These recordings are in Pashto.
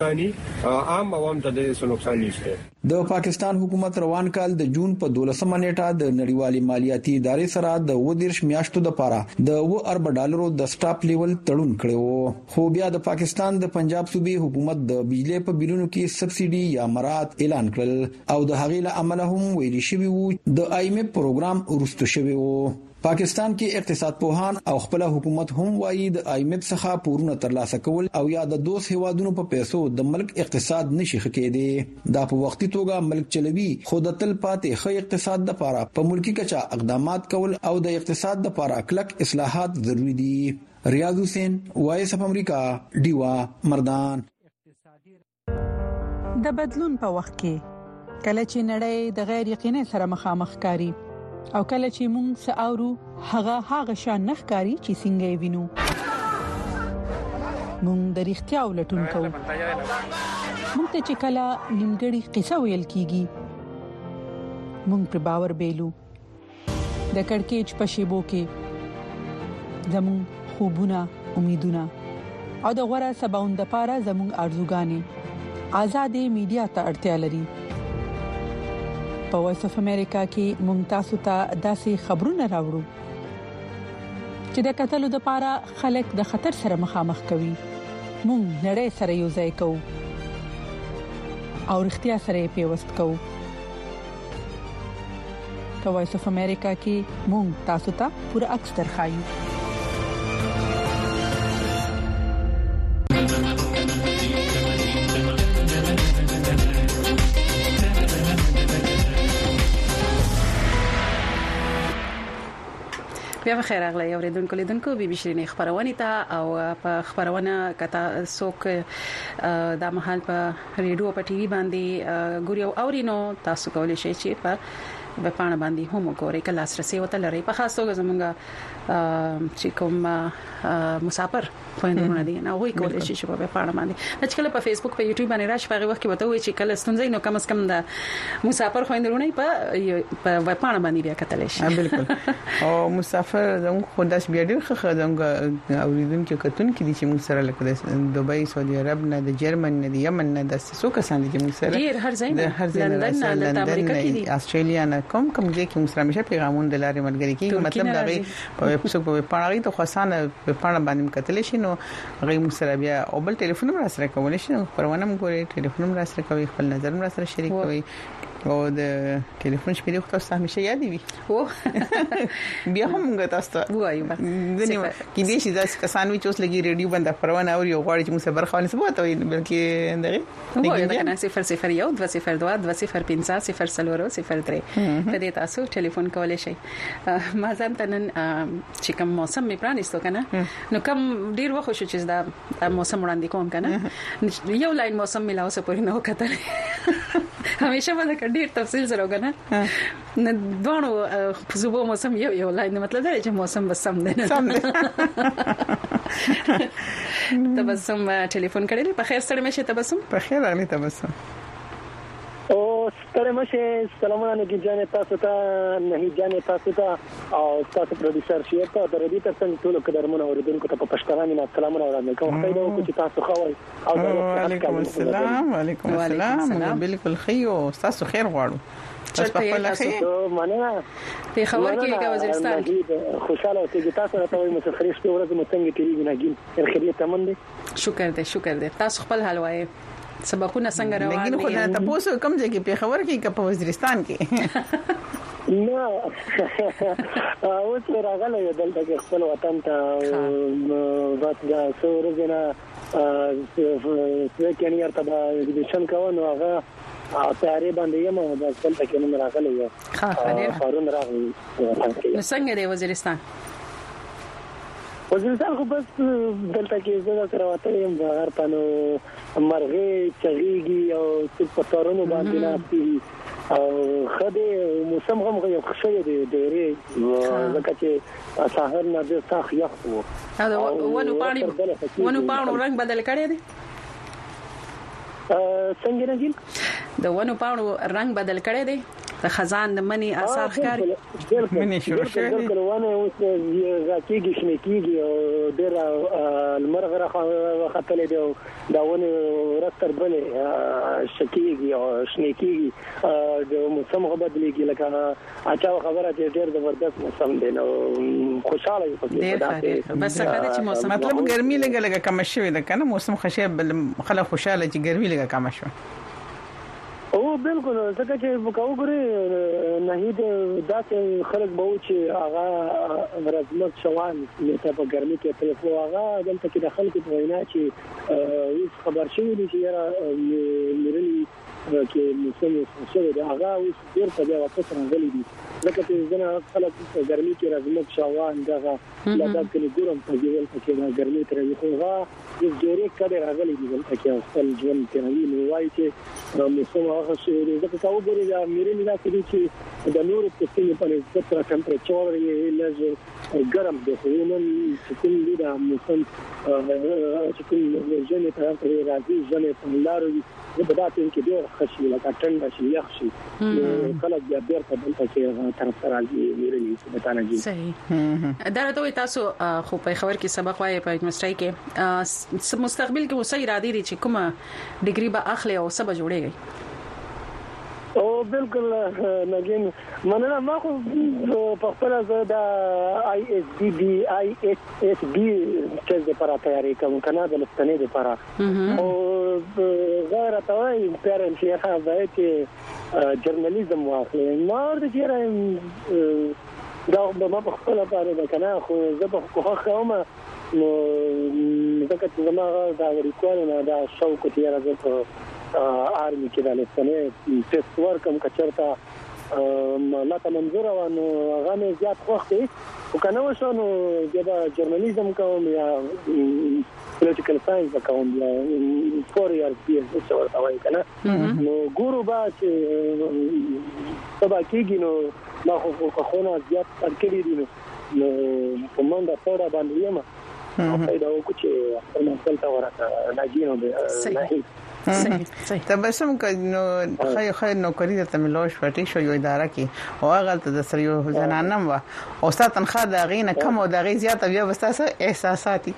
عام عوام ته د نقصان نشته. د پاکستان حکومت روان کال د جون په 12 نیټه د نړیوالې مالیاتي ادارې سره د 20 میاشتو لپاره د $1 ارب د سټاپ لیول تړون کړو، خو بیا د پاکستان د پنجاب صوبې حکومت د بجلی په بیلونو کې سبسيډي یا مراعات اعلان کړل او د هغې له امله هم ویل شوی وو د IMF پروګرام ورستو شوی وو. پاکستان کې اقتصاد پوهان او خپل حکومت هم وایي د IMF څخه پورونه ترلاسه کول او یا د دوست هوادونو په پیسو د ملک اقتصاد نشي خکېدي. دا په وختي توګه ملک چلوي، خو د تل پاتې ښه اقتصاد لپاره په ملکی کچا اقدامات کول او د اقتصاد لپاره کلک اصلاحات ضروری دي. ریاض حسین، وایس اف امریکا، ډیوا مردان. د بدلون په وخت کې کله چې نړۍ د غیر یقیني سره مخامخ کاری او کله چې موږ ساورو هغه شان نخکاری چې څنګه وینو، موږ د اړتیا ولټون کوو. موږ ته چې کله نیمګړی قصه ویل کیږي موږ پر باور بیلو. د کڑکېچ په شیبو کې زموږ خوبونه، امیدونه او د غوړه سباوند لپاره زموږ ارزوګانې آزادې میډیا ته اړتیا لري. په وایس اف امریکا کې ممتاز ته داسې خبرونه راوړو چې د قتل لپاره خلک د خطر سره مخامخ کوي. مونږ نړۍ سره یو ځای کوو او اړتیا سره پیوست کوو. په وایس اف امریکا کې مونږ تاسو ته پوره عکس درخایو. بیا بخیر اغلی اوریدونکو لیدونکو بي بي شيرين خبرونه ته او په خبرونه کته څوک د محل په ریډیو په ټي وي باندې ګوري او اورینو تاسو کولای شئ چې په پاڼه باندې هم وګورئ کله لاسرسي وته لري. په خاص توګه زمونږ چې کوم مسافر خويندونه دي نه وای کولای شي چې په پاڼه باندې چې کله په فیسبوک په یوټیوب باندې راشي په وخت کې وته وي چې کله ستونزې نو کم از کم د مسافر خويندونه په پاڼه باندې بیا کتل شي. بالکل. او مسافر زموږ خوداش بیا ډیر ښه زموږ اوریدونکو کتون کې دي چې موږ سره لکه د دوبۍ، سعودي عرب نه، د جرمن نه، د یمن نه، د څو کسان دي چې موږ سره ډیر هر ځای نه، لندن نه، د امریکا کې دي، استرالیا نه، کوم ځای کې موږ سره مشه پیغامونه د لارې ملګری کیږي. مطلب دا غي په پاڼه ته خاصانه په پاڼه باندې کتل شي نو غي موږ سره بیا او بل ټلیفون را سره کول شي. پرونه موږ ګوري ټلیفون را سره کوي، خپل نظر را سره شریک کوي او د ټلیفون شپې وخت تاسو همیشه یاد وي. او بیا هم موږ تاسو ته وایو ځنی کې دې شي داس کسان وی چې اوس لګي ریډیو باندې پرونه او یو غواړي چې موږ سره برخه ونیسو ته وي بلکې دغه وایو دا کنه 001 202 205 په دې تاسو ټلیفون کولای شئ. ما ځان تنن چې کوم موسم می پرانیستو کنه نو کوم ډیر وخت شو چې دا موسم وړاندې کوم کنه یو لاین موسم ملاو سه پورې نو کتل همیشه ما د ډیر تفصیل سره وګنه نه دوه زوبو موسم یو لاین مطلب دا چې موسم بس سم دی تبسم ټلیفون کړی په خیر سره مشه تبسم په خیر راغلی تبسم او ستړي مشه سلامونه کې جانې تاسو ته نه جانې تاسو ته او تاسو پروډوسر شي ته د ردی تر څنګه ټول قدرمنه اوریدونکو ته په پښتنامي نه سلامونه وړاندې کوم. خیر او چې تاسو خوای او وعلیکم السلام. وعلیکم السلام. بالکل خيو تاسو خیر غواړو. تاسو په خپل خیر مننه. په خبر کې د وزیرستان خوشاله اوسئ. تاسو راته وایي مسافرې شپه ورځ مو څنګه تیریږي ناګین خیریت تمنده. شکر دې تاسو خپل حال وایي سبقونه څنګه روان دي. نګین خو دا تاسو کوم ځای کې په خبر کې په وزیرستان کې نه اوس راغله یو دلته کې خپل وطن ته وخت دا سورزنه څنګه یارته د شن کاونو هغه تیاری باندې یم او د خپل کې نن راغله یو خارون راغلی. څنګه دی وزیرستان خو بس دلته کې زړه سره وته یم بهر پانو مرغې چغيږي او څه پتارونو باندې ناشتي او خدای موسم هم یو ښه دی ډېرې لکه چې سحر نه د تاخ یخ وو دا ونو پاڼو رنگ بدل کړی دی. څنګه راځي د ونو پاڼو رنگ بدل کړی دی د خزان د منی اثر ښکاري منی شروع شوه ونه اوس راکېږي شنکېږي او ډېر المرغ راخطلې دی دا ونه ورستر بلې شکېږي او شنکېږي د موسم بدلېږي لکه اچھا خبره چې ډېر زبردست موسم دی نو خوشاله یم پکې بس څنګه چې موسم مطلب ګرمي لګه کم شوه ده کنه موسم خوشاله خلک خوشاله چې ګرمي لګه کم شوه او بالکل څنګه چې وګورئ نه دې داسې خلک به چې هغه رزمت شوان ته په ګرمي کې په هغه دلته کې د خلکو په وینا چې خبر شوی دی چې یاره مېرلی کې موسم شوی دی هغه اوس ډېر په دې واپس راغلي دي لکه چې ځنه خلک په ګرمي کې رزمت شوان دغه لږه کې ګورم په دې ول کې د ګرمي تر یو خو یو ډېر کډه راغلي دي دلته کې خپل ژوند کې نو وایي چې موسم هغه شوی دی ځکه چې وګورئ دا مېرلی دا چې د نورو په څیر په نسبت ټمپریچر یې لږ ګرم دی خو نن چې کوم دی دا موسم چې کوم ژوند ته راځي ژوند په لارو په داتین کې ډېر خشي لکه ټنډه شي یخ شي کله بیا ډېر په دلته کې طرف راځي مېرلی څه بتانه دي صحیح دا راته تاسو خو په خبر کې سبق وایي په یونیورسيټي کې مستقبل کې وسه اراده دي چې کومه ډیګري به اخلي او سبا جوړيږي او بالکل نګین مننه ما خو په خپل ځای د ISBB چې د لپاره تیاری کوم کنه د لستنې لپاره او غیر توای پیرنټ یې هغه چې جرنالیزم واخلي ما ورته چې دا ما په خپل لپاره د کنه خو زه په خوخه کوم نو ځکه چې زما دا ریکوال نه دا شوق چې راځي آرمي کې د لسنې ټیسټ ورکم کچرتا لا ته منظور و نو هغه مې زیات خوښ دي او کنه وشو نو دا جرنالیزم کوم یا پولیټیکل ساينس کوم یا 4 years څه ورته وایي کنه نو ګورو با چې سبا کېږي نو ما خو نه زیات ترکړې دي نو په منډه څوره باندې یم او پیدا وکړو چې خپل خپل تا ورته ناجینو به صحیح تبسم کنو خیر نوکری ته ملوش پټی شو یو اداره کې او هغه ته د سریو زنانم وا او ستاسو تنخواه د غینه کم او د غی زیات بیا وستاسو احساساتي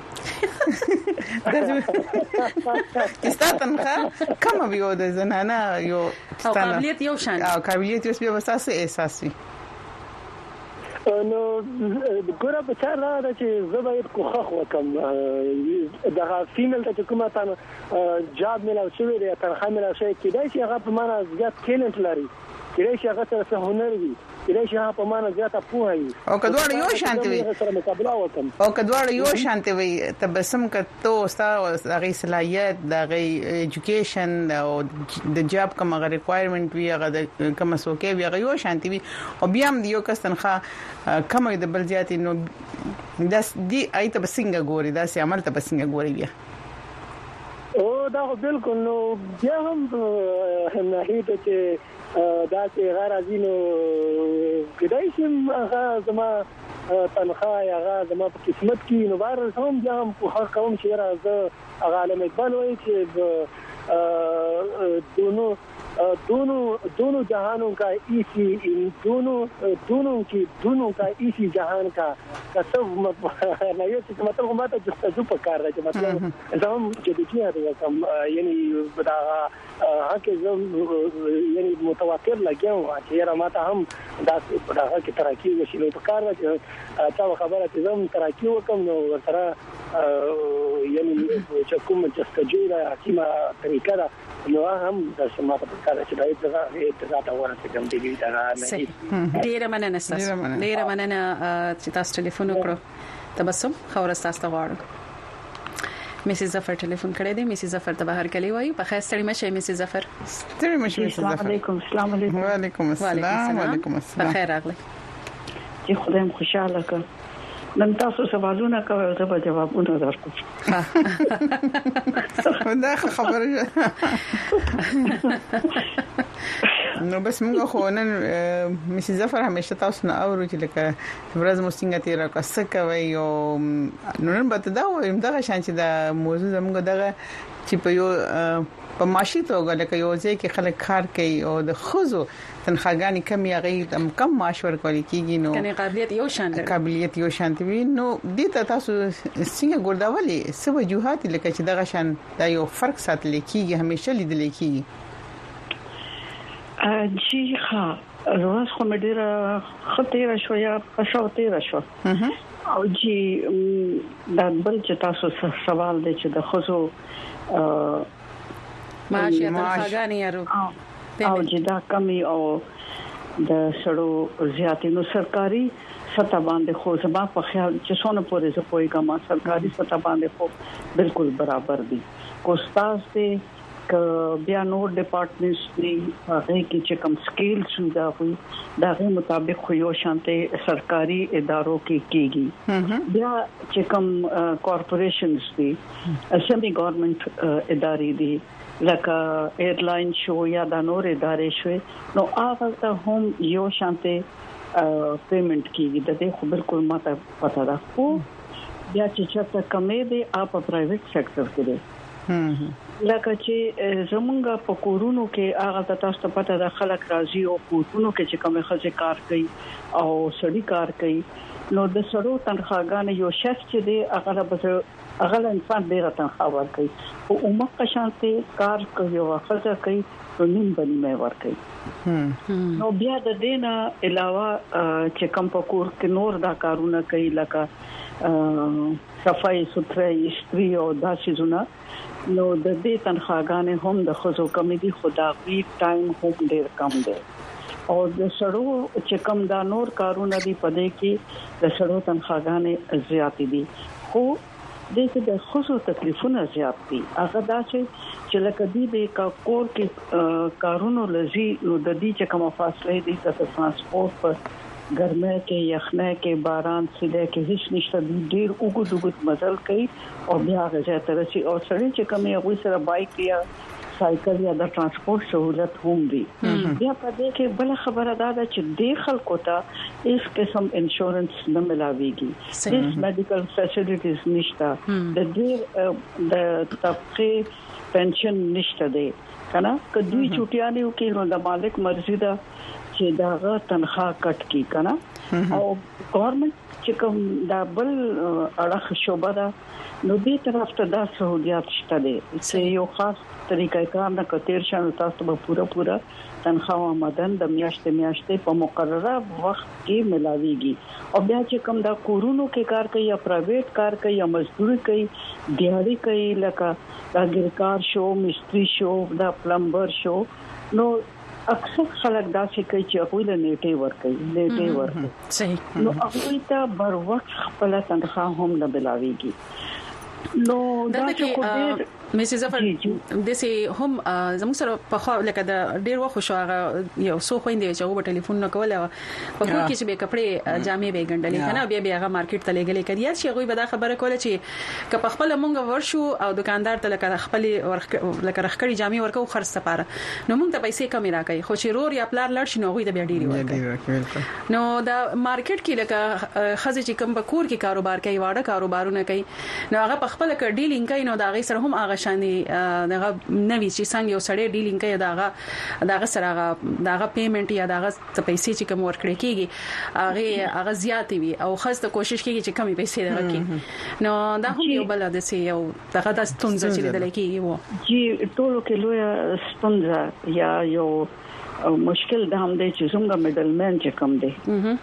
ستاسو تنخواه کم بیا د زنانه یو قابلیت یو شان او قابلیت یو بیا وستاسو احساسي نو ګوره په چا را ده چې زه باید کوخه وکم دغه فیمیل ته کومه تاسو جاب ملاو شوی دی تنخواه ملاو شوی کېدای شي هغه په معنا زیات ټیلنټ لري کېدای شي هغه سره هنر وي کېدای شي هغه په معنا زیاته پوهه وي او کډوړ یو شانتي وي سره مقابله وکم او کډوړ یو شانتي وي تبسم کته تاسو هغه صلاحيت د هغه ایجوکیشن او د جاب کوم ریکوایرمنټ وی هغه کوم سوکې وی هغه یو شانتي وي او بیا هم یو کس تنخواه کوم د بل زیاتې نو داس دی ایت بسنګ غوري داس عمل ته بسنګ غوري بیا او دا بالکل نو بیا هم نه هیته چې دا چې غیر ازینو کدای شي هغه زما تنخواه هغه زما په قسمت کې نو بار هم بیا هم په حق کوم چې راځه هغه عالم اقبال وایي چې दोनों जहानों का इसी दोनों का इसी जहान का सब نه یو چې مطلب ما ته جستجو پکار راځي مطلب زم چې د کیه کوم یعنی دا هغه زم یعنی متواتر لګیاو چې را ماته هم دا هغه کې ترقی وشي نو پکار راځي تا خبره چې زم ترقی وکم نو سره یعنی چې کوم جستجو دا کیما طریقه دا نو هم د سماته پکار چې دا اتزاته ورته کوم دی دا نه ډیره مننه چې تاسو ټلیفون وکړو تبسم خبر تاسو غواړم میسز ظفر ټلیفون کړی دی میسز ظفر ته بهر کلی وای په خیر ستړي مشه میسز ظفر ستړي مشه میسز ظفر السلام علیکم وعلیکم السلام بخیر راغلی چې خدایم خوشاله کړ نن تاسو سوالونه کوي او زه به جوابونه درکوم دا خبره نو بس موږ خو نن میسز ظفر همیشه تاسو نه اورو چې لکه ورځ مو څنګه تیر کړه کوي او نن به دا وایم دا شان چې دا موضوع زموږ دغه چې په یو په معاشي توګه لکه یو ځای کې خلک کار کوي او د خزو تنخواګانی کم یا غیر کم معاش ورکول کیږي نو کنه قابلیت یو شان وي نو د تاسو څنګه ګرداولي څه وجوهات لکه چې دغه شان دا یو فرق ساتل کیږي همیشه لیدل کیږي جی ها روز خو مډیره خطر شو یا پښاوته شو او جی دا بل چې تاسو سوال دی چې د خزو معاشي تنخواګانی یارو او جدا کمی او د سړو زیاتینو سرکاري سطح باندې خو زما په خیال چې څونه پورې زه پوهیږم سرکاري سطح باندې خو بالکل برابر دي کوستاس دي ک بیا نور ډپارټمنټس دي هغه کې چې کوم سکیل شودا وي دا غي مطابق خو یو شانته سرکاري ادارو کې کیږي بیا چې کوم کارپوریشنز دي سیمي ګورنمنت ادارې دي لکه ایرلاین شو یا د نور ادارې شوي نو هغه ته هم یو شانته پیمنٹ کیږي د دې خو بالکل ماته پته ده خو بیا چې چاته کمې دي اپ پرایویټ سېکټر کې دي لکه چې زمونږ په کورونو کې هغه تاسو ته پته ده خلک راضي او کورونو کې چې کومه خځه کار کوي او سړی کار کوي نو د سړو تنخواګان یو شخص چې دی هغه انسان ډیر تنخواه ورکوي او عمر شانته کار کوي او خځه کوي نو نیم باندې مې ورکوي نو بیا د دینه علاوه چې کوم په کور کې نور دا کارونه کوي لکه صفای سوتري استری او داسې زونه نو د دې تنخواګان هم د خزو کمی دي خداوی ټایم هم ډیر کم دی او د سړو چې کم دا نور کارونه دي پدې کې د سړو تنخواګان زیات دي خو د دې د خصوصو تکلیفونه زیات دي هغه دا چې لکه دې د کور کې کارونو لزی نو د دې چې کومه فاصله دي د ترانسپورت پر ګرمه کې یخنه کې باران سیده کې هیڅ نشته ډیر وګړو مزل کوي او بیا غځه ترسي او سړی چې کومه غوي سره بایک یا سایکل یا د ترانسپورت سہولت هم دي بیا په دې کې بل خبره ده چې د خلکو ته هیڅ قسم انشورنس نه ملاويږي هیڅ میډیکل فیسیلیټیز نشته د طبقه پنشن نشته دی کنه کدی چټیانه کې نو د مالک مرزي ده چې داغه تنخواه کټ کی کنه او ګورنمنت چې کوم دا بل اړه شوبه ده نو دې طرف ته دا سہولیات شته دي چې یو خاص طریقې کار نه کتیر شان تاسو به پورا تنخواه آمدن د میاشتې په مقرره وخت کې ملاويږي او بیا چې کوم دا کورونو کې کار کوي یا پرایویټ کار کوي یا مزدوري کوي دیاري کوي لکه دا ګرکار شو مستری شو دا پلمبر شو نو اکثر خلک دا چې کوي چې خپل نیټه ورکوي صحیح نو هغه ته بر وخت خپل تنخواه هم نه ملاويږي نو دا چې کو ډیر میسي زفر د سي هم زموږ سره په خو لکه د ډیر وخت شو هغه یو څو خويندې چې هغه ټلیفون نه کوله په کور کې چې به کپڑے جامې به ګندلې کنه بیا هغه مارکیټ ته لګلې کړي چې هغه به دا خبره کوله چې ک په خپل مونږ ورشو او دکاندار ته لکه خپل لکه رخکړي جامې ورکو خرڅ سپاره نو مونږ ته پیسې کم راکړي خو چې رور یا پلار لړ شي نو هغه د بیا ډیری ورکړي نو دا مارکیټ کې لکه خزه چې کم په کور کې کاروبار کوي واړه کاروبارونه کوي نو هغه په خپل ډیلینګ کوي نو دا غي سره هم هغه شانې دغه نوې چې څنګه یو سړی ډیلینګ کوي داغه سره داغه پیمنٹ یا داغه پیسې چې کوم ورکړي کیږي هغه زیات وي او خاصه کوشش کوي چې کمی پیسې درکړي نو دا هم یو بل د سي یو دغه د ستونزې چې د لکې وو چې ټولو کې لوی ستونزه یا یو مشکل د هم دی چې څنګه میډل مین چې کم دی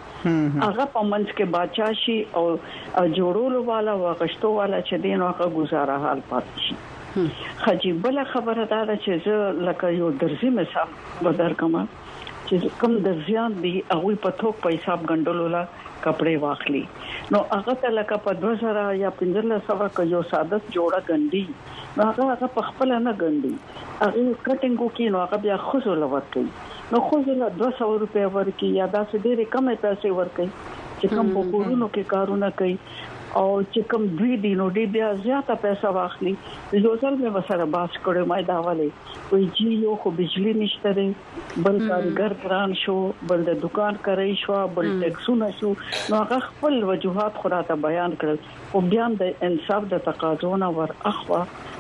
هغه په منځ کې بادشاہ شي او جوړولو والا او غشتو والا چې دین هغه گزاره حال پات شي خجی بل خبره دا چې زه لکه یو درځي مثال بدر کما چې کم درځيان دي هغه په توک په حساب غندلو لا کپڑے واخلي نو هغه ته لکه په 2000 یا 1500 کا یو ساده جوړه غندي نو هغه په خپل نه غندي هغه کټینګو کې نو هغه بیا خوځو لور کوي نو خوځو له 200 روپیا ورکي یا داسې ډېرې کمې پیسې ورکي چې کوم په کورونو کې کارونه کوي او چې کوم دوی دی نو دی بیا زیاته پیسې واخلي یو ځل مې وسره باس کړو مې دا والے وی جی یو خو بجلی نشته دی بل کارګر ګران شو بل د دکان کوي شو بل ټیکسونه شو نو هغه خپل وجوهات خراته بیان کړل او بیان د انصاف د تقاضا ور اخوا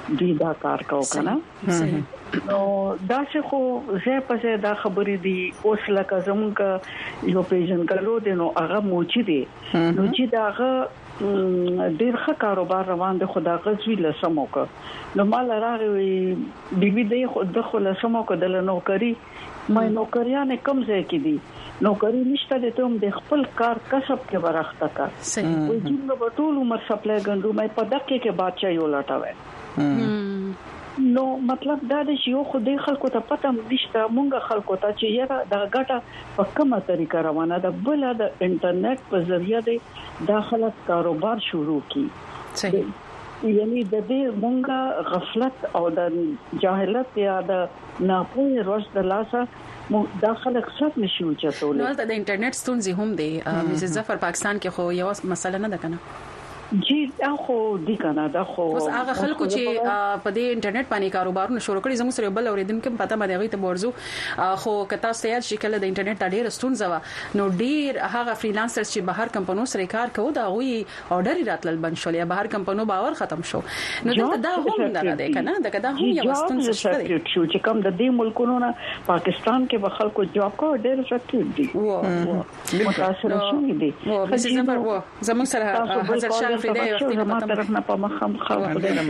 دی دا کار کو کنه نو دا څه خو زه په دا خبرې دي اوس لکه زمونږ یو پیژن کلو دي نو هغه موچي دي نو چې داغه ډیر ښه کاروبار روان دي خدا غزوی لسمو کو نو مال راغوي بيبي دی خود د خلصمو کو د نوکری مې نوکریانه کم ځای کې دي نوکری نشته د ته د خپل کار کسب کې ورخته کا صحیح وې جنګ په ټول عمر سپلای غندو مې په دقیقه کې بادشاہ یو لټاوې نو مطلب دا د یو خدای خلکو ته پته نشته مونږ خلکو ته چې یره د غټه په کومه طریقه روانه ده بل د انټرنیټ په ذریعہ د داخله کاروبار شروع کی صحیح یعنی د دې مونږ غفلت او د جاهلیت یا د ناپوهي روش د لاسه داخله خصوص نشو چتول نو د انټرنیټ ستونزې هم دي مس ظفر پاکستان کې خو یو مسله نه ده کنه جی دا خو دی کنه دا خو اوس هغه خلکو چې په دې انټرنیټ باندې کاروبارونه شروع کړي زموږ سره بل اوریدونکو پته باندې غوي ته ورزو خو کتا سیاست شکل د انټرنیټ د ډېر ستونزه و نو ډېر هغه فریلانسرز چې بهر کمپنیو سره کار کوي دا غوي اورډر راتلل بن شول یا بهر کمپنیو باور ختم شو نو دا هم دا ده کنه دا هم یو ستونزه شته چې کوم د دې ملکونو نه پاکستان کې به خلکو جواب کو ډېر سخت دي متاثر شوي دي مس ظفر زموږ سره حضرت شاه فریدی وختي ما طرف نه په مخم خبر ډېر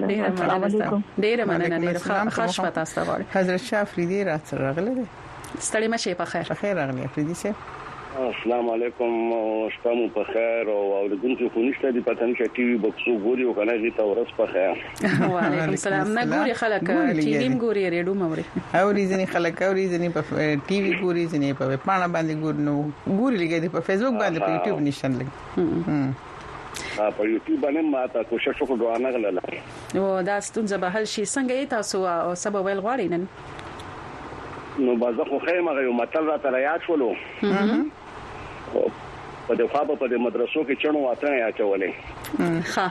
مننه ډېر خوش پتا تاسو غواړي حضرت شاه فریدی راځه راغله ستړي مشه په خیر خیر راغلی فریدی سه السلام علیکم شپه په خیر او اوریدونکو خو نشته دی پته نشه ټي وي بکسو ګوري او کنه غي ته ورس په خیر وعلیکم السلام نه ګوري خلک ټي وي ګوري ریډیو موري او ریزنی خلک او ریزنی په ټي وي ګوري ځنی په پاڼه باندې ګوري لګي په فیسبوک باندې په یوټیوب نشته لګي په یوټیوب باندې ما ته کوشش وکړو نه غلله نو دا ستونزه به حل شي څنګه تاسو او سبب ویل غواړئ نن نو بازه خو خیمه یو مطلب را تر یاد شولو په دغه په د مدرسو کې چڼو واتنه اچولې ها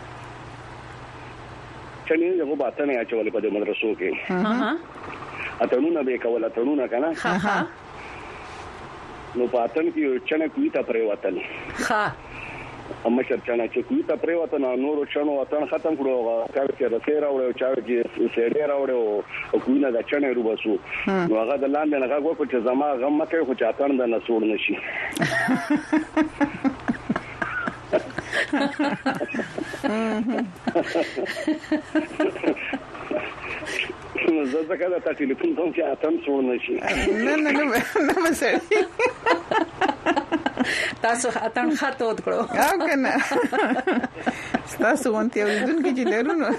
چني یو واتنه اچولې په د مدرسو کې ها اتنونه به کوله اتنونه کنه ها نو پاتن کې چنه کوي ته پرې واتل ها اما چرچانه چې کوي ته پرې وته نورو چنو وطن ختم کړو هغه چې رسې راوړو چا چې سېډې راوړو او کوي نه د چنې روبسو نو هغه د لاندې نه هغه کو چې زما غم مکه خو چاتن د نسوړ نشي زه ځکه دا ټلیفون کوم چې اتم څور نشي نه مسړي تاسو اتن خاطه وکړو او کنه تاسو غونتی اوریدونکو چې لرونو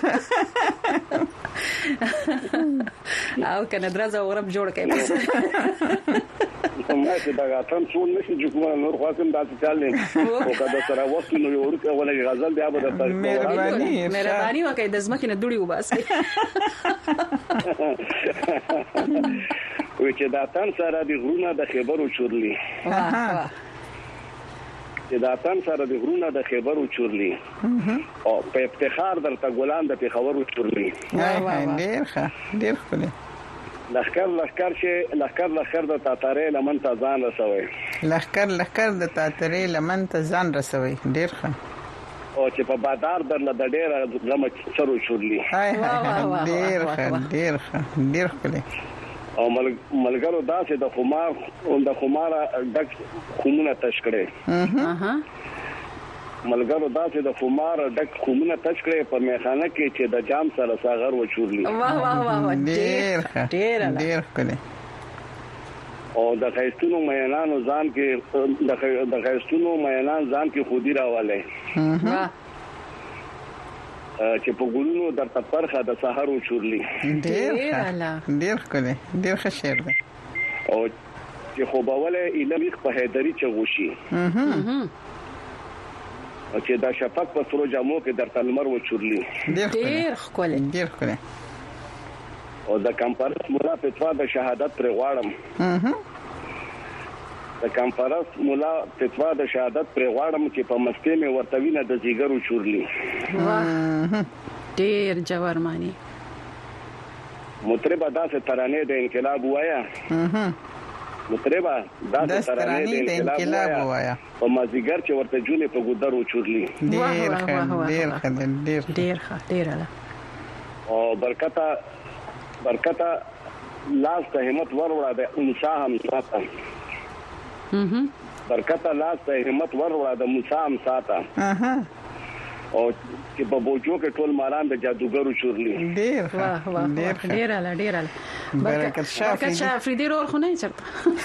او کنه درځه ورم جوړ کړئ ما چې دا اتم څور نشي چې کوم نور خاصم داسې چالي او کله سره وخت نو یو ورته ولې غزل دی به تاسو مهرباني وکړئ د ځمکې نه دوړي وباسئ وی چې دا تن سره د غرونه د خبرو چورلی چې دا تن سره د غرونه د خبرو چورلی او په افتخار درته ګلان د خبرو چورلی ډېر ښه ډېر ښه لخر د تاتارې لمن ته ځان رسوي لخر د تاتارې لمن ته ځان رسوي ډېر ښه او چې په بازار درله د ډېر غم سره چورلی ډېر ښه ډېر ښه او ملګرو داسې د خمار ډک خمونه تش کړي ملګرو داسې د خمار ډک خمونه تش کړي په میخانه کې چې د جام سره ساغر و چورلی واه ډېر کله او د خیستونو مینانو ځان کې خودي راواله چې په ګلونو د تپرخه د سحر و چورلی ډېر کله ډېر ښه شعر ده او چې خو باوله ایلمیخ په هیدری چغوشي او چې دا شفق په سرو جامو کې در تلمر و چورلی ډېر کله او د کمپارس مولا فتوا د شهادت پر غواړم د کمپارس مولا فتوا د شهادت پر غواړم چې په مستی مې ورتوینه د زیګرو چورلی ډېر جوړمانی مطربه داسې ترانه د انقلاب وایا مطربه داسې ترانه د انقلاب وایا په مازیګر چې ورته جونې په ګودر و چورلی ډېر ښه او برکته لاس ته همت وروړه د موسی هم ساته برکته لاس ته همت وروړه د موسی هم ساته او چې په بوجو کې ټول ماران د جادوګرو شورلی ډیر ډیر برکت شاه فریدي رول خو نه چرته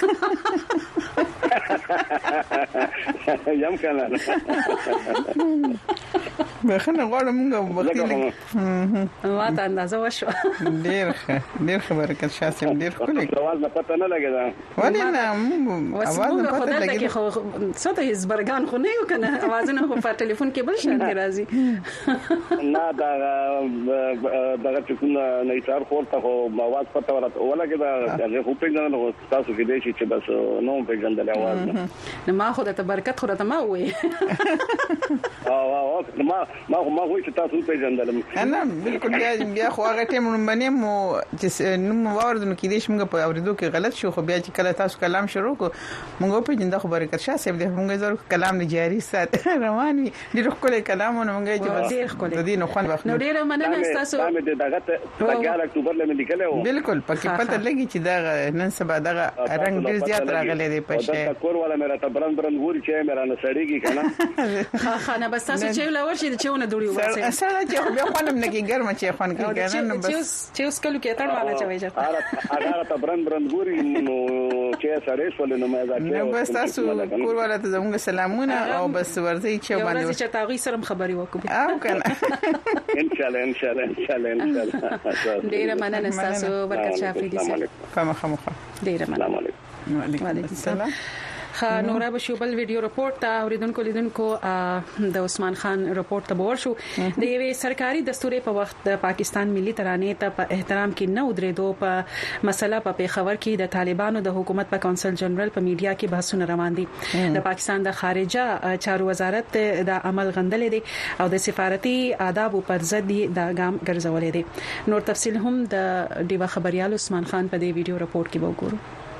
یم کنه بخنه غواړم موږ وختي ما ته اندازه وشو ډیر برکت شاه سم ډیر خولي اواز نه پته نه لګیدا ولی نه اواز نه پته لګیدا خو څه ته هیڅ خو نه یو کنه اوازونه خو په ټلیفون کې بل شان راځي نه دا چې نه ایثار خورته خو आवाज پته ولګي دا هغه په پیژنل خو تاسو کې دی چې بس نو پیژندل आवाज نه ما خو د برکت خو راته ما وې ما وې چې تاسو پیژندل نه بالکل بیا خو هغه ټیم باندې مو چې نو واردو کې دې شمګه په اوریدو کې غلط شو خو بیا چې کله تاسو کلام شروع کو موږ په جنده خو برکت شاه صاحب دې موږ زر کلام جاری سات روان وي ډېر خپل کلامونه موږ چې ډېر خپل د دې نو خوان وخت نو ډېر مننه تاسو دغه 11 اکتوبر لمه لیکلو بالکل پکې پته لګي چې دا نن سبا دغه رنگ ډېر زیات راغلی دی په شی کور ولا مې راته برن ګوري چې مې را نسړيږي کنه خانه بس تاسو چې لور شي چې ونه دوړي واسه سره چې بیا خوانم نه کې ګرمه چې خوان کې کنه نو بس چې اوس کلو کې تړ والا چوي ځه هغه ته برن ګوري نو چې سره سولې نو مې ځکه نو بس تاسو کور ولا ته زموږ سلامونه او بس ورته چې باندې چې تاغي سره خبري وکړو او کنه ان شاء الله ډیر مننه تاسو برکت شافي دي سره خامخا ډیر مننه وعلیکم السلام نورا بشوبل ویډیو رپورت ته اوریدونکو لیدونکو د عثمان خان رپورت ته ورشو د یوې سرکاري دستوري په وخت د پاکستان ملي ترانې ته په احترام کې نه ودرېدو په مسله په پیښور کې د طالبانو د حکومت په کونسل جنرال په میډیا کې بحثونه روان دي د پاکستان د خارجه چارو وزارت د عمل غندلې دي او د سفارتي آداب پر ضد د ګام ګرځولې دي نور تفصيل هم د ډیوا خبريال عثمان خان په دې ویډیو رپورت کې وګورو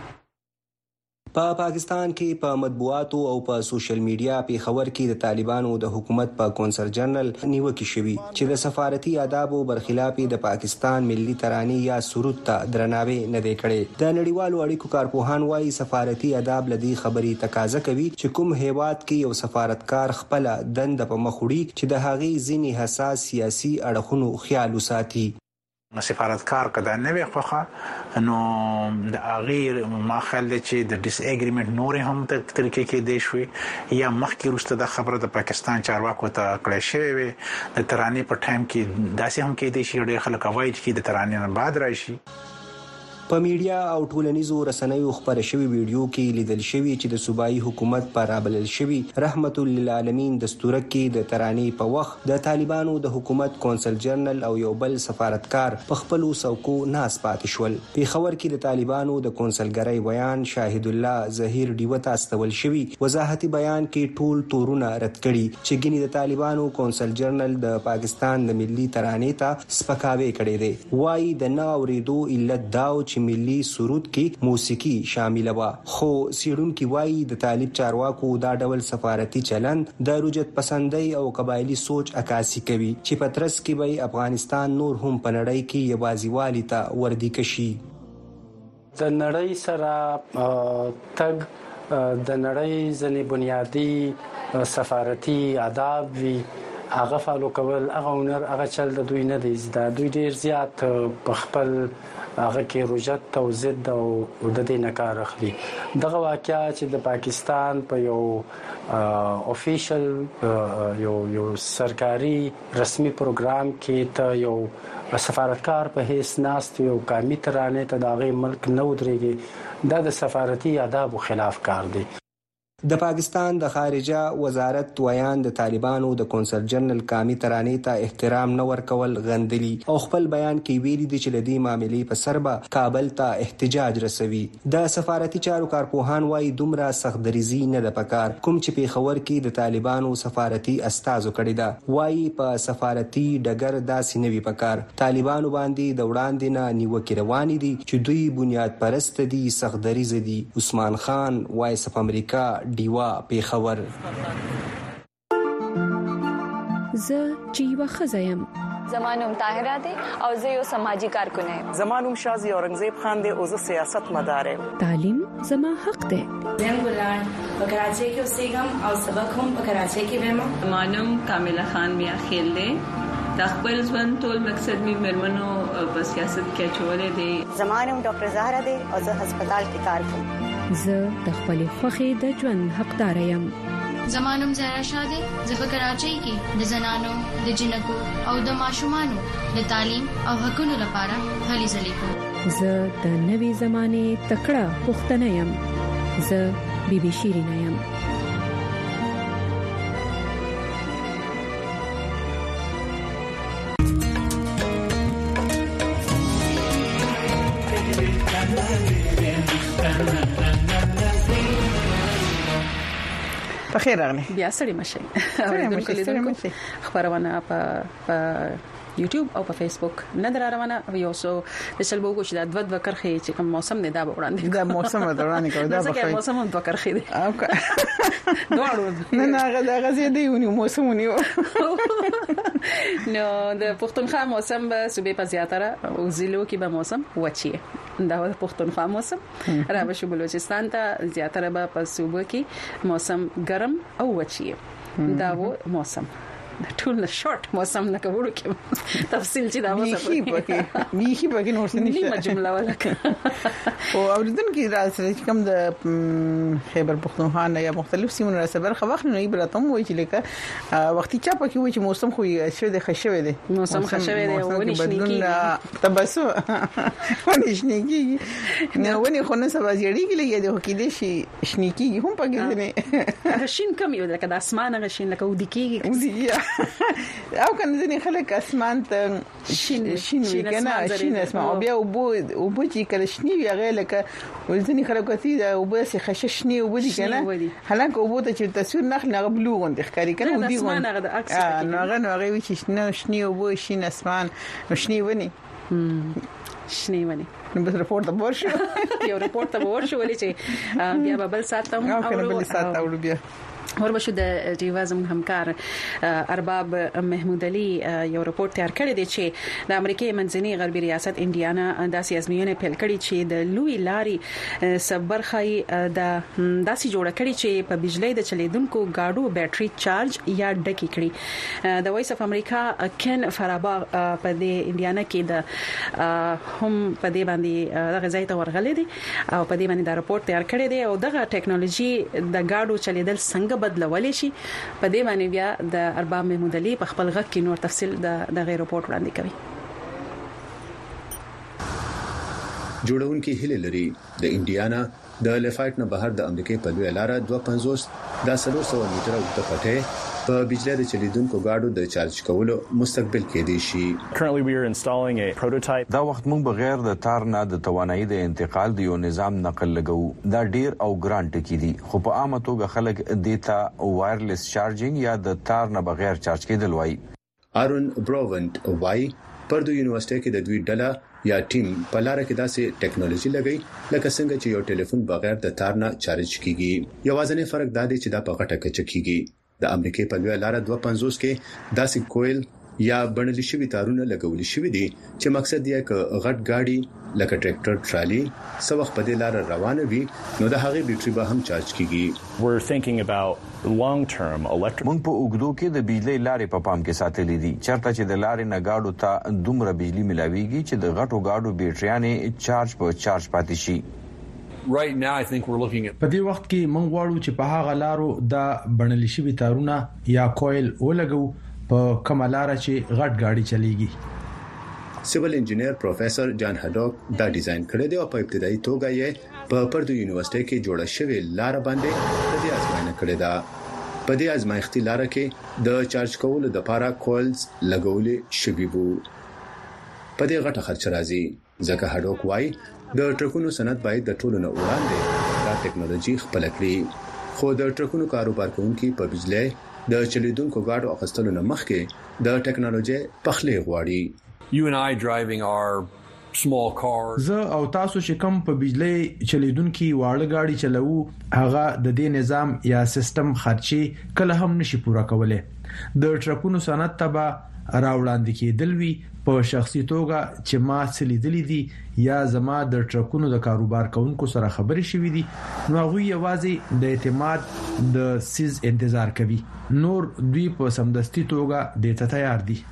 په پاکستان کې په مطبوعاتو او په سوشل میډیا په خبر کې د طالبانو د حکومت په کونسل جنرال نیوکه شوې چې د سفارتي آدابو برخلاف د پاکستان ملي ترانې یا سرود ته درناوی نه دی کړی د نړیوالو اړیکو کارپوهان وايي سفارتي آداب لدی خبري تقاضا کوي چې کوم هیواد کې یو سفارتکار خپل دند په مخ وړي چې د هغې ځینی حساس سیاسي اړخونو خیال وساتي سفارتکار کدا نه وي خوخه نو د اغیر ماخل چې د ډیس اګریمنت نور هم ته طریقې کې دی شوی یا مخکې وروسته د خبره د پاکستان چارواکو ته کړی شوی وي د ترانې په ټایم کې داسې هم کې دی چې ډېر خلک وایي چې د ترانې نه بعد راشي په میډیا او ټولنیزو رسنیو خبره شوی ویډیو کې لیدل شوی چې د صوبایي حکومت پر رابلل شوی رحمت للعالمین دستور کې د ترانې په وخت د طالبانو د حکومت کونسل جنرال او یو بل سفارتکار په خپل سوکو ناس پاتې شول په خبر کې د طالبانو د کونسلګرۍ بیان شاهد الله ظهیر دیوته استول شوی وضاحتي بیان کې ټول تورونه رد کړي چې ګینه د طالبانو کونسل جنرال د پاکستان د ملي ترانې ته سپکاوی کړي دي وایي د نه اوریدو علت داو ملي سرود کې موسیقي شامل و خو سیډونکو وایي د طالب چارواکو دا ډول سفارتي چلند د رجت پسندۍ او قبایلی سوچ عکاسي کوي چې پترس کې به افغانستان نور هم په نړۍ کې یوازیوالي ته وردی کشي د نړۍ سره تګ د نړۍ ځنې بنیادی سفارتي آداب وی هغه فالو کول هغه ونر هغه چل د دوی نه دی زده دوی ډیر زیات په خپل هغه کې رجت او ضد او د دې نه کار اخلي دغه واقعیا چې د پاکستان په یو افیشل یو سرکاري رسمي پروګرام کې ته یو سفارتکار په هیڅ ناست یو قومي ترانې ته دغه ملک نه ودرېږي دا د سفارتي آدابو خلاف کار دی د پاکستان د خارجه وزارت ویان د طالبانو د کونسل جنرال قومي ترانې ته احترام نه ورکول غندلي او خپل بیان کې ویلي دي چې لدی معاملې په سربه کابل ته احتجاج رسوي د سفارتي چارو کارپوهان وايي دومره سختدریزي نه د پکار کوم چې په خبر کې د طالبانو سفارتي استازو کړی دا وايي په سفارتي ډګر داسې نوي پکار طالبانو باندې د وړاندې نه نیوکه روانې دي چې دوی بنیاد پرست دي سختدریز دي عثمان خان وایس اف امریکا دیوا پیښور زه چې یو خزایم زمانم طاهره دی او زه یو سماجی کارکون یم. زمانم شازي اورنګزیب خان دی او زه سیاست مدار یم. تعلیم زما حق دی. زم ګلان په کراچۍ کې اوسېږم او سبق هم په کراچۍ کې وایم. زمانم کامله خان میا خیل دی. د خپل ژوند ټول مقصد می مرمنو په سیاست کې چولې دی. زمانم ډاکټر زهرا دی او زه هسپتال کې کار کوم. زه د خپل خوخي د ژوند حقدار یم. زمانم زهرا شاده زه په کراچۍ کې د زنانو د جنکو او د ماشومانو د تعلیم او حقوقو لپاره هلي ځلې کوم. زه د نوي زمانه تکړه پښتنه یم. زه بیبي شیرینه یم. بخیر راغلی. بیا سړی مشه خبرونه په یوټیوب او په فیسبوک نه دراروانه یو څو د چلبو کو چې د دوه کرخي چې کوم موسم نه دا وړاندې دا موسم وړاندې کوي دا به موسم هم دوه کرخي دي دواړو نه هغه غزي دی ونی موسمونه نو د پښتونخوا موسم به صوبې په زیاتره او ضلعو کې به موسم وچی دا د پښتونخوا موسم را به شو بلوچستان ته زیاتره به په صوبو کې موسم ګرم او وچی دا و موسم ټول نه شورت موسم نه کوو کې تفصیل چې دا موسم میخي پکې نور څه نشته نیمه جمله ولکه او اوریدن کې راځي کوم د خیبر پختونخوا نه یا مختلف سیمونو را سره خبر نه ایبراتم وای چې لکه وختي چا پکې وای چې موسم خو شه د خښوي دي موسم خښوي دي او نشنيږي تبسو ونشنيږي نه ونی خو نه سبا زیړیږي لګي د هکې دي شي شنيږي هم پکې نه شین کم یو لکه د اسمان غشین لکه ودیږي او کنه ځنې خلک اسمان ته شین وکنه شین اسمان او بیا او بو چې کله شنی وی غیر لکه ځنې خلک کوي دا او بس خششنی او بده کنه هلکه او بو ته چې تصویر نخل نه بلو غوند ښکاری کنه ودی غوند نو هغه وی چې شنی او بو شین اسمان شنی ونی نو به رپورټ ته ورشو یو رپورټ ته ورشو ولې چې بیا بل ساتم او بیا وربشو د ټیوازم همکار ارباب محمود علي یو رپورت تیار کړی دی چې د امریکای منځنی غربي ریاست انډیانا داسې ازموینه پیل کړې چې د لوی لاري سبرخای د داسې جوړ کړی چې په بجلی د چلیدونکو گاډو بیټري چارج یا ډکی کړي د وایس اف امریکا کن فراباغ په د انډیانا کې د هم په دې باندې د غځای ته ورغلې دي او په دې باندې دا رپورت تیار کړی دی او دغه ټیکنالوژي د گاډو چلیدل څنګه بدلولې شي په دې باندې بیا د ارباب محمود علي په خپل غږ کې نور تفصیل د غیر رپورت وړاندې کوي. جوړونکي هیله لري د انډیانا د لیفایټ نه بهر د امریکای په لوی لار 250 د 300 میټر اوږده پټه په بجلی د چلیدونکو گاډو د چارج کولو مستقبل کې دي شي. Currently we are installing a prototype. دا وخت موږ بغیر د تار نه د توانایي د انتقال د یو نظام نقل لګو. دا ډیر او ګرانټ کې دي خو په عامه توګه خلک دیتا وایرلیس چارجینګ یا د تار نه بغیر چارج کېدل وایي. آرون بروونت وایي پردو یونیورسيټي کې د دوی ډله یا ټیم په لار کې داسې ټیکنالوژي لګي لکه څنګه چې یو ټلیفون بغیر د تار نه چارج کیږي. یوازینی فرق دا دی چې دا په غټه کې کیږي. د امریکای په لوی لار 250 کې داسې کویل یا بڼلې شوی تارونه لګول شوی دي چې مقصد یې ک غټ گاډي لکه ټریکټر ټرالي سو وخت په دې لار روانه وي نو د هغه بیټري به هم چارج کیږي. We're thinking about long term electric. موږ په اوګدو کې د بجلی لارې په پام کې ساتلې دي چرته چې د لارې نه گاډو ته دومره بجلی ملاويږي چې د غټو گاډو بیټریانې چارج په چارج پاتې شي. Right now I think we're looking at په دې وخت کې موږ غواړو چې په هغه لارو د بڼلې شوی تارونه یا کویل ولګو په کومه لار چې غټ گاډي چلیږي. سیول انجینیر پروفیسور جان هډوک دا ډیزاین کړی دی او په ابتدایي توګه یې په پردو یونیورسيټي کې جوړه شوی لار باندې د دې ازموینه کړې ده. په دې ازمایښتي لار کې د چارج کولو لپاره کویلز لګولې شوی وو. په دې غټه خرچ راځي ځکه هډوک وايي د ټرکونو صنعت باید د ټولو نه وړاندې دا ټیکنالوژي خپل کړي خو د ټرکونو کاروبار کوونکي په بجلی د چلیدونکو گاډو اخیستلو نه مخکې د ټیکنالوژي پخلې غواړي. You and I driving our small cars. زه او تاسو چې کوم په بجلی چلیدونکو واړه گاډي چلوو هغه د دې نظام یا سیستم خرچي کله هم نشي پورا کولای. د ټرکونو صنعت تبع راوړاندې کېدل وی په شخصي توګه چې ما سلیدلې دي یا زما د ټرکونو د کاروبار کوونکو سره خبرې شوې دي نو هغه یوازې د اعتماد د سیز انتظار کوي نور دوی په سمدستي توګه د ته تیار دي.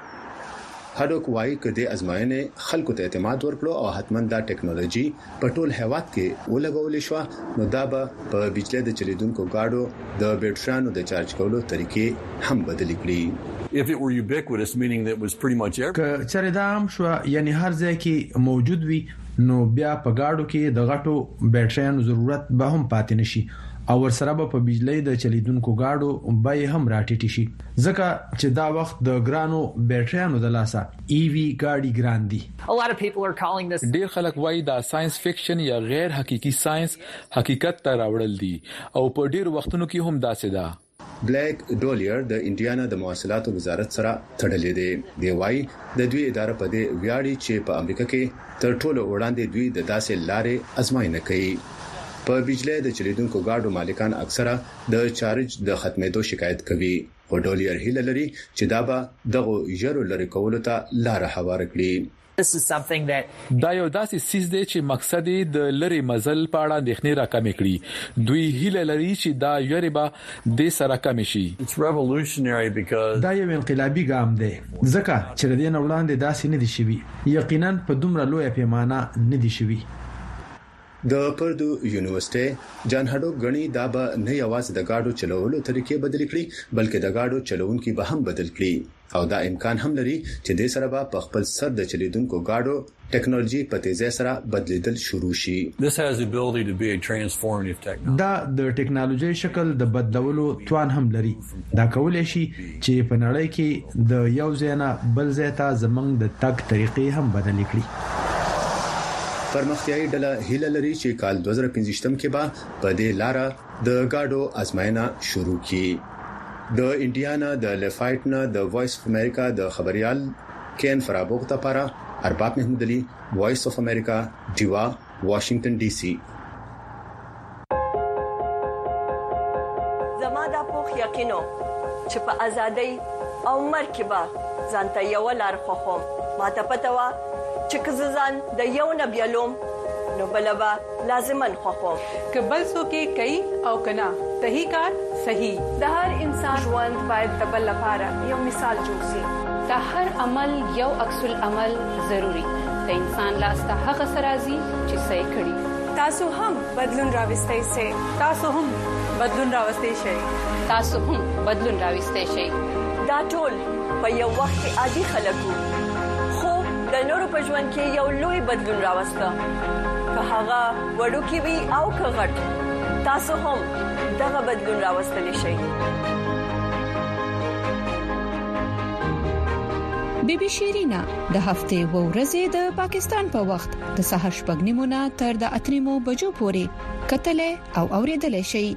هډوک وايي کده ازماینه خلکو ته اعتماد ورکړو او حتمن دا ټیکنالوژي په ټول هیواد کې ولګول شو نو دا به په بجلی د چلیدونکو گاډو د بیټریانو د چارج کولو طریقې هم بدل کړي. If it were ubiquitous, meaning that it was pretty much everywhere. که چېرې دا هم شو یعنی هر ځای کې موجود وي نو بیا په گاډو کې د غټو بیټریانو ضرورت به هم پاتې نشي او ورسره به په بجلی د چلیدونکو گاډو به هم راټیټ شي ځکه چې دا وخت د ګرانو بیټریانو د لاسه ای وی گاډي ګران دي. A lot of people are calling this ډیر خلک وایي دا ساينس فکشن یا غیر حقيقي ساينس حقیقت ته راوړل دي او په ډیر وختونو کې هم داسې ده. بلیک ډولیر د انډیانا د مواصلاتو وزارت سره تړلې دی. دی وايي د دوی اداره په دې ویاړي چې په امریکا کې تر ټولو وړاندې دوی د داسې لارې ازمایښت کوي. په بجلی د چلیدونکو گاډو مالکان اکثره د چارج د ختمېدو شکایت کوي. ډولیر هیله لري چې دا به دغه ژر لری کولو ته لار هوار کړي. This is something that دا یو داسې سیس دی چې مقصد یې د لری مزل په اړه اندېښنې راکمې کړي. دوی هیله لري چې دا یوري به د سره کم شي. It's revolutionary because دا یو انقلابي ګام دی ځکه چې د دې وړاندې داسې نه دي شوي یقینا په دومره لوی پیمانه نه دي شوي. د پردو یونیورسيټي جان هډوک غني دا به نه یوازې د گاډو چلولو طریقې بدل کړي بلکې د گاډو چلونکو به هم بدل کړي او دا امکان هم لري چې د سره په خپل سر د چلیدونکو گاډو ټیکنالوژي په تیزه سره بدلیدل شروع شي. This has the ability to be a transformative technology. دا د ټیکنالوژي شکل د بدلولو توان هم لري. دا کولای شي چې په نړۍ کې د یو ځای نه بل ځای ته زمنګ د تګ طریقې هم بدل کړي. پرمختیايي ډله هیله لري چې کال 2015 کې به په دې لارا د گاډو ازمایښت شروع کړي. د انډیانا د لفایټ نه د وایس اف امریکا د خبريال کین فرابوغ لپاره ارباب محمود علي وایس اف امریکا دیوا واشنگټن ډي سي. زما د پوخ یقینو چې په ازادۍ او مرکبه ځانته یو لار خوخم ماته پته وا چې کززان د یو نبیلوم نو بلبا لازمن خوخم که بل سو کې کوي او کنا صحیح کار صحیح د هر انسان ژوند باید د بل لپاره یو مثال جوړ شي د هر عمل یو عکس العمل ضروری د انسان لاس ته هغه سرازي چې صحیح کړي. تاسو هم بدلون راوستئ شئ. تاسو هم بدلون راوستئ شئ. تاسو هم بدلون راوستئ شئ. دا ټول په یو وخت کې عادي خلکو د نورو په ژوند کې یو لوی بدلون راوسته که هغه وړوکی وي او که غټ تاسو هم دغه بدلون راوستلی شئ. بیبي شیرینا د هفته و ورځې د پاکستان په وخت د سحر شپږ نیمونه تر د 8 بجو پورې کتلې او اوریدلې شي.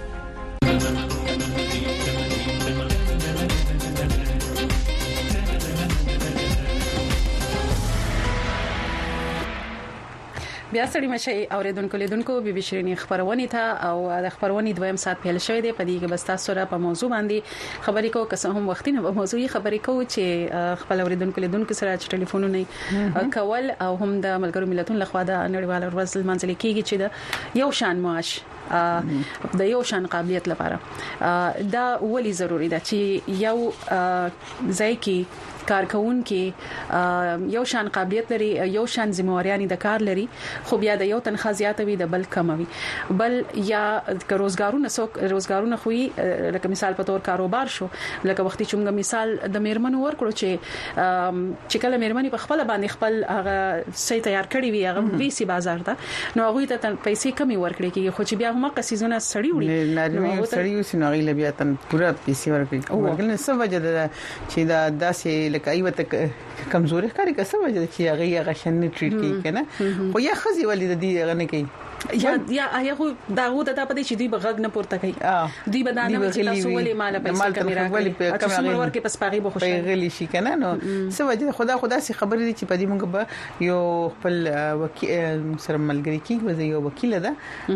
بیا سړی مشي اوریدونکو لیدونکو بي بي شيرين خبرونه ته او د خبرونه دویم سات پیل شوې ده په دې کې بس تاسو را په موضوع باندې خبرې کو که هم وختي نه په موضوعي خبرې کو چې خپل اوریدونکو لیدونکو سره ټلیفونونه کول او هم د ملګرو ملتونو لخوا د نړیوال ورځ منځل کېږي چې د یو شان معاش د یو شان قابلیت لپاره دا ولې ضروری ده چې یو ځای کې کارکون کې یو شان قابلیت لري یو شان ذمہواريان د کار لري خو بیا د یو تنخواه زیاته وي د بل کم وي بل یا که روزګارونه خوې لکه مثال په تور کاروبار شو لکه وختي چونګه مثال د میرمنو ورکړو چې کله میرمنې په خپل باندې خپل هغه سي تیار کړی وي هغه ویسي بازار ته نو هغه ته پیسې کمی ورکړي کې خو چې بیا هم قصیزونه سړی وړي نو سړی وسنغې لبیا تن پورا پیسې ورکړي ورګل څه وجه ده چې دا داسې لکه ایوته کمزوري کاری که څه وجه چې هغه غشن ټریټ کوي کنه خو یا خزي ولې د دې غنه کوي یا هغه داغه د پدې چې دوی بغږ نه پورته کوي دوی بدانه چې تاسو ولې مال پیسې کمی راکړي چې څومره ورکه پس پاغي به خوشاله غلي شي کنه نو څه وجه خدا سي خبرې دي چې پدې موږ به یو خپل وکیل سره ملګری کیږي یو وکیل ده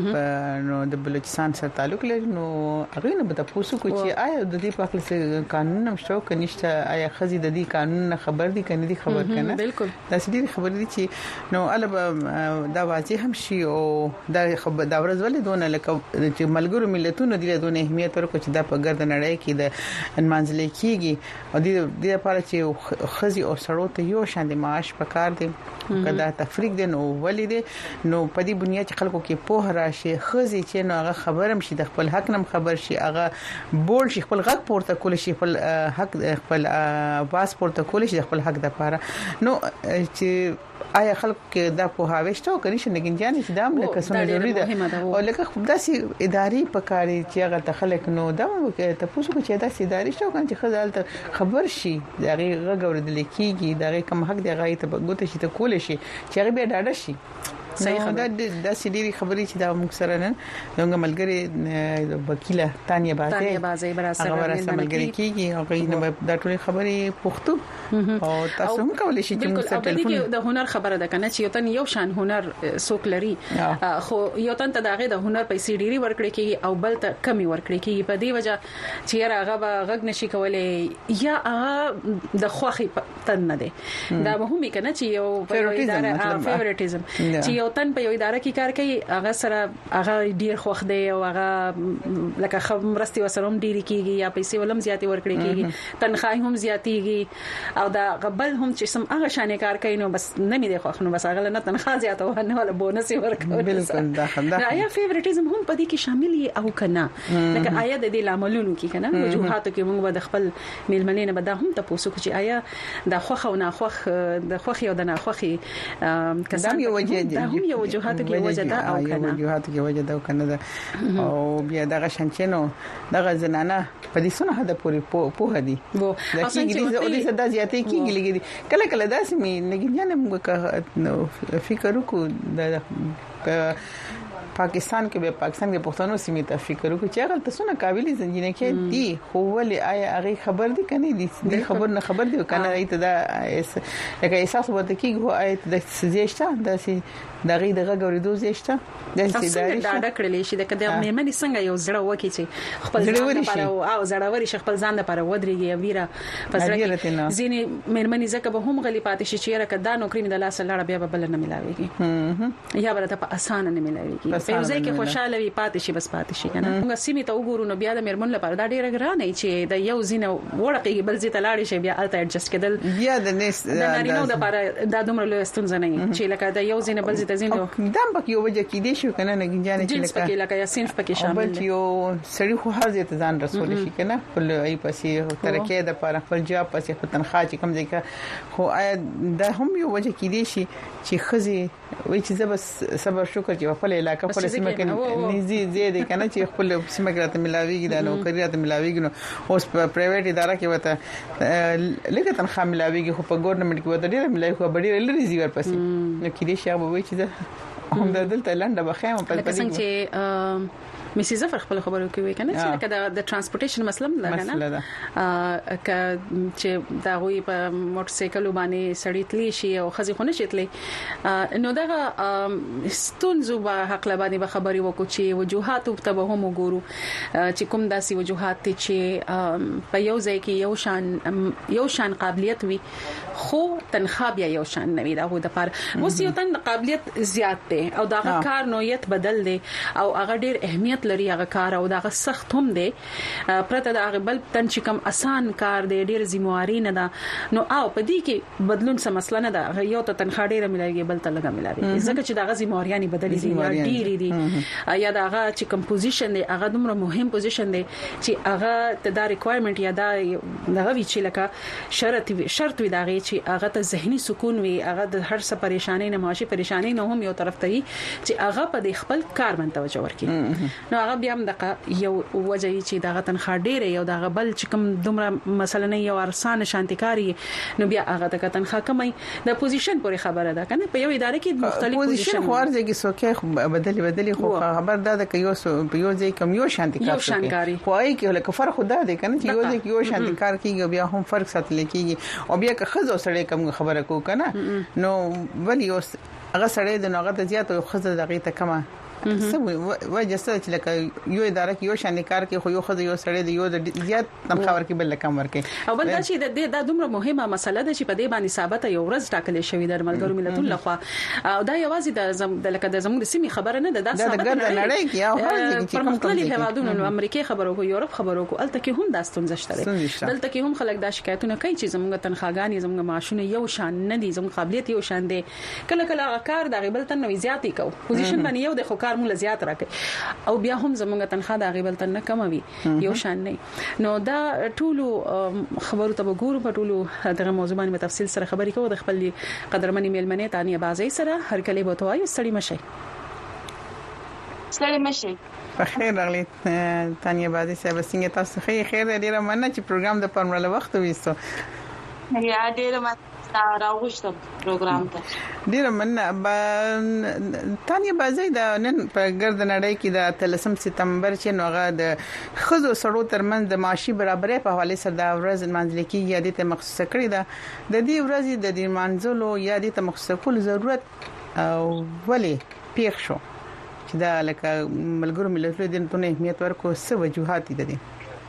نو د بلوچستان سره تعلق لري نو هغه نه به تاسو کو چې آیا د دې په اړه قانون نشته کنيشته آیا خزي د دې قانون خبر دي کنه دي خبر کنه بالکل دا سړي خبر دي چې نو البته دا واضح هم شي او دا خبر دا ورځ ولې دونه لکه چې ملګرو ملتونو د دې اهمیت ورکو چې دا په ګرد نړۍ کې د انمنځل کېږي او د دې لپاره چې خزي او سړو ته یو شان د معاش پکار دي کدا تفریق دي نو ولې دي نو په دې بنیاد چې خلکو کې په راشي خزي چې نو هغه خبرم شي د خپل حق نم خبر شي هغه بول شي خپل غږ پورته کول شي خپل حق خپل پاسپورت کول شي خپل حق د لپاره نو چې آیا خلک کې دا په هاوښتو کني چې نګنجانې چې دام لکه څونه ضروري ده او لکه داسې اداري پکاري چې هغه تخلق نو دا ته پوسو چې داسې اداري شو کنه چې خزالته خبر شي دا غوړ د لیکيږي دا کوم حق دی غي ته ګوت شي ته کول شي چې هغه به ډاډه شي صحیح خبره دا سړي خبرې چې دا موږ سره نن دغه ملګری وکیله تانیا بازي برابر ملګری کیږي او غوښنه دا ټول خبرې پښتو او تاسو هم کولای شئ چې موږ سره ټلیفون د هنر خبره ده کنه چې یو تن یو شان هنر سوک لري خو یو تن ته دغه د هنر پیسې ډيري ورکړي کیږي او بل ته کمی ورکړي کیږي په دې وجه چې هغه غږ نشي کولای یا د خوخي تن نه ده دا به هم کنه چې یو فیورټیزم چې یو تن په یو اداره کې کار کوي هغه سره هغه ډیر خوخ دی او هغه لکه خبرستي وسروم ډیری کیږي یا پیسې ولم زیاتې ورکړي کیږي تنخواه هم زیاتېږي او دا قبل هم چې سم هغه شانې کار کوي نو بس نه می دی خوښ نو بس هغه نه تنخواه زیاته نه ولا بونس ورکوي بالکل دا یا فیورټیزم هم په دې کې شامل وي او کنه لکه آیا د دې لاملونو کې کنه وجوهاتو کې موږ د خپل میلمنې نه بده هم تاسو کو چې آیا د خوخ او نه خوخ د خوخ او د نه خوخي کسان یو وجه هم یو وجوهاتو کې وجه دا او کنه وجوهاتو کې وجه دا او کنه او بیا دغه شنچنو دغه زنانه په دې سونه هدا پوری په هدي د انګلیزي او د زده زیاتې کېږي لګي کله کله داسې مې نګینه موږ فکر وکړو د پاکستان کې به پاکستان کې پښتنو سیمې ته فکر وکړو چې هغه تاسو نه قابلیت زنجینه کې دي خو ولې آیا هغه خبر دي کني دي خبر نه خبر دي کنه ایت دا لکه احساس ورته کیږي هو ایت د سزیشته داسې دغه غوړېدو زیشته د سیداري دا ډکړلې شي د کده مېمنې څنګه یو زړه وکی چې خپل ځان لپاره او زړوري خپل ځان لپاره ودرېږي ویره پسره ځینې مېمنې ځکه به هم غلي پاتې شي چې راکدا نوکری مې د لاس لړ بیا به بل نه ملاويږي یا برته په اسانه نه ملاويږي په ځای کې خوشاله وي پاتې شي بس پاتې شي کنه موږ سیمه ته وګورو نو بیا د مېرمن لپاره دا ډیره ګرانه چې د یو زینه وړقېږي بل ځای ته لاړ شي بیا الته اډجست کېدل بیا د نس د نارینو لپاره دا دومره لوی ستونزه نه چې لکه د یو زینه بل ځای ته زینو دم پکې یو وجه کې دي شو کنه نګنجانې چې لکه یا صنف پکې شامل دي یو سړی خو هر ځای ته ځان رسول شي کنه خپل ای پسې ترکه د لپاره خپل جواب پسې خپل تنخواه چې کم ځای خو دا هم یو وجه کې دي چې خزي وای چې زب صبر شکر چې خپل علاقې خپل سیمه کې نيزي زیاده کنه چې خپل سیمه کې راته ملاويږي دا نوکری راته ملاويږي نو اوس په پرایویټ اداره کې وته لکه تنخواه ملاويږي خو په ګورنمنت کې وته ډیر ملاوي خو ډیر لري زیور پسې نو کې دې شابه وای چې هم د دلته لنډه بخیم په پدې څنګه میسي زفر خپل خبرو کوي کنه چې لکه د ترانسپورټیشن مسله ده کنه چې دا غوي په موټر سایکل باندې سړی تلی شي او خزي خونه شتلې نو دا ستونزو په حق لبانې به خبري وکړو چې وجوهات ته به هم وګورو چې کوم داسي وجوهات چې په یو ځای کې یو شان قابلیت وي خو تنخواه بیا یو شان نه وي دا هو د پاره اوس یو تن قابلیت زیات دی او دا کار نوعیت بدل دی او هغه ډیر اهمیت لري هغه کار او دا سخت هم دی پرته دا بل تن چې کم آسان کار دی ډیر ذمہواری نه ده نو او په دې کې بدلون څه مسله نه ده یو ته تنخواه ډیر ملایږي بل ته لګا ملایږي ځکه چې دا ذمہواریانی بدلې دي ډیر دي یا دا هغه چې کم پوزیشن دی هغه دومره مهم پوزیشن دی چې هغه ته دا ریکوایرمنت یا دا دغه وی چې لکه شرط وی دا چې هغه ته ذهني سکون وي هغه د هر څه پریشانی نه معاشي پریشانی نه هم یو طرف ته چاته چې هغه په خپل کار باندې توجه ورکړي نو هغه بیا هم د یو وجه چې دغه تنخواه ډیره یو دغه بل چې کوم دومره مثلا نه یو ارسان شانتکاری نو بیا هغه د تنخواه کمای د پوزیشن پورې خبره ده کنه په یو اداره کې مختلف پوزیشن خورځي کې څوک بدلی خو خبر ده د یو ځای کم یو شانتکاری خو هي کې لکه فرق ده کنه چې یو ځای کې یو شانتکار کیږي بیا هم فرق ساتل کیږي او بیا که خزو سره کم خبره کو کنه نو ولی اوس هغه سره د نوغه د زیات او خزه دغه ته کما وجه څه چې لکه یو اداره کې یو شانکار کې خو یو خزه یو سره د یو زیات تنخواه ورکې بل کم ورکې او بل دا چې د دومره مهمه مسله ده چې په دې باندې ثابت یو ورځ ټاکل شوی د ملګرو ملتونو لخوا او دا یوازې د لکه د زموږ سیمې خبره نه ده دا ثابت نه لري کې او هر په مختلفو هیوادونو امریکا خبرو کو یورپ خبرو کو الته کې هم داستون زشته دلته کې هم خلک دا شکایتونه کوي چې زموږ تنخواګانی زموږ معاشونه یو شان نه دي زموږ قابلیت یو شان دي کله کله کار د غیبل تن نوې زیاتې کو پوزیشن باندې یو د خو کار مول زیات راکې او بیا هم زموږ تنخواه د غیبل تن کموي یو شان نه نو دا ټولو خبرو ته وګورو په ټولو دغه موضوع باندې تفصیل سره خبرې کوو د خپل قدرمنې میلمنې تانیا بازي سره هر کله به توایو ستړي مشي بخیر راغلی تانیا بازي صاحب څنګه تاسو خیر ډیره مننه چې پروګرام د پرمړل وخت وېستو یا ډیره مننه راوښتم پروګرام ته ډیره مننه تانیا بازي د نن په ګرد نړۍ کې د 13 سپتمبر چې نوغه د خزو سړو ترمنځ د معاشي برابرۍ په حواله سره د ورځ منځل کې یادې ته مخصوص کړی ده د دې ورځې د دې منځلو یادې ته مخصوص کول ضرورت او ولی پیښ شو چې دا لکه ملګرو ملتونو د ټولنې اهمیت ورکو څه وجوهات دي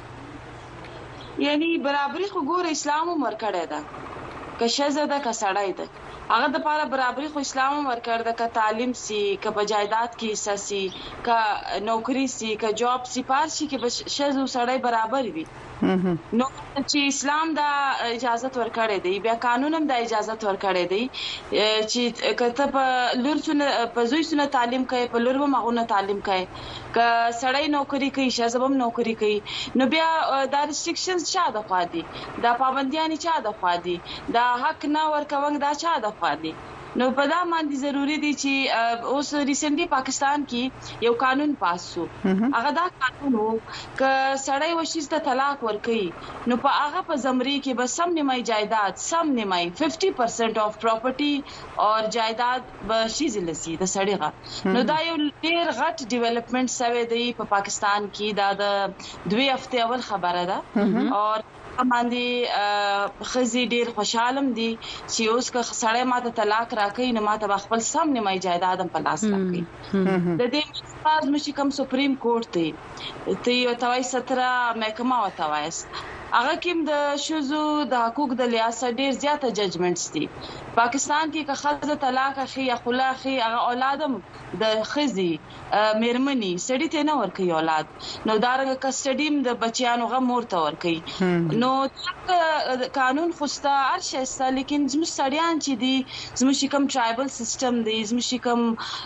یعنی برابرۍ خو ګور اسلام ورکړی ده که شزه ده که سړی ده هغه د لپاره برابرۍ خو اسلام ورکړ ده که تعلیم سي که په جایداد کې حصہ سي که نوکری سي که جاب سي پارشي کې به شزه سړی برابر وي نو چې اسلام دا اجازه ورکړې دی بیا قانون هم دا اجازه ورکړې دی چې کته په لور سونه په زوی سونه تعلیم کوي په لور به مغونه تعلیم کوي که سړی نوکری کوي شزه هم نوکری کوي نو بیا دا ریسټریکشنز چا د خوا دي دا پابندیاں چا د خوا دي دا حق نه ورکوونګ دا چا د خوا دي نو په دا باندې ضروری دي چې اوس ریسنټلی پاکستان کې یو قانون پاس شو هغه دا قانون وو ک سړی وشیز ته طلاق ورکړي نو په هغه په زمری کې به سم نیمای جایداد سم نیمای 50% اف پراپرټي اور جایداد به شیز لسی د سړی غا نو دا یو ډیر غټ ډیولپمنٹ سوي دی په پاکستان کې دا د 2 هفته اول خبره ده اور باندې خزي ډیر خوشاله دي چې اوس که سړی ماته طلاق راکړي نو ماته خپل سم نیمای جایداد په لاس راکړي د دې مستاز مشي کوم سپریم کورټ ته یو توای 17 محکمه وتاوایس هغه کوم د شوزو د حقوق د لیاسه ډیر زیاته ججمنټس دي پاکستان کې که خزه طلاق اخی یا خلا اخی هغه اولادم د خزي میرمنی سړی ته نه ورکي اولاد نو دارنګ کسټډیم د بچیانو غو مورته ورکي نو قانون خوستا ارشسته لیکن زموږ سړیان چې دي زموږ کوم ټرایبل سیستم دی زموږ کوم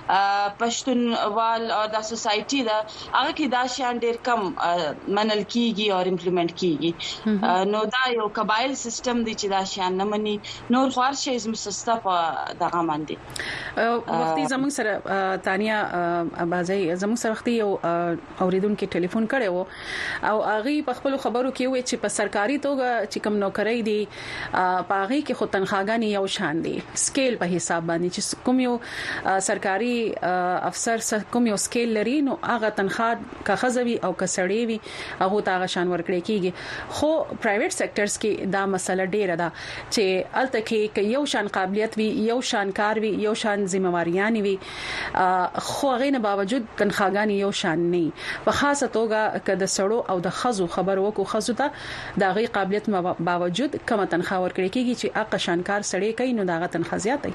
پښتونوال او د سوسايټي دا هغه کې دا شان ډیر کم منل کیږي او امپلیمنٹ کیږي نو دا یو قبایل سیستم دی چې دا شان نه مني نور خور شي زموږ سستا په دغه باندې وختي زموږ سره تانیا بازي زموږ سره وختي یو اوریدونکو ټلیفون کړو او هغه په خپل خبرو کې وایي چې په سرکاري توګه چې کوم نوکرۍ دي په هغه کې خو تنخواګانی یو شان دي سکیل په حساب باندې چې کوم یو سرکاري افسر کوم یو سکیل لري نو هغه تنخواه که خزوي او که سړی وي هغه ته هغه شان ورکړي کیږي خو پرایویټ سېکټرز کې دا مسله ډیره ده چې الته کې یو شان قابلیت وي یو شان کار وي یو شان ذمہواریاں وي خو هغه نه باوجود تنخواګانی یو شان نه په خاصه توګه که د سړو او د خزو خبر وکړو خزو ته د غي قابلیت باوجود کوم تنخواه ورکړي کیږي چې اقا شانکار سړی کوي نو داغه تنخواه زیاته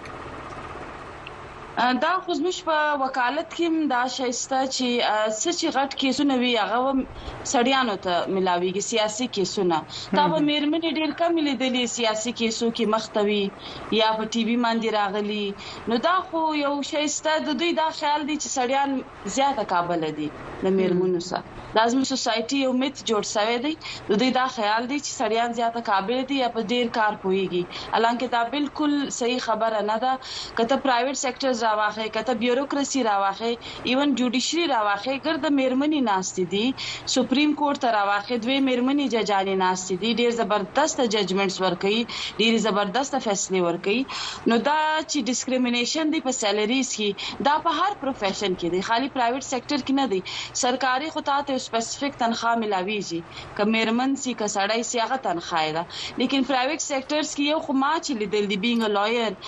دا خو زموږ په وکالت کې دا شایسته چې سچ غټ کیسونه وی هغه سړیانو ته ملاويږي سیاسي کیسونه دا به میرمنې ډیر کم لیدلې سیاسي کیسو کې مختوي یا په ټي وي باندې راغلي نو دا خو یو شایسته د دوی دا خیال دي چې سړیان زیاته قابل دي د میرمنو سره لازم سوسايټي یو میت جوړ شوی دی د دوی دا خیال دي چې سړیان زیاته قابل دي یا په ډیر کار کويږي حالانکه دا بالکل صحیح خبره نه ده کته پرایویټ سېکټرز راوخه کته بیوروکراسي راوخه ایون جوډیشري راوخه ګرد میرمنې ناشته دي سپریم کورټ ته راوخه دوی میرمنې ججانې ناشته دي ډیر زبردست ججمنټس ورکړي ډیر زبردست فیصله ورکړي نو دا چې ډیسکریمینیشن دی په سیلریز کې دا په هر پروفیشن کې دی خالی پرایویټ سېکټر کې نه دی سرکاري خطا ته سپیسیفیک تنخواه ملاويږي ک میرمن سي ک سړی سي هغه تنخواه ده لیکن پرایویټ سېکټرز کې یو خو ما چې لیدل دی بینګ ا لویر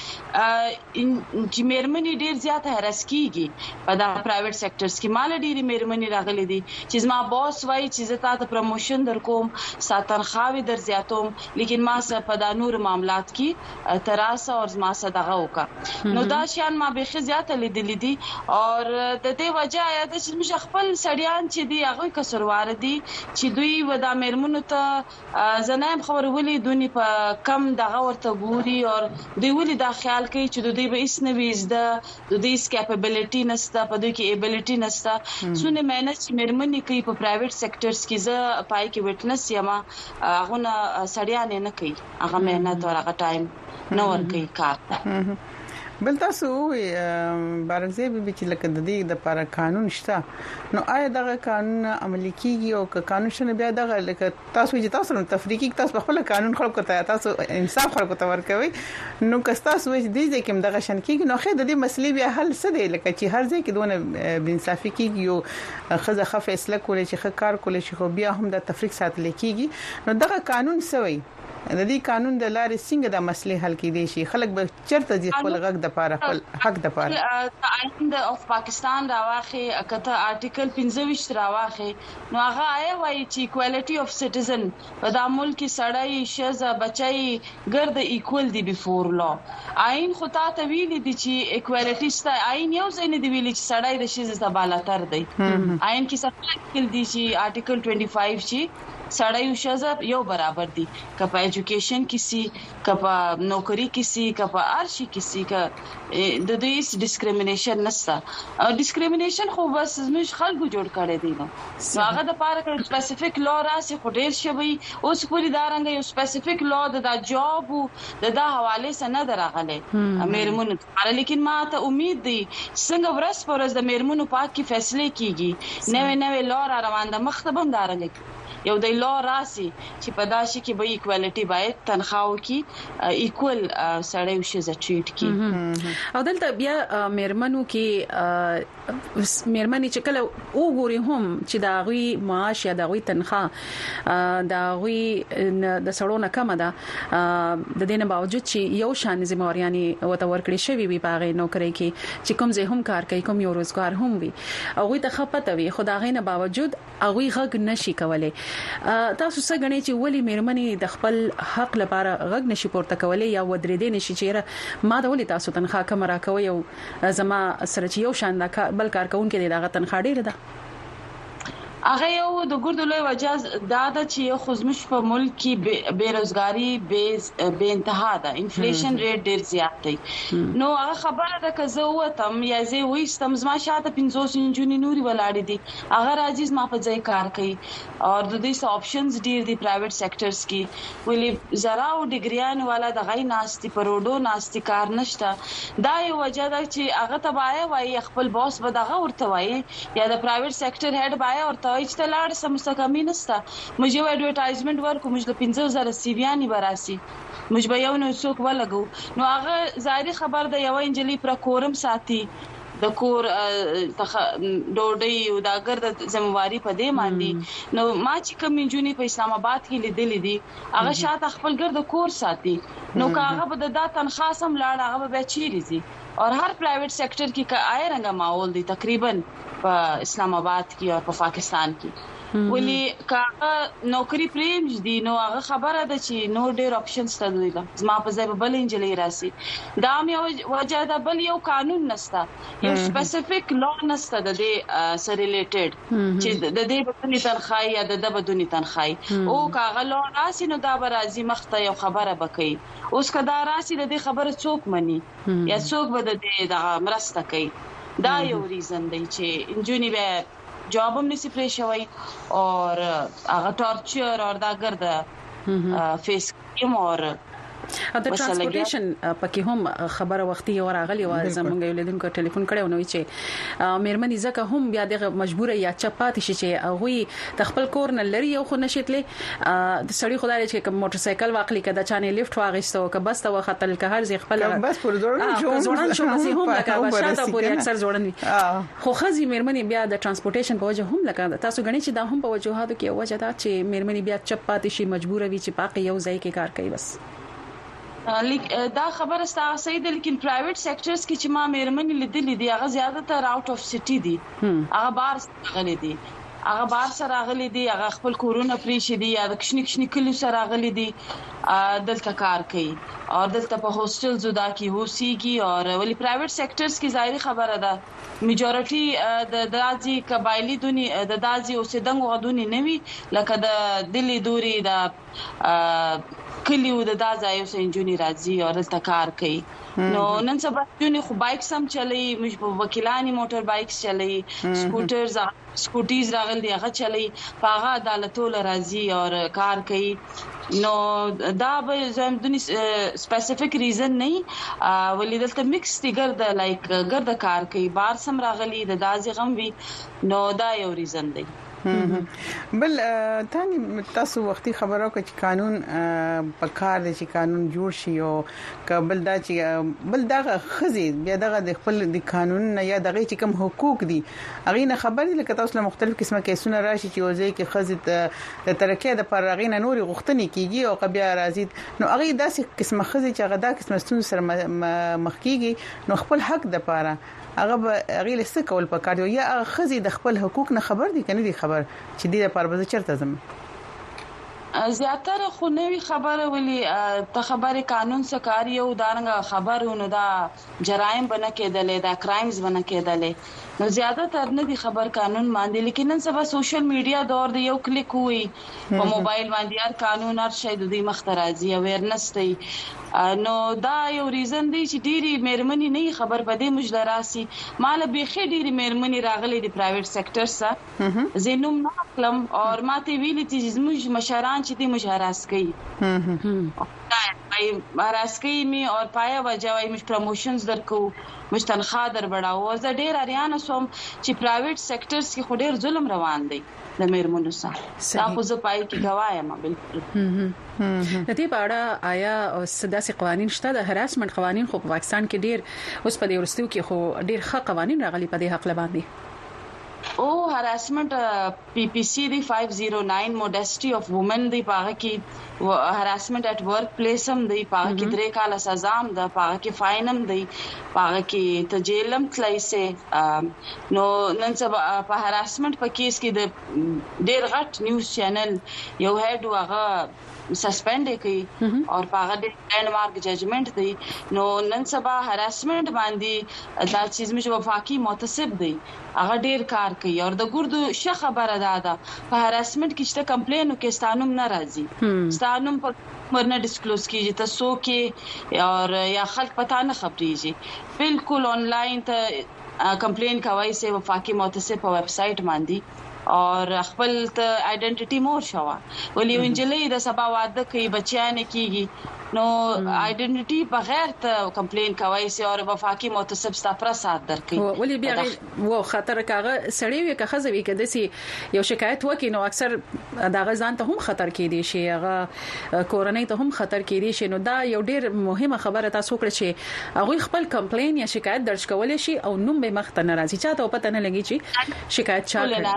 چې میرمنې ډیر زیات هرس کیږي په دا پرایویټ سېکټرز کې مال ډیر میرمنې راغلي دي چې ما باس وای چې زه تاسو پروموشن در کوم ساتنخواه در زیاتوم لیکن ما سره په دا نور معاملات کې تراسه او ما سره دغه وکا نو دا شان ما به زیات لیدل دي او د دې وجه یا د چې خپل سړیان چې دی هغه کسروار دي چې دوی ودا میرمنو ته زنایم خبر ولې دونی په کم دغه ورته ګوري او دوی ولې دا خیال کوي چې دوی به اس نویز ده د دې کیپابیلیټی نشته په دوی کې ایبیلیټی نشته سونه مهنت چې میرمنې کوي په پرایویټ سېکټرز کې زه پای کې وټنس یم هغه نه سړیان نه کوي هغه مهنت او هغه ټایم نو ور کوي کار بل تاسو بارزه به چې لکه د دې د لپاره قانون شته نو آیا دغه قانون عملي کیږي او قانون شنه بیا دغه لکه تاسو چې تاسو نو تفریقي تاسو خپل قانون خلکو ته تاسو انصاف خلکو ته ورکوي نو که تاسو چې دې کې دغه شن کیږي نو خې د دې مسلې بیا حل څه دی لکه چې هر ځای کې دونه بنصافي کیږي او خزه خف فیصله کولای شي کار کولای شي خو بیا هم د تفریق ساتل کیږي نو دغه قانون سوی د دې قانون د لارې څنګه د مسلې حل کیدي شي خلک به چرته ځي خپل غږ د پاره خپل حق د پاره آئین اف پاکستان راوخه کته آرټیکل 25 راوخه نو هغه آیا وایي چې ایکوالټي اف سټیزن په د ملک سړی شزه بچي ګرد ایکوال دی بیفور لا آئین خو ته ویلي دي چې ایکوالټي ستا آئین یو ځای نه دی ویلي چې سړی د شزه ته بالاتر دی آئین کې څه کېل دي چې آرټیکل 25 چې سړی او شزه یو برابر دي کپا ایجوکیشن کسی کپا نوکری کسی کپا ارشي کسی کا د دې ډیسکریمینیشن نشته او ډیسکریمینیشن خو بس زموږ خلکو جوړ کړی دی نو هغه د پاره سپیسیفیک لا راسي خو ډیر شوی اوس پوری دارنګ یو سپیسیفیک لا د جاب د حواله سره دراغله میرمنو لیکن ما ته امید دی څنګه ورس پرز د میرمنو پاک کی فیصله کیږي نوې لا روان د مختبم دارنګ یو د لا راسي چې په داسې کې به ایکوالټي باید تنخواو کې ایکوال سړی او شزه ټریټ کی او دلته بیا میرمنو کې میرمنې چې کله وګوري هم چې دا غوي معاش یا دا غوي تنخواه دا غوي د سړونو کم ده د دې نه باوجود چې یو شان ذمہوریانی وته ورکړي شوی وي په غي نوکری کې چې کوم ځای هم کار کوي کوم یو روزګار هم وي او ته خپته وي خدای نه باوجود هغه غږ نشي کولای تاسو څنګه غنئ چې ولی میرمنې د خپل حق لپاره غږ نشي پورته کولای یا ودرېدې نشي چې ما د ولې تاسو تنخواه کم راکوي او زما سره چې یو شان بل کارکونکو دغه تنخواه ډیره ده هغه یو د ګردو لوی وجه دا د چې خزمش په ملک کې بیروزګاری به انتها ده انفلیشن ریټ ډیر زیات دی نو هغه خبره ده که زه وتم یا زه وېستم زما شاته 500 انجونی نوري ولاړې دي هغه راځي ما په ځای کار کوي او د دې اپشنز ډیر دي پرایویټ سېکټرز کې ویلي زرا او ډیګریان والا د غي ناشتي پروډو ناشتي کار نشته دا یو وجه ده چې هغه تبعه وایي خپل باس به دغه ورته وایي یا د پرایویټ سېکټر هډ بای ورته چې لاړ سمستقامي نسته موږ یو اډورټایزمنت ورکو موږ د 15000 سیویانی براسي موږ به یو نو څوک ولګو نو هغه ظاهري خبر ده یو انجلی پر کورم ساتي د کور ډوډۍ او د ګرد ذمہواری په دې باندې نو ما چې کوم انجونی په اسلام آباد کې لیدلې دي هغه شاته خپل ګرد کور ساتي نو کاغه به د تنخواه سم لاړ هغه به چیرې اور هر پرایویټ سېکټر کې کا آی رنګه ماحول دي تقریبا په اسلام آباد کې او په پاکستان کې ولی کاغه نوکری پریم دي نو هغه خبره ده چې نو ډېر اپشنز ته دوی دا زما په ځای بل انجلی راسي دا مې وجه ده بل یو قانون نسته یو سپیسیفیک لا نسته د دې سره ریلیټډ چې د دې بدونی تنخواه یا د بدونی تنخواه او کاغه لا راسي نو دا برازي مخته یو خبره بکې اوس کدا راسي د دې خبره څوک مني یا څوک به د دې د مرسته کوي دا یو ریزن دی چې انجونی به جاب هم نسی پرې شوی اور هغه ټارچر اور دا ګرد فیس کیم اور د ترانسپورټیشن پکې هم خبره وختي او راغلی و زمونږ یو لیدونکو ټلیفون کړو نو چې مېرمنې ځکه هم بیا د مجبوره یا چپات شي چې هغه د خپل کور نه لري او خو نشیتلې د سړی خدای چې موټر سایکل واخلي کده چانه لیفټ واغښتو که بس ته وختل که هر ځای خپل بس پر جوړن شو بس هم لکه شاته پورې اکثر جوړن وي خو خزي مېرمنې بیا د ترانسپورټیشن په وجه هم لکه تاسو غني چې دا هم په وجوهاتو کې وجه دا چې مېرمنې بیا چپات شي مجبوره وي چې پاکه یو ځای کې کار کوي بس دا خبره ستاسو صحیح ده لیکن پرایویټ سېکټرز کې چې ما مېرمنې لیدلې دي هغه زیاته تر آوټ اف سټي دي هغه بار غلي دي هغه بار سره غلي دي هغه خپل کورونه پریشي دي یا د کشنی کلی سره غلي دي دلته کار کوي او دلته په هوسټل زودا کې هوسيږي او ولی پرایویټ سېکټرز کې ظاهري خبره ده میجورټي د دازي قبایلی دونی د دازي اوسیدنګ غدونی نوي لکه د دلی دوري د کلیو د دازای اوسنجونی راځي او دلته کار کوي نو نن سبا جونی خو بایک سم چلی مش وکیلانی موټر بایکس چلی سکوټیز راغلي هغه چلی پاغه عدالتو راځي او کار کوي نو دا به زم دني سپیسیفیک ریزن نه ولې دلته مکس دي ګرد لایک ګرد کار کوي بار سم راغلي د دازي غم وي نو دا یو ریزن دی بل تاني تاسو وختي خبرو کې قانون په کار دي چې قانون جوړ شي او قبل دا چې بل دا خزي بیا دغه د خپل د قانون یا دغه چې کوم حقوق دي اغه نه خبرې لکه تاسو له مختلف قسمه کیسونه راشي چې وځي کې خزي د ترکیه د پرغې نه نوري غوښتنې کیږي او بیا راځي نو اغه داسې قسمه خزي چې هغه د قسمه ستون سره مخ کیږي نو خپل حق د پاره هغه غیله څه کول پکاره یا خزي د خپل حقوق نه خبر دي کنه دي خبر چې دې لپاره به چرته زم زیاتره خو نوې خبره ولي ته خبره قانون سکاري او دارنګ خبرونه دا جرایم بنه کېدلې دا کرایمز بنه کېدلې نو زیاده تر نه دي خبر قانون باندې لیکن نن سبا سوشل میډیا دور دی یو کلیک وي په موبایل باندې هر قانون هر شی د دې مخترازي اویرنس دی نو دا یو ریزن دی چې ډيري مېرمنې نه خبر پدې مجلراسي مال به خې ډيري مېرمنې راغلي د پرایویټ سېکټر سره زینوم ناکلم او ماته ویلي چې زموږ مشران چې دې مشاراس کوي ماراس کوي می او پایا وجوي مش پروموشنز درکو مش تنخواه در بڑاو زه ډیر اریان سوم چې پرایویټ سېکټرز کې خو ډیر ظلم روان دی د مېرمنو سره دا خو زه پای کې گوایم بالکل د دې په اړه آیا سداسي قوانين شته د هراسمنت قوانين خو په پاکستان کې ډیر اوس په دې ورستو کې خو ډیر ښه قوانين راغلي په دې حق لباندې او هراسمنت پی پی سی دی 509 موډسټي اف وومن دی پاغه کې هراسمنت ایٹ ورک پلیس هم دی پاغه کې 3 کال سزا هم ده پاغه کې فاین هم دی پاغه کې تجیلم تلای سه نو نن سبا په هراسمنت په کیس کې د ډیر غټ نیوز چینل یو هډ واغه سسپند کړي او پاغه د لینډ مارک ججمنٹ دی نو نن سبا هراسمنت باندې دا چیز مې وفاقي متصب دی هغه ډیر کار کوي او د ګردو ش خبره ده په هراسمنت کې چې کمپلین کې ستانوم ناراضي ستانوم په مرنه ډیسکلوز کیږي تاسو کې او یا خلک پتا نه خبريږي بالکل آنلاین ته کمپلین کوي سه وفاقي متصب په ویب سټ باندې اور خپل ته ائیډنټیټي مور شوا ولې انجلې د سبا واده کوي بچیان کیږي نو ائیډنټیټي بغیر ته کمپلین کوي سي او وفاقي متصب ستاسو سات درکې ولې بیا و خطر کاغه سړی وي که خزوي کده سي یو شکایت وکي نو اکثر دا غزان ته هم خطر کې دي شي هغه کورنۍ ته هم خطر کې دي شي نو دا یو ډیر مهمه خبره تاسو کړئ چې هغه خپل کمپلین یا شکایت درج کولای شي او نوم به مخ ته ناراضي چاته پته نه لګي چې شکایت چا کړی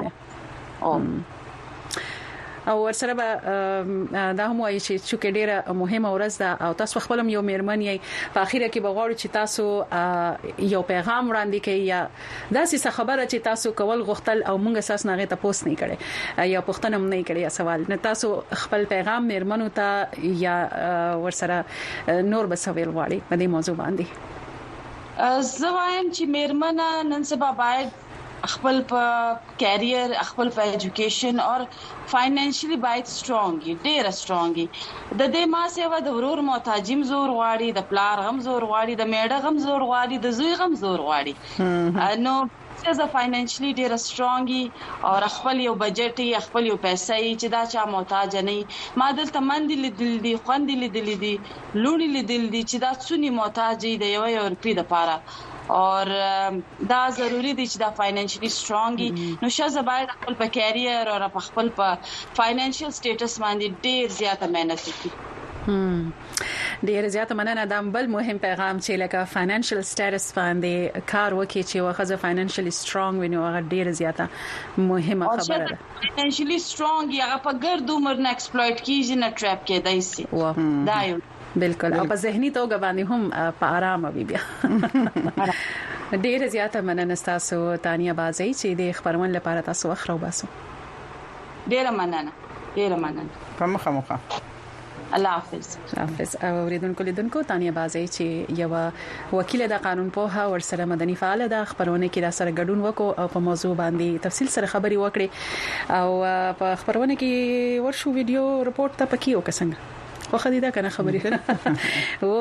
او ورسره به دا هم وایي چې ډیره مهمه ورځ ده او تاسو خپل یو مېرمن یې په اخیره کې بغواړو چې تاسو یو پیغام وړاندې کړئ یا داسې خبره چې تاسو کول غوښتل او موږ اساس نه غته پوسټ نه کړي یا پوښتنه هم نه کړي یا سوال نه تاسو خپل پیغام مېرمنو ته یا ورسره نور به سوال واړي په دې موضوع باندې زه وایم چې مېرمنه نن سبا باید خپل په کیریئر خپل په ایجوکیشن او فاینانشلی باید سترونګ ډیر سترونګ د دې ما سیوا د ورور محتاجیم زور غواړي د پلار غم زور غواړي د میړه غم زور غواړي د زوی غم زور غواړي نو څه فاینانشلی ډیر سترونګي او خپل یو بجټ یې خپل یو پیسې چې دا چا محتاج نه ما دلته مندي لیدل دي خوندې لیدل دي لونی لیدل دي چې دا څونی محتاج دی یو روپی د پاره اور دا ضروری دي چې دا فاینانشلی سترونګي نو شزه باید خپل په کیریئر او خپل په فاینانشل سټیټس باندې ډیر زیاته مهنت وکړي ډیر زیاته مننه دا بل مهم پیغام چې لکه فاینانشل سټیټس باندې کار وکړي چې واخزه فاینانشلی سترونګ وي نو هغه ډیر زیاته مهمه خبره ده فاینانشلی سترونګ هغه په ګرد عمر نه ایکسپلویټ کیږي نه ټریپ کېدای شي دا یو بالکل او په ذهني توګه باندې هم په آرام وي بیا ډیر زیاته مننه تاسو تانیا بازي چې د خبرونه لپاره تاسو اخرو باسو ډیر مننه په مخه الله حافظ اوریدونکو تانیا بازي چې یو وکیل د قانون په ها ورسره مدني فعال ده خبرونه کې را سره ګډون وکړو او په موضوع باندې تفصیل سره خبري وکړي او په خبرونه کې ورشو ویډیو رپورت ته پکې وکړم وخت دا کنه خبرې او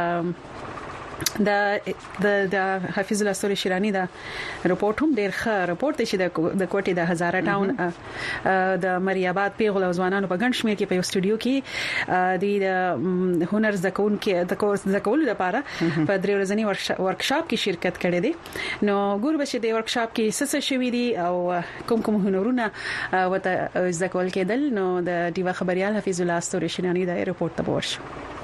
د حفیظ الله سوري شیرانی دا رپورت هم ډیر ښه رپورت چې د کوټې د هزاره ټاون د مریاباد پیغل او ځوانانو په ګڼ شمېر کې په یو سټوډیو کې د هنر زکول لپاره په درې ورځنی ورکشاپ کې شرکت کړې دي نو ګور بشه د ورکشاپ کې څه شوي دي او کوم هنرونه وته زکول کېدل نو د دیوا خبريال حفیظ الله سوري شیرانی دا رپورت ته ورشو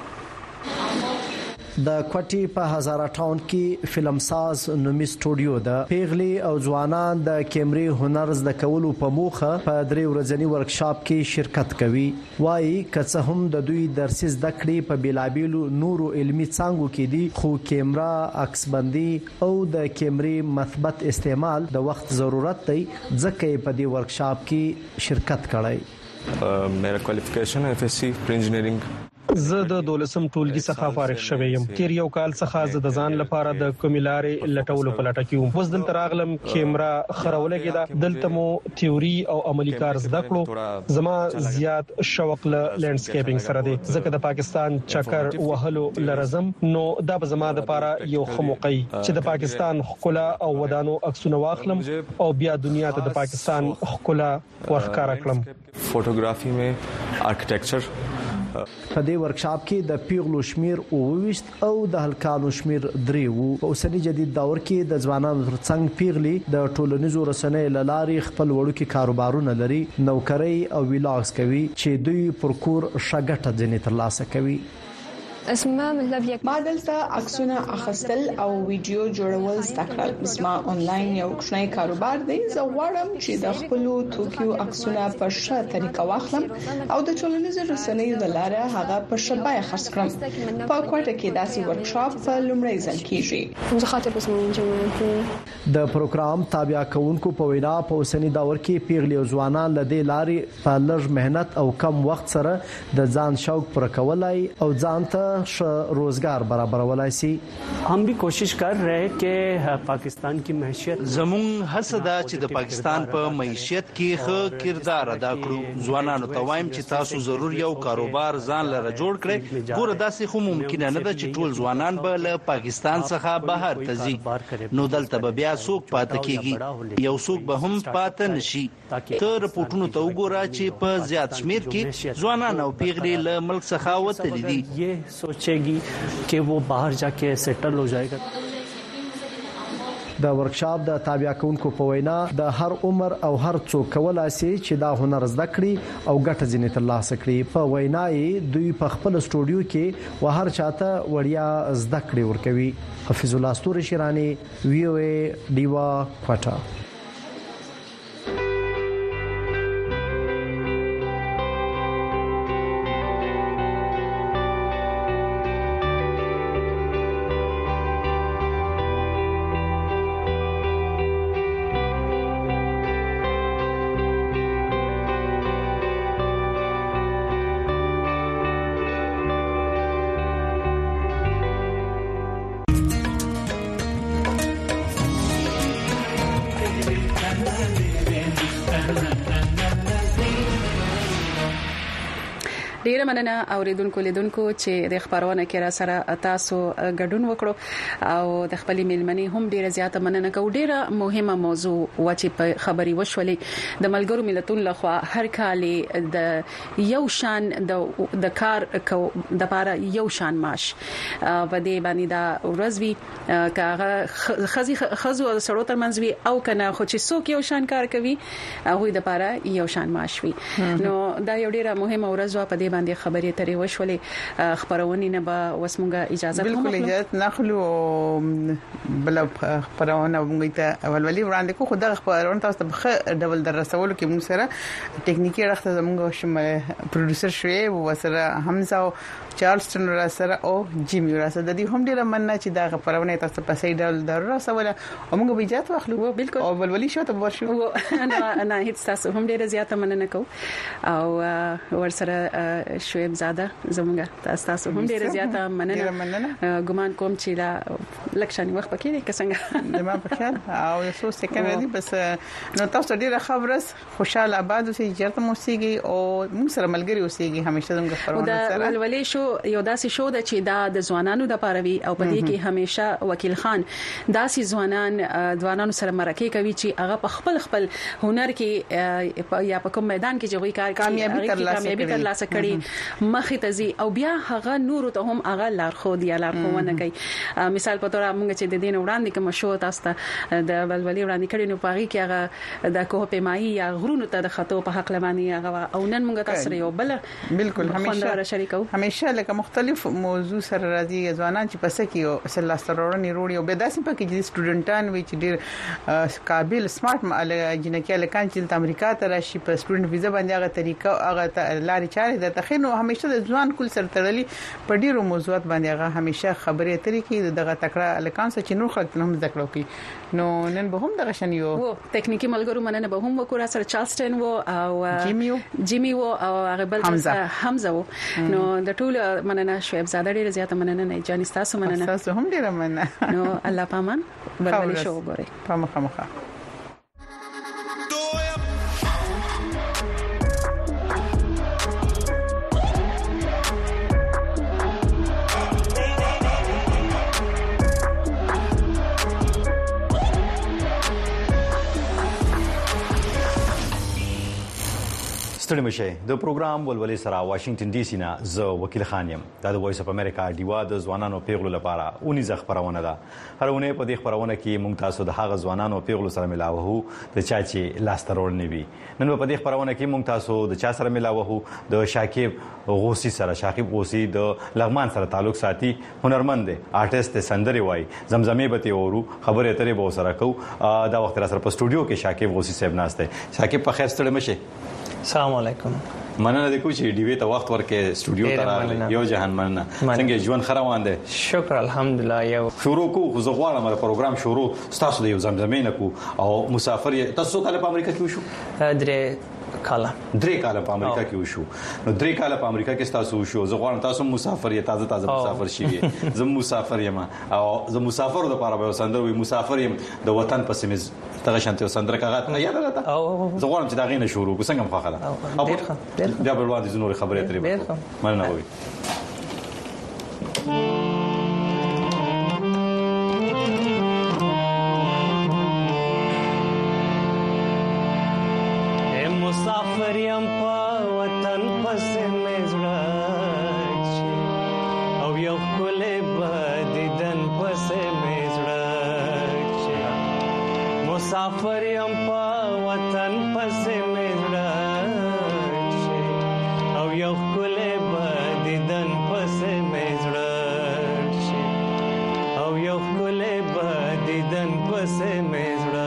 د کوټي په هزاره ټاون کې فلمساز نومي سټوډیو د پیغلي او ځوانان د کیمرې هنر زده کولو په موخه په درې ورځنی ورکشاپ کې شرکت کوي وایي کڅه هم د دوی درسي زده کړې په بیلابیلو نورو علمي څانګو کې دي خو کیمرا عکس بندي او د کیمرې مثبت استعمال د وخت ضرورت دی ځکه په دې ورکشاپ کې شرکت کړای मेरा क्वालिफिकेशन है FSc for engineering زه د 12م ټولګي څخه فارغ شوم یم تیر یو کال څخه زه د ځان لپاره د کومیلارې لټولو په لټه کې وم اوس دلته راغلم کیمرا خرولګه ده دلته مو تیوري او عملی کار زده کړو زما زیات شوق له لینډسکیپینګ سره دی ځکه د پاکستان چکر وهلو لرزم نو دا به زما د لپاره یو خموقي چې د پاکستان خلا او ودانو عکسونه واخلم او بیا دنیا ته د پاکستان خلا ورښکاره کړم فوټوګرافي مې آرکیټیکچر په دې ورکشاپ کې د پیغلو شمیر او وشت او د هلکانو شمیر 3 وو په اوسنی جدید دور کې د ځوانانو ترڅنګ پیغلي د ټولنیزو رسنیو لارې خپل وړوکی کاروبارونه لري نوکری او ویلاګز کوي چې دوی پر کور شګټه ځنې ترلاسه کوي ما دلته عکسونه اخیستل او ویډیو جوړول زده کړل زما آنلاین یو کوچنی کاروبار دی زه غواړم چې د خپل توکیو عکسونه په ښه طریقه واخلم او د ټولنیزو رسنیو لاره هغه په ښه بیه خرڅ کړم په کوټه کې داسې ورکشاپ په لومړی ځل کیږي د پروګرام تابع کونکو په وینا په اوسنی دور کې پیغلي او ځوانان لدې لارې په لږ مهنت او کم وخت سره د ځان شوق پر کولای او ځان ته रोजगार برابرولای شي हम भी कोशिश कर रहे हैं कि पाकिस्तान की मैशियत زمون حسدا چې د پاکستان په معیشت کې ښه کردار ادا کړو ځوانانو ته وایم چې تاسو ضرور یو کاروبار ځان لره جوړ کړئ ګوره داسې خو ممکن نه ده چې ټول ځوانان به له پاکستان څخه بهر ته ځي نو دلته به بیا څوک پاتې کیږي یو څوک به هم پاتې نشي ته رپورټونو ته وګوره چې په زیات شمیر کې ځوانان او پیغلي له ملک څخه وتلي دي सोचेगी कि वो बाहर जाके सेटल हो जाएगा د ورکشاپ د تابع کونکو په وینا د هر عمر او هر څوک کولای شي چې دا هنر زده کړي او ګټه ځینې ترلاسه کړي په وینا یې دوی په خپل سټوډیو کې و هر چاته وړیا زده کړې ورکوي حفیظ الله ستوري شیرانی وی او ای دیوا کوټا ډیره مننه اوریدونکو لیدونکو چې د خبرونه کې را سره تاسو ګډون وکړو او د خپل میلمنې هم ډیره زیاته مننه کوم. ډیره مهمه موضوع و چې په خبري وشولې د ملګرو ملتونو لخوا هر کال د یو شان د کار د لپاره یو شان معاش په دې باندې دا ورځوي کاغه خزو او سړو ترمنځ وي او کنه خو چې څوک یو شان کار کوي هغه د لپاره یو شان معاش وي. نو دا یو ډیره مهمه ورځ په دې باندې خبرې ترې وشولې. خبرونه نه به وسمږه اجازه کوم بالکل اجازه ناخلو بل خبرونه موږ ته ولولي وړاندې کو خدای خبرونه تاسو ته په ډول در رسولو کې موږ سره ټیکنیکی راخته زموږ شم پروډوسر شوی وسره حمزه او چارلستون را سره او جیمی را سره د دې هم ډیره مننه چې دا خبرونه تاسو په صحیح ډول در رسوله او موږ به اجازه واخلو. بالکل او ولولي شو ته ورشو انا هیڅ تاسو هم ډیره زیاته مننه کوم او ورسره شعیب زاده زمونږه تاسو هم ډیره زیاته مننه. ګمان کوم چې لا لکشاني وخت پکې دي څنګه ما په خیال او یو څه سکند دي بس نو تاسو ډیره خبرس خوشاله آباد اوسئ چیرته موسیقي او موږ سره ملګری اوسئ همیشه زموږ خبرونه سره ولولي شو یو داسې شو د چې دا د ځوانانو د پاروي او په دې کې همیشه وکیل خان داسې ځوانانو سره مرکه کوي چې هغه په خپل هنر کې یا په کوم میدان کې جوړي کار کامیابی ترلاسه کړي مخې ته زی او بیا هغه نور ته هم هغه لارښود یا لارښوونه کوي. مثال په تور موږ چې د دین وړاندې کوم شو تاسو ته د ولولي وړاندې کړي نو پاغي کې هغه د کوه پیمایي یا غرونو ته د خطو په حق لماني هغه او نن موږ تاسو یو بل بالکل همیشه لکه مختلف موضوع سره راځي ځوانان چې پسې کې سلا سرورني روړي او به داسې پکې چې سټوډنټان وي چې ډیر قابل سمارټ جنکه لکان چې امریکا ته راشي په سټوډنټ ویزا باندې هغه طریقه هغه لاري چاري د تخینو همیشه د ځوان کول سره تړلي په ډیرو موضوعات باندې هغه همیشه خبرې اترې کې دغه تکړه لکان څخه چې نور خلک هم ذکر کوي. نو نن به هم دغه شنیو وو ټکنیکی ملګرو مننه به هم وکړه سره چارلستون وو او جیمی وو او هغه بل حمزه وو. نو د ټول مننه شعیب زاده ډیره زیاته مننه نه جان تاسو مننه تاسو هم ډیره مننه. نو الله پامان ولولي شو غوري پامخه ستړي مشه د پروګرام ولولي سره واشنگټن ډي سي نه زه وکیل خان یم. دا د وایس اف امریکا دیوا د ځوانانو پیغلو لپاره اونې ځخ خبرونه ده. هرونه په دې خبرونه کې مونږ تاسو د هغه ځوانانو پیغلو سره ملاوه د چا چې لاسترول نیوي. نن په دې خبرونه کې مونږ تاسو د چا سره ملاوه د شاکیب غوسی سره. شاکیب غوسی د لغمان سره تعلق ساتي، هنرمند دی، آرټیست، سندري وای، زمزمه به اورو خبرې اترې به سره کو. دا وخت را سره په سټوډیو کې شاکیب غوسی صاحب ناشته. شاکیب په خیر ستړي مشه. السلام علیکم. مننه د کوچ ډي وی ته وخت ورکې سټوډیو ته راغلی. یو جهان مننه. څنګه ژوند خروان دي؟ شکر الحمدلله. یو شروع کو زه غواړم د پروګرام شروع تاسو د یو زمزمې نه کو او مسافر تاسو کله په امریکا کې وشو؟ درې کاله په امریکا کې وشو. نو 3 کاله په امریکا کې تاسو وشو. زه غواړم تاسو مسافر یې تازه مسافر شي. زه مسافر یم او زه مسافر د لپاره به سندر وي. مسافر یم د وطن په سیمز تغه شانته سندر کاغات نه یاد راته. زه غواړم چې دا غینه شروع کو څنګه مخاله او بیا به وړاندې زنور خبرې ترې مننه وي. مسافر یم په وطن پسې مې زړه چې او یو ښکلی به دیدن پسې مې زړه چې مسافر یم په وطن پسې مې زړه چې او یو ښکلی به دیدن پسې مې زړه چې او یو ښکلی به دیدن پسې مې زړه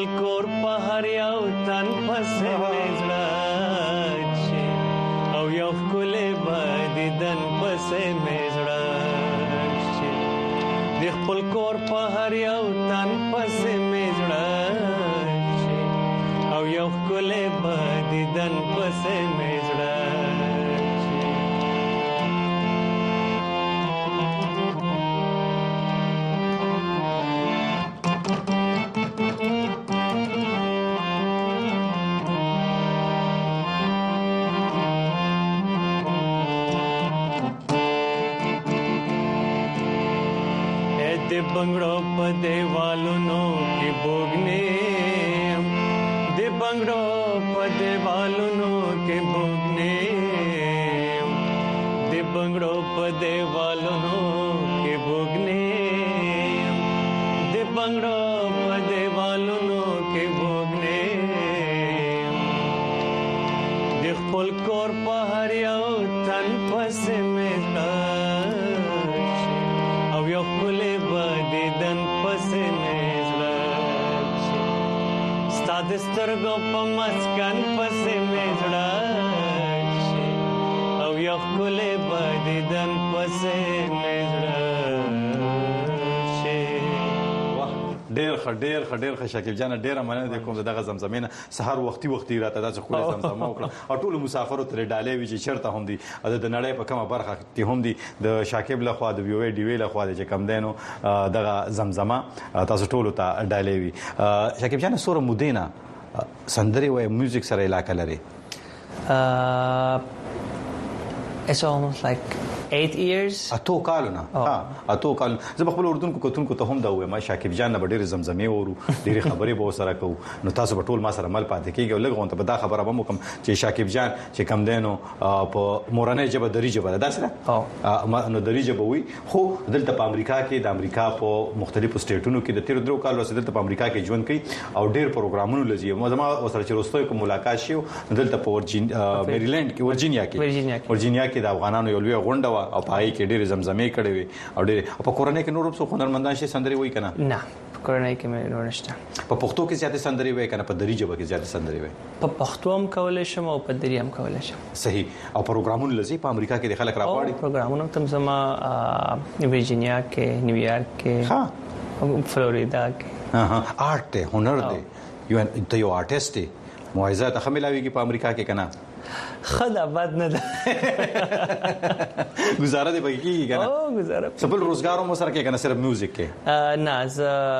کور په هر یو تن پسې مزړه او یو کله باندې دن پسې مزړه د خپل کور په هر یو تن پسې مزړه او یو کله باندې دن پسې مزړه बंगड़ों पर देवालों की बोगने दे बंगड़ों पर देवालों के बोगने दे बंगड़ों पर देवालों के बोगने दे बंगड़ों पर देवालों के बोगने दे फुल कोर पहाड़ियों तन पसे में سترګو په مسکن پسې مزړه او یو کله باندې دن پسې مزړه ډېر شکیب جان ډېر مننه د کوم دغه زمزمینه سحر وختي راته داسې خو زمزمه وکړه او ټول مسافرو تر ډالې وی چې چرته هم دي د نړۍ په کومه برخه کې هم دي د شاکب له خوا د وی ډی وی له خوا د کم دینو دغه زمزمه تاسو ټول ته ډالې وی شکیب جان سوره مدینه سندري او میوزیک سره علاقه لري It's almost like 8 years. اتو کالونه اتو کال زه خپل اردن کو کتون کو ته هم دا وې ما شاکب جان نه ډېر زمزمې ورو ډېر خبرې به سره کو نو تاسو په ټول ما سره مل پاتې کیږي لګون ته به دا خبره به کوم چې شاکب جان چې کم دینو په مورانه جبه دری جبه دا سره نو دری جبه وي خو دلته په امریکا کې د امریکا په مختلفو سټیټونو کې د 13 کال وسه دلته په امریکا کې ژوند کوي او ډېر پروګرامونو لږی ما سره چې روستوي کوم ملاقات شو دلته په میریلند کې ورجینیا کې د افغانانو یو لوی غونډه او پای کې ډېر زمزمې کړې وي او ډېر په کورنۍ کې نور څو هنرمندان شي سندري وای کنه نه په کورنۍ کې مې نور نشته په پښتو کې زیاتې سندري وای کنه په دری ژبه کې زیاتې سندري وای په پښتو هم کولای شم او په دری هم کولای شم صحیح او پروګرامونه لذي په امریکا کې د خلک راپاړي پروګرامونه تم زما ورجینیا کې نیویارک کې ها فلوریدا کې آرټ هنر دی یو آرټیست دی موعظه ته ملاويږي په امریکا کې کنه خدا بد نه ده گزاره دی بګی کنه او گزاره خپل روزګارو مو سره کې کنه صرف میوزیک کې نه ز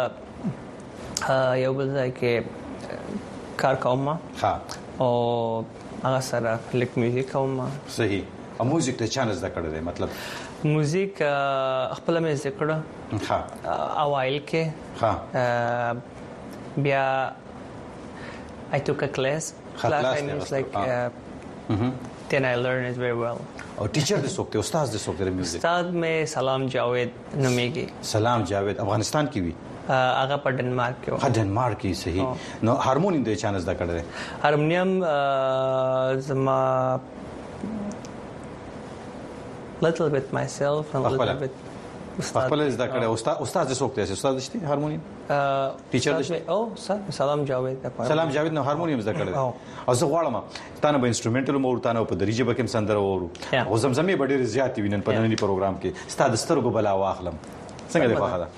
یو بل ځای کې کار کوم ها او هغه سره لیک میوزیک کوم صحیح او میوزیک ته چانس دا کړی مطلب میوزیک خپل مې ذکر ها اوایل کې ها بیا I took a class and it's like then I learned it very well. और टीचर दे सकते उस्ताद दे सकते म्यूजिक उस्ताद में सलाम जावेद नमेगी सलाम जावेद अफगानिस्तान की भी आगा पर डेनमार्क के हाँ डेनमार्क की सही नो हारमोनियम दे चांस दा कर रहे हारमोनियम जमा little bit myself and a little bit خپل زده کړه استاد دې څوک دی استاد دې هارمونیم ټیچر دې او سلام جاوید نو هارمونیم زده کړه او زه غواړم تانه به انسټرومنټل مو ورته په دریجه به کوم سندره وورو او زمزمې به ډېر زیات وینن په نننی پروګرام کې استاد سترګو بلا واخلم څنګه دی خو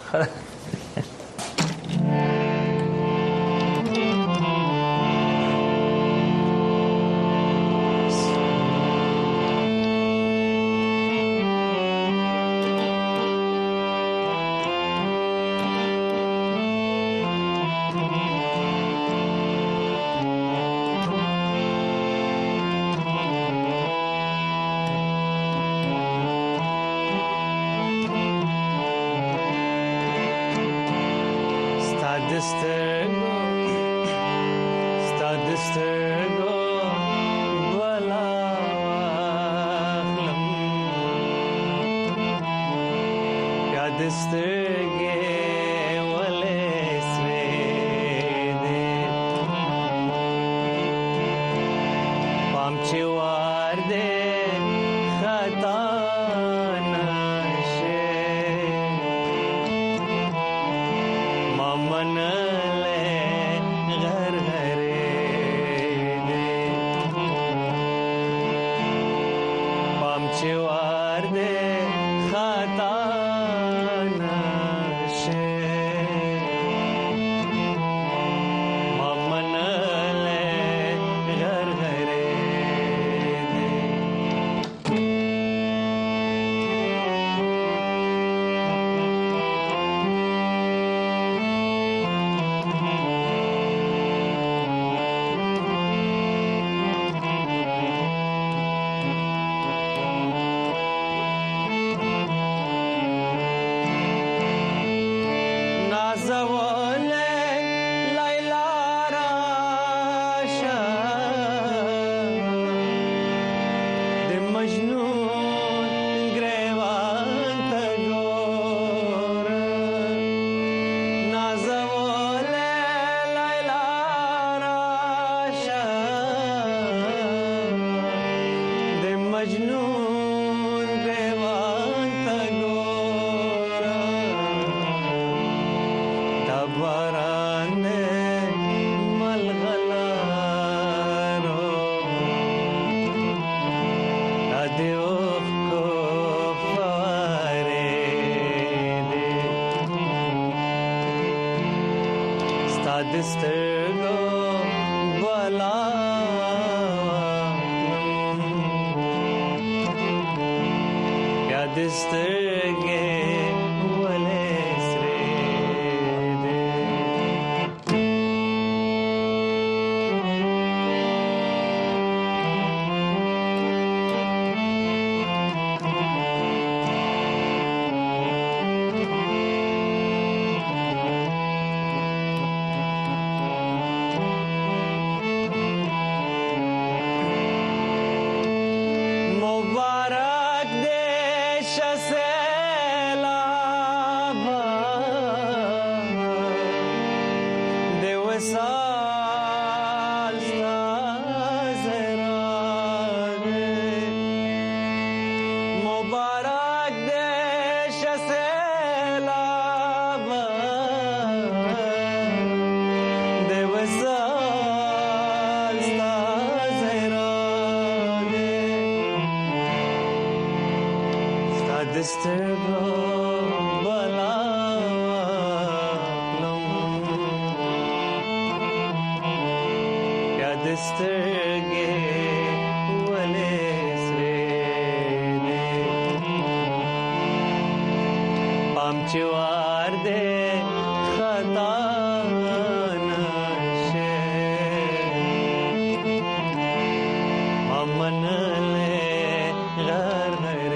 سترګو بلا یاد سترګې ولې سرې دي مبارک دیش سیلابا دی وصال ستازراغ مبارک دیش سیلابا دی وصال ستازراغ سترګو بلا یاد سترګې ولې سرې دي پام چې وار دې خطا نشه امنلې غر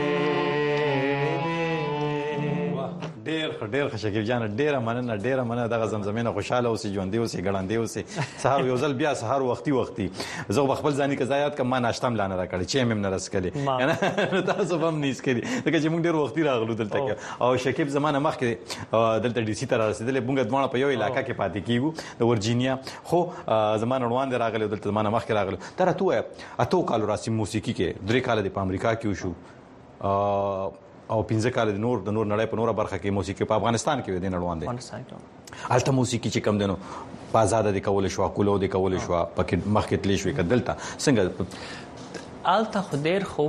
ډېر شکیب جان ډېره مننه دغه زمزمینه خوشاله اوسې ژوندۍ اوسې ګړندۍ اوسې سهار یو ځل بیا سهار وختي زه خپل ځاني قضایات کوم ما ناشته هم لا نه راکړې چې مې نه رسکلې تاسو هم نه اسکلي ځکه چې موږ ډېر وختي راغلو دلته او شکیب زمانه مخکې دلته ډي سي ته رسېدلې موږ دواړه په یو علاقه کې پاتې کیږو د ورجینیا خو زمانه روان دي راغلو دلته زمانه مخکې راغلو تر اتو کالو راسي موسیقي کې 3 کال د امریکا کې وشو او 15 کال د نور نړۍ په نوره برخه کې موسیقي په افغانستان کې د نړوان دي الته موسیقي چې کم دنو په آزاد دي کول شو کولو دي کول شو پکې مخکې تللی شو کدلته څنګه الته خدیر خو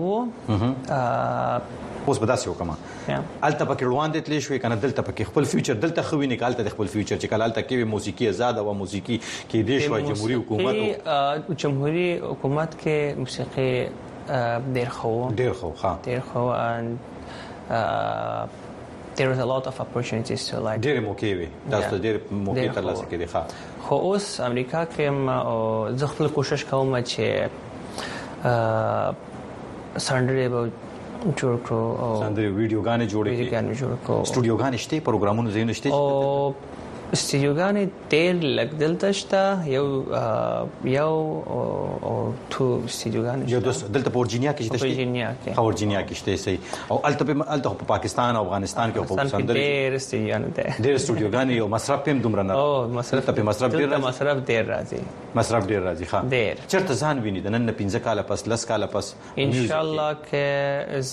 اوس به داسې وکما الته پکې روان دي تللی شو کنه دلته پکې خپل فیوچر دلته خوي نه کالته خپل فیوچر چې کله الته کې موسیقي آزاد او موسیقي کې دیش او جمهوریت حکومت کې موسیقي ډیر خو and there is a lot of opportunities to like ډېر موقع وي تاسو ډېر موقع ترلاسه کړئ ښه خو اوس امریکا کې زه خپل کوشش کوم چې سندرې به جوړ کړو او سندرې ویډیوګانې جوړ کړو سټوډیوګانې شته پروګرامونه زینو شته او استودیوګانې ډېر لږ دلته شته یو او تو استودیوګانې یو دلته په ورجینیا کې شته ورجینیا کې شته سي او الته په پاکستان او افغانستان کې په سندرې ډېر استودیوګانې او مصرف هم دومره نه او مصرف ډېر راځي ښه چیرته ځان ویني د نن 15 کال پس 10 کال پس ان شاء الله کې از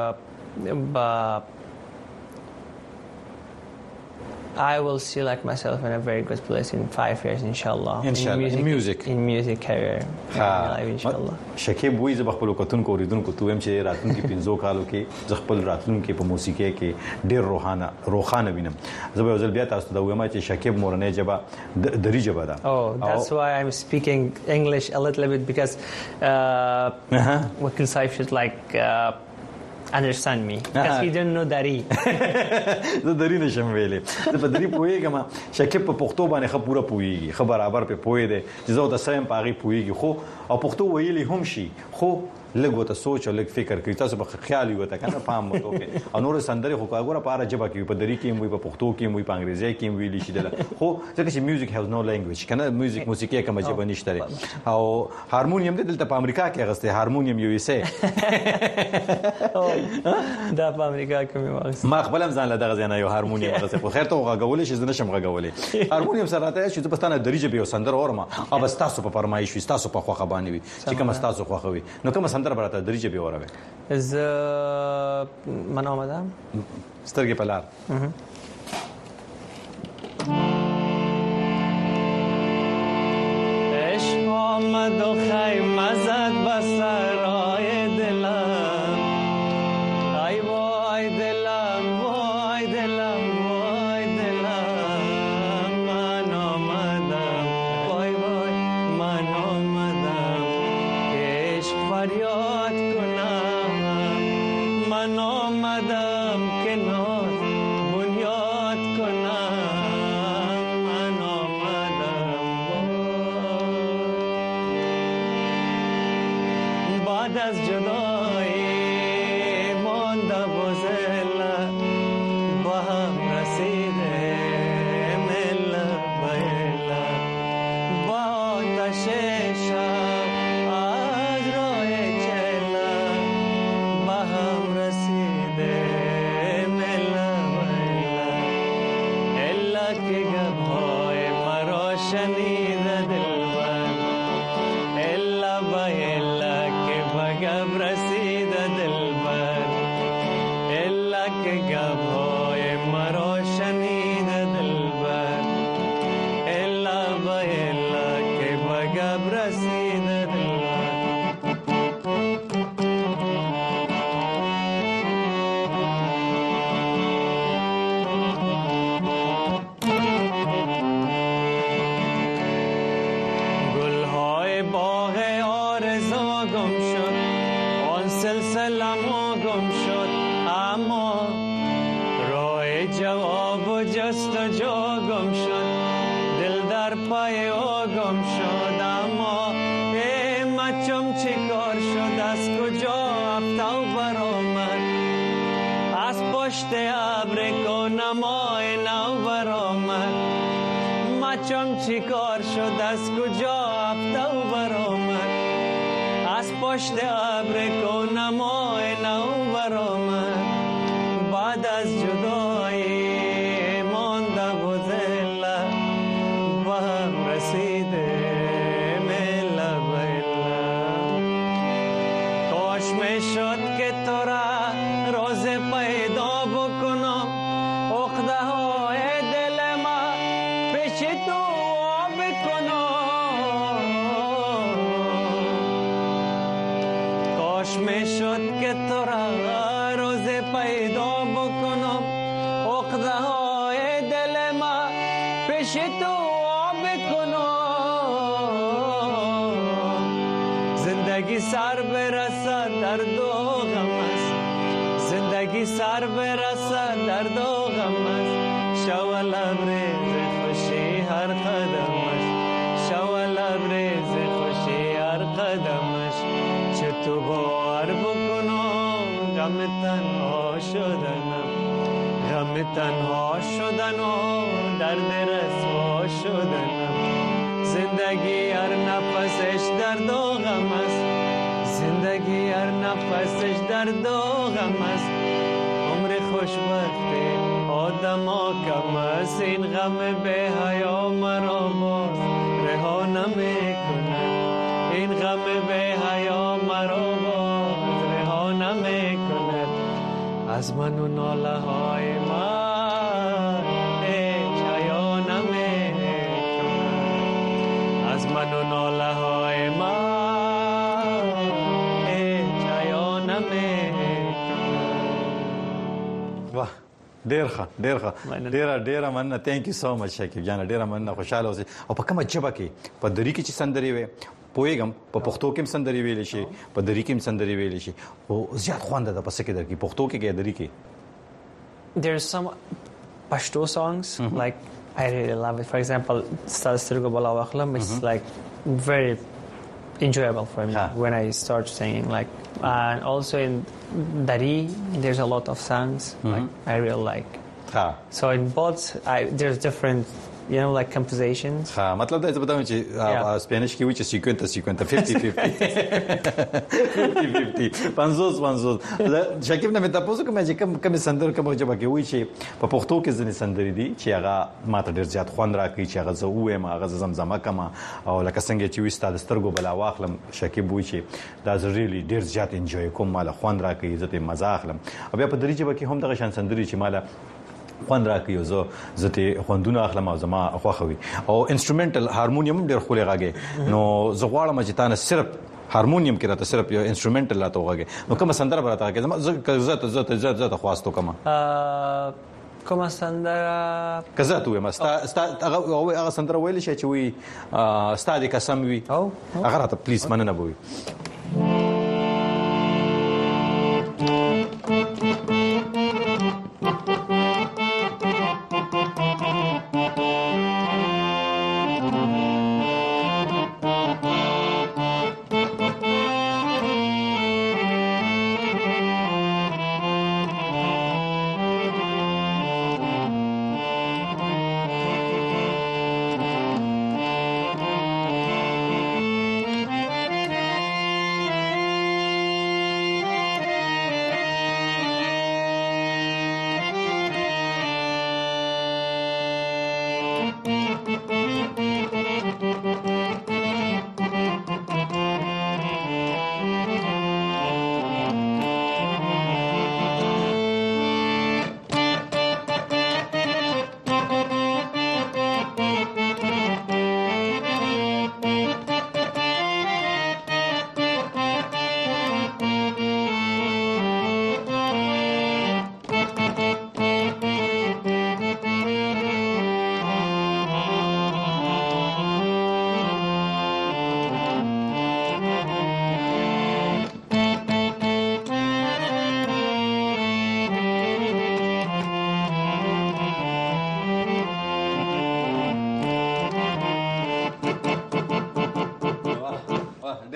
I will see like myself in a very good place in 5 years, inshallah. In music career. Inshallah. شکیب وای ز خپل کوتونکو اوریدونکو ته هم چې راتلونکي 15 کالو کې ز خپل راتلونکي په موسیقي کې ډېر روحانه وینم. زه به ځل بیا تاسو ته وایم چې شکیب مورنۍ جبا دری جبا ده. Oh, that's why I'm speaking English a little bit because Wakil Saif should like understand me because he didn't know Dari. زه دری نشم ویلې زه په دری پوهیږم شکیب په پښتو باندې خبره پوهیږي برابر په پوهې ده چې زه د سایم پاغي پوهیږي خو او پښتو ویلې هم شي خو لږ وته سوچ او لږ فکر کوي تاسو به خیال وي وته کنه فهم مو ته او نور سندري خو کاغوره پاره جبا کې په دری کې موي په پښتو کې موي په انګریزي کې ویلې شي دله خو ځکه چې میوزیک هاز نو لانګویج کنه موسیقي کوم جبا نشته او هارمونیم دلته په امریکا کې غسته هارمونیم یو یې دا په امریکا کې ما خپل هم ځان له دغه ځای نه یو هارمونیم غسته خو خیر ته غوولې شي زنه شم غوولې هارمونیم سره راته چې په ستانه دریجه به سندر اورما او بس تاسو په فرمایش وي تاسو په خوخه باندې وي چې کوم تاسو خوخه وي نو کوم سندر براته دریجه به اوروي ز منو مدام سترګې په لار عشق آمد و خیمه زد بسرای دلم ای وای دلم وای دلم وای دلم من آمدم از جدایی مانده بزله با هم رسیده مله بیله با آتش شب از راه چله با هم رسیده مله بیله الا که گبهای مرا شنیده دلبر الا با الا که بگب رسیده دلبر الا که گبهای مرا شنیده دلبر الا با الا که بگب رسیده دلبر گلهای باغ آرزو گم شد آن سلسله‌مو گم شد اما راه جواب و جستجو گم شد دل در پای او گم شد اما مچم چی کار شد از کجا افتاد و برآمد از پشت ابر نمای نو برآمد مچم چی کار شد از کجا افتاد و برآمد از پشت ابر نمای نو برآمد بعد از جدایی مانده بزله با هم رسیده مله بیله کاش می شد که تو را روز پیدا بکنم عقده های دل ما پیش تو بکنم کاش می شد که تو را روز پیدا بکنم عقده های دل ما پیش تو بکنم زندگی سر برسد در دو غم است زندگی سر برسد در دو غم است شو لبریز خوشی هر قدمش شو لبریز خوشی هر قدمش چه تو باور بکنم غم تنها شدنم غم تنها شدن و درد رسوا شدنم زندگی هر نفسش در دو غم است زندگی هر نفسش در دو غم است عمر خوشبختی آدما کم است این غم به حیا مرا باز رها نمی‌کند این غم به حیا مرا باز رها نمی‌کند از من و ناله های من هیچ حیا نمی‌کند از من و ناله های من هیچ حیا نمی‌کند واه ډیره مننه ثانک یو سو مچ شکیب جان ډیره مننه خوشاله اوسئ او په کومه ژبه کې په دری کې چې سندري وي پوېګم په پښتو کې سندري ویل شي په دری کې سندري ویل شي او زیات خوند ده پس کې در کې پښتو کې دری کې There's some Pashto songs like I really love it. For example, Stastirgo Balawaklam is like very enjoyable for me when I start singing. Like, and also in Dari, there's a lot of songs like I really like. So in both, there's different, you know, like compositions. मतलब دا बताऊं چې Spanish کې وی چې سیکوینټ 50 شکیب نه مې تاسو کوم چې کوم سندر کوم جبه کې وی چې په پښتو کې ځنې سندري دي چې هغه ماته ډیر زیات خوند راکړي چې هغه زه وایم هغه زمزمه کما او لکه څنګه چې وی ستاسو سترګو بلا واخلم شکیب وی چې دا ریلی ډیر زیات انجوای کوم مال خوند راکړي عزت مزه اخلم او بیا په دری جبه کې هم دغه شان سندري چې مال خوند راکړي او زه خوندونه اخلم او زما خوخوي او انسټرومنټل هارمونیم ډیر خولې غاګي نو زه غواړم چې تاسو صرف هارمونیم کې راته صرف یو انسټرومنټل راته وغږی نو کوم سندره براته کې زه خواستو کوم کومه سندره کزه ته ما هغه سندره ویل شي چې وي استاد قسم وي هغه راته پلیز مننه بوي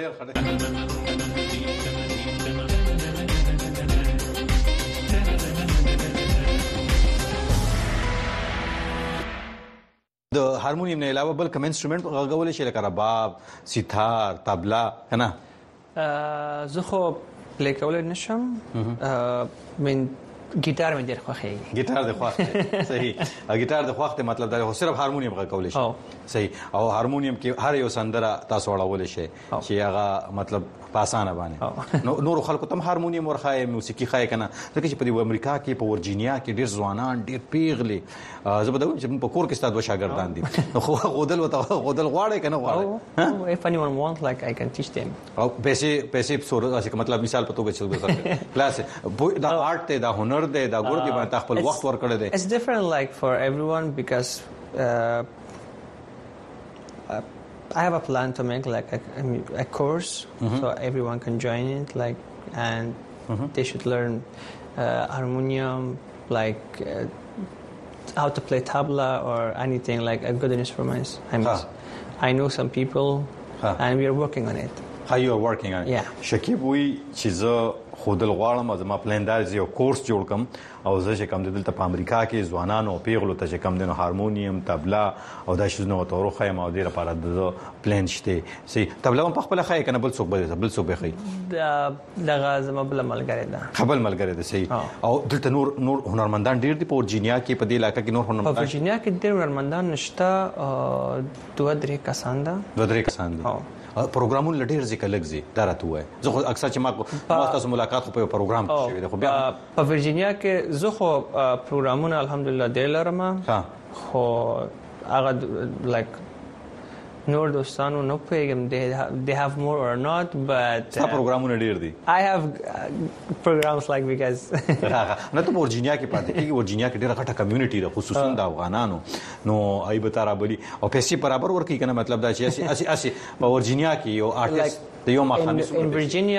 ډېر ښه د هارمونیم نه علاوه بل کوم انسټرومنټ غږول شي لکه رباب سیتار طبله کنه زه خو پلی کولای نشم من ګیټار مې ډېر خوښیږي ګیټار د خوښ صحیح ګیټار د خوښ مطلب دا خو صرف هارمونیم غږول شي صحیح او هارمونیم کې هر یو سندره تاسو وړول شي چې هغه مطلب په اسانه باندې نور خلکو تم هارمونیم ورخای موسیقي خای کنه ځکه چې په امریکا کې په ورجینیا کې ډېر ځوانان ډېر پیغلي زبده چې په کور کې ستاسو شاګردان دي نو خو غودل غواړي کنه غواړي if anyone wants like I can teach them او پیسې څور مطلب مثال په توګه چې کلاس دا آرټ ته دا هنر دی دا ګور دی باندې خپل وخت ورکړی دی it's different like for everyone because I have a plan to make like a course so everyone can join it like and they should learn harmonium like how to play tabla or anything like a good instruments. I know some people and we are working on it. How you are working on it? Yeah. شکیب وی چې زه خودل غواړم زما پلان دا یو کورس جوړ کم او زه چې کوم دلته په امریکا کې ځوانانو پیغلو ته چې کوم دنو هارمونیم طبله او دا شنو تورو خایم او ډیره لپاره د پلان شته سي طبله په خپل خای کنه بل څوک به خي دا زما بل ملګری ده خپل ملګری ده صحیح او دلته نور هنرمندان ډیر دي په ورجینیا کې په دې علاقې کې نور هنرمندان په ورجینیا کې ډیر هنرمندان نشته 2-3 کسان دي پروګرامونه لډیر ځکه لګزي دا راته وای زه خو اکثر چې ما تاسو ملاقات خو په پروګرام کې شوی دی خو بیا په ورجینیا کې زه خو پروګرامونه الحمدلله ډیر لرم خو هغه like نور دوستانو نو پیغام they have more or not but څه پروګرامونه ډیر دي I have programs like because نه ته ورجینیا کې پاتې کیږي ورجینیا کې ډیره غټه کمیونټي ده خصوصا د افغانانو نو ای به ترابلی او پیسې برابر ورکړي کنه مطلب دا چې اسی په ورجینیا کې یو آرټیست د یو مخامس in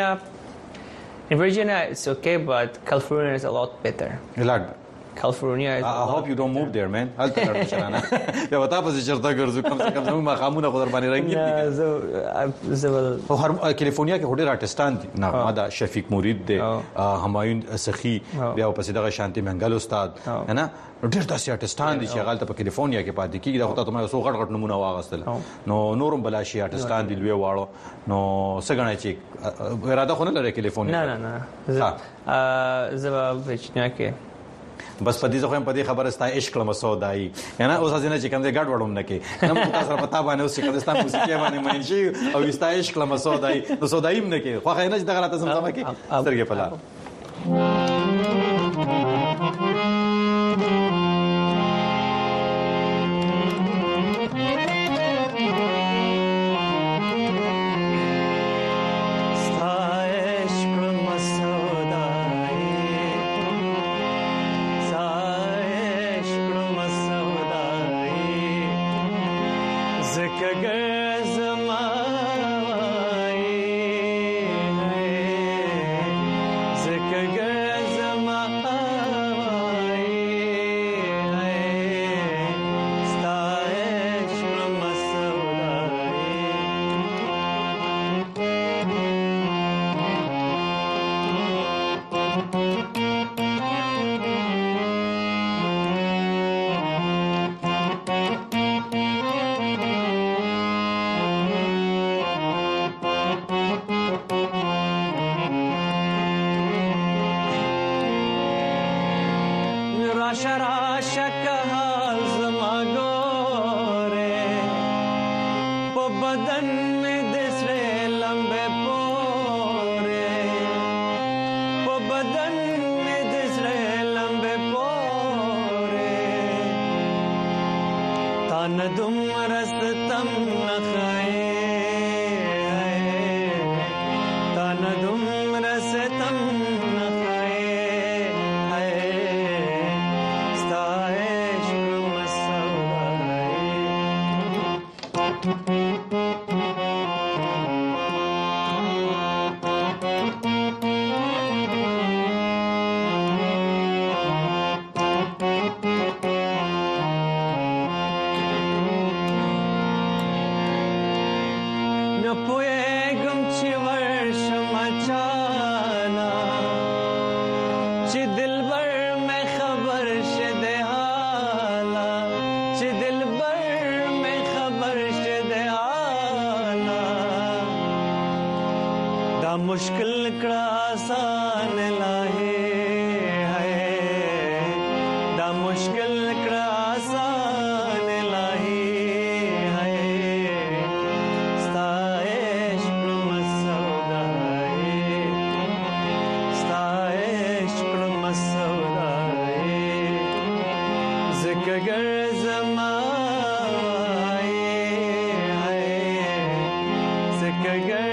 Virginia it's okay but California is a lot better California is I hope you don't move there man هل تلر چرانه یا وتا په چرته ګرځو کم څه کم زموږ مقامونه خو در باندې رنگین دي زه هر کالیفورنیا کې هډیر آرټستان دي نه دا شفیق مرید دی همایون سخی بیا په دغه شانتي منګل استاد نه ډیر داسې آرټستان دي چې غلطه په کالیفورنیا کې پاتې کیږي دا خو ته مې سو غټ نمونه واغستل نو نورم بلاشي آرټستان دي لوی واړو نو څنګه چې اراده خو نه لري کالیفورنیا نه زه ورجینیا کې بس پدې ځکه هم پدې خبره ستا عشق لمسودای یعنی اوس ځنه چې کوم دې ګډ وډم نه کې نو تاسو پتا باندې اوس چې کوم ستا موسیقي باندې مین شي او ستا عشق لمسودای نو سودایم نه کې خو خاینه چې دغه راته سمسمه کې سترګې پلا نه پوهېږم چې ورشم چاله چې دلبر مې خبر شه د حاله چې دلبر مې خبر شه د حاله دا مشکل کړه آسان لاهي ہے دا مشکل کړه آسان لاهي ہے ستا عشق مسودای ستا عشق مسودای زکگر زمای ہے زکگر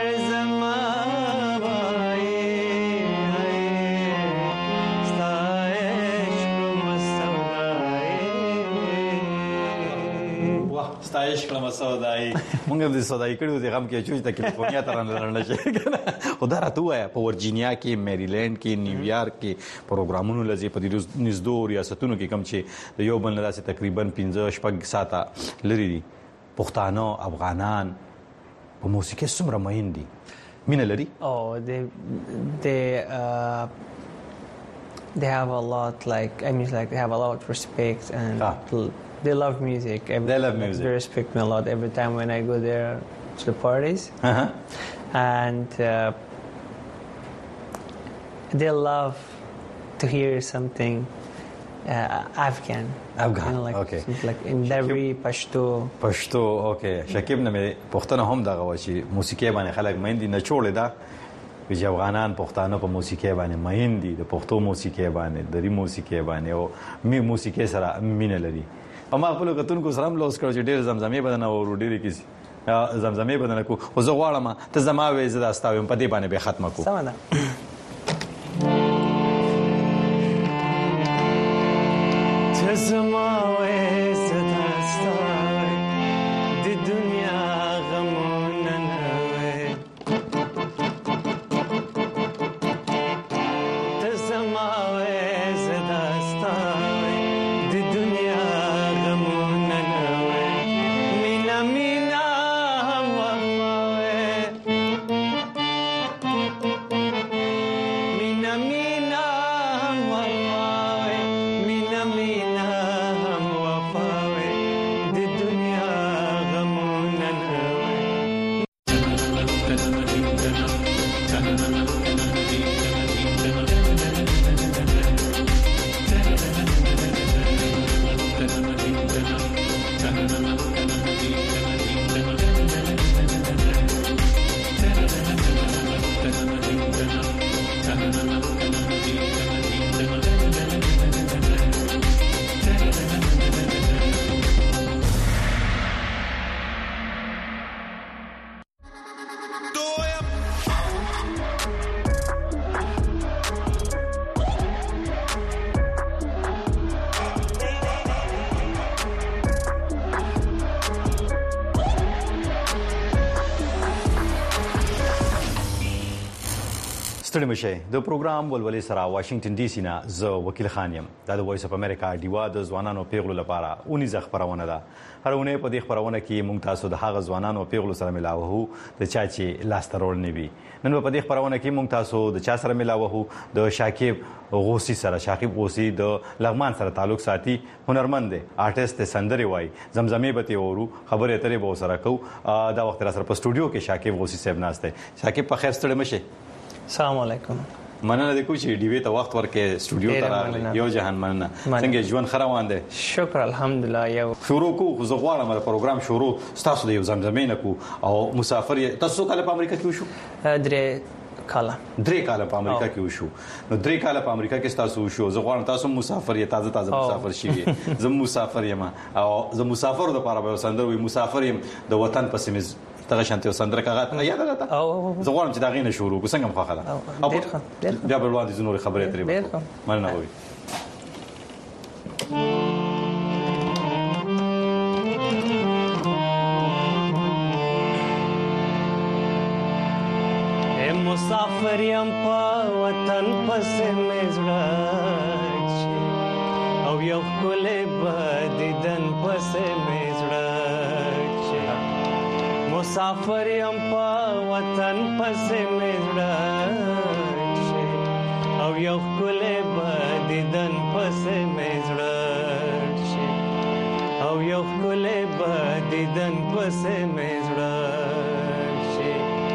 ستایش کړم سودای مونږ د سودای کړو د غم کې چوي ته کیلیفورنیا ته رانه شي خدا راته وایا په ورجینیا کې میریلند کې نیویارک کې پروګرامونو لږه په دې نږدې ریاستونو کې کم چې د یو بل نه تقریبا 15-16 ساعته لري دي پښتانه افغانان په موسیقي څومره مین دي مين لري they have a lot like they have a lot of respect and they love music. They love music. They respect me a lot every time when I go there to the parties. And they love to hear something Afghan. You know, like in Dari, Pashto. Okay. شکیب نه پښتنه هم دغه وشي موسیقي باندې خلک مېندي نه چولې دا چې افغانان پښتانه په موسیقي باندې مېندي د پښتو موسیقي باندې د ری موسیقي باندې او موسیقي سره مینه لري اما خپل کتونکو سره هم لوس کړو چې ډېر زمزمې بدن او ډېر کیسي زمزمې بدن کو خو زه غواړم ته زما وې زدا استاوم په دې باندې به ختمه کو سمانه ته زما وې زدا استاوم د دنیا غمونه نه وې ته زما وې زدا استاوم د دنیا ستړي مشه د پروګرام ولولې سره واشنگټن ډي سي نه زه وکیل خان یم دا د وایس اف امریکا ډیوا د ځوانانو پیغلو لپاره اونې ځ خبرونه ده هرونه په دې خبرونه کې مونږ تاسو د هغه ځوانانو پیغلو سره ملاوه د چا چې لاسترول نه وي نن په دې خبرونه کې مونږ تاسو د چا سره ملاوه د شاکیب غوسی سره شاکیب غوسی د لغمان سره تعلق ساتي هنرمند دی آرټیست سندري وای زمزمې به ورو خبره اترې به سره کو دا وخت را سره په سټوډیو کې شاکیب غوسی صاحب ناشته شاکیب په خیر ستړي مشه السلام علیکم مننه د کوچې ډیوی ته وخت ورکې سټوډیو ته راغلی یو جهان مننه څنګه ژوند خروان دی شکر الحمدلله یو شروع کو زه غواړم د پروګرام شروع تاسو د یو زمزمې نه کو او مسافر تاسو کله په امریکا کې وشو درې کاله په امریکا کې وشو نو 3 کاله په امریکا کې تاسو وشو زه غواړم تاسو مسافر یې تازه مسافر شي زه مسافر یم او زه مسافر د لپاره به سندر وي مسافر یم د وطن پسې تغه شانتي سندره کاغه یاد راته زه غواړم چې دا غینه شروع کو څنګه مخه ده بیا به وړاندې زنور خبرې ترې مننه وي مسافر یم په وطن پسې مې زړه چې او یو ښکلی به دیدن پسې مې زړه چې مسافر یم په وطن پسې مې زړه شي او یو ښکلی به دیدن پسې مې زړه شي او یو ښکلی به دیدن پسې مې زړه شي.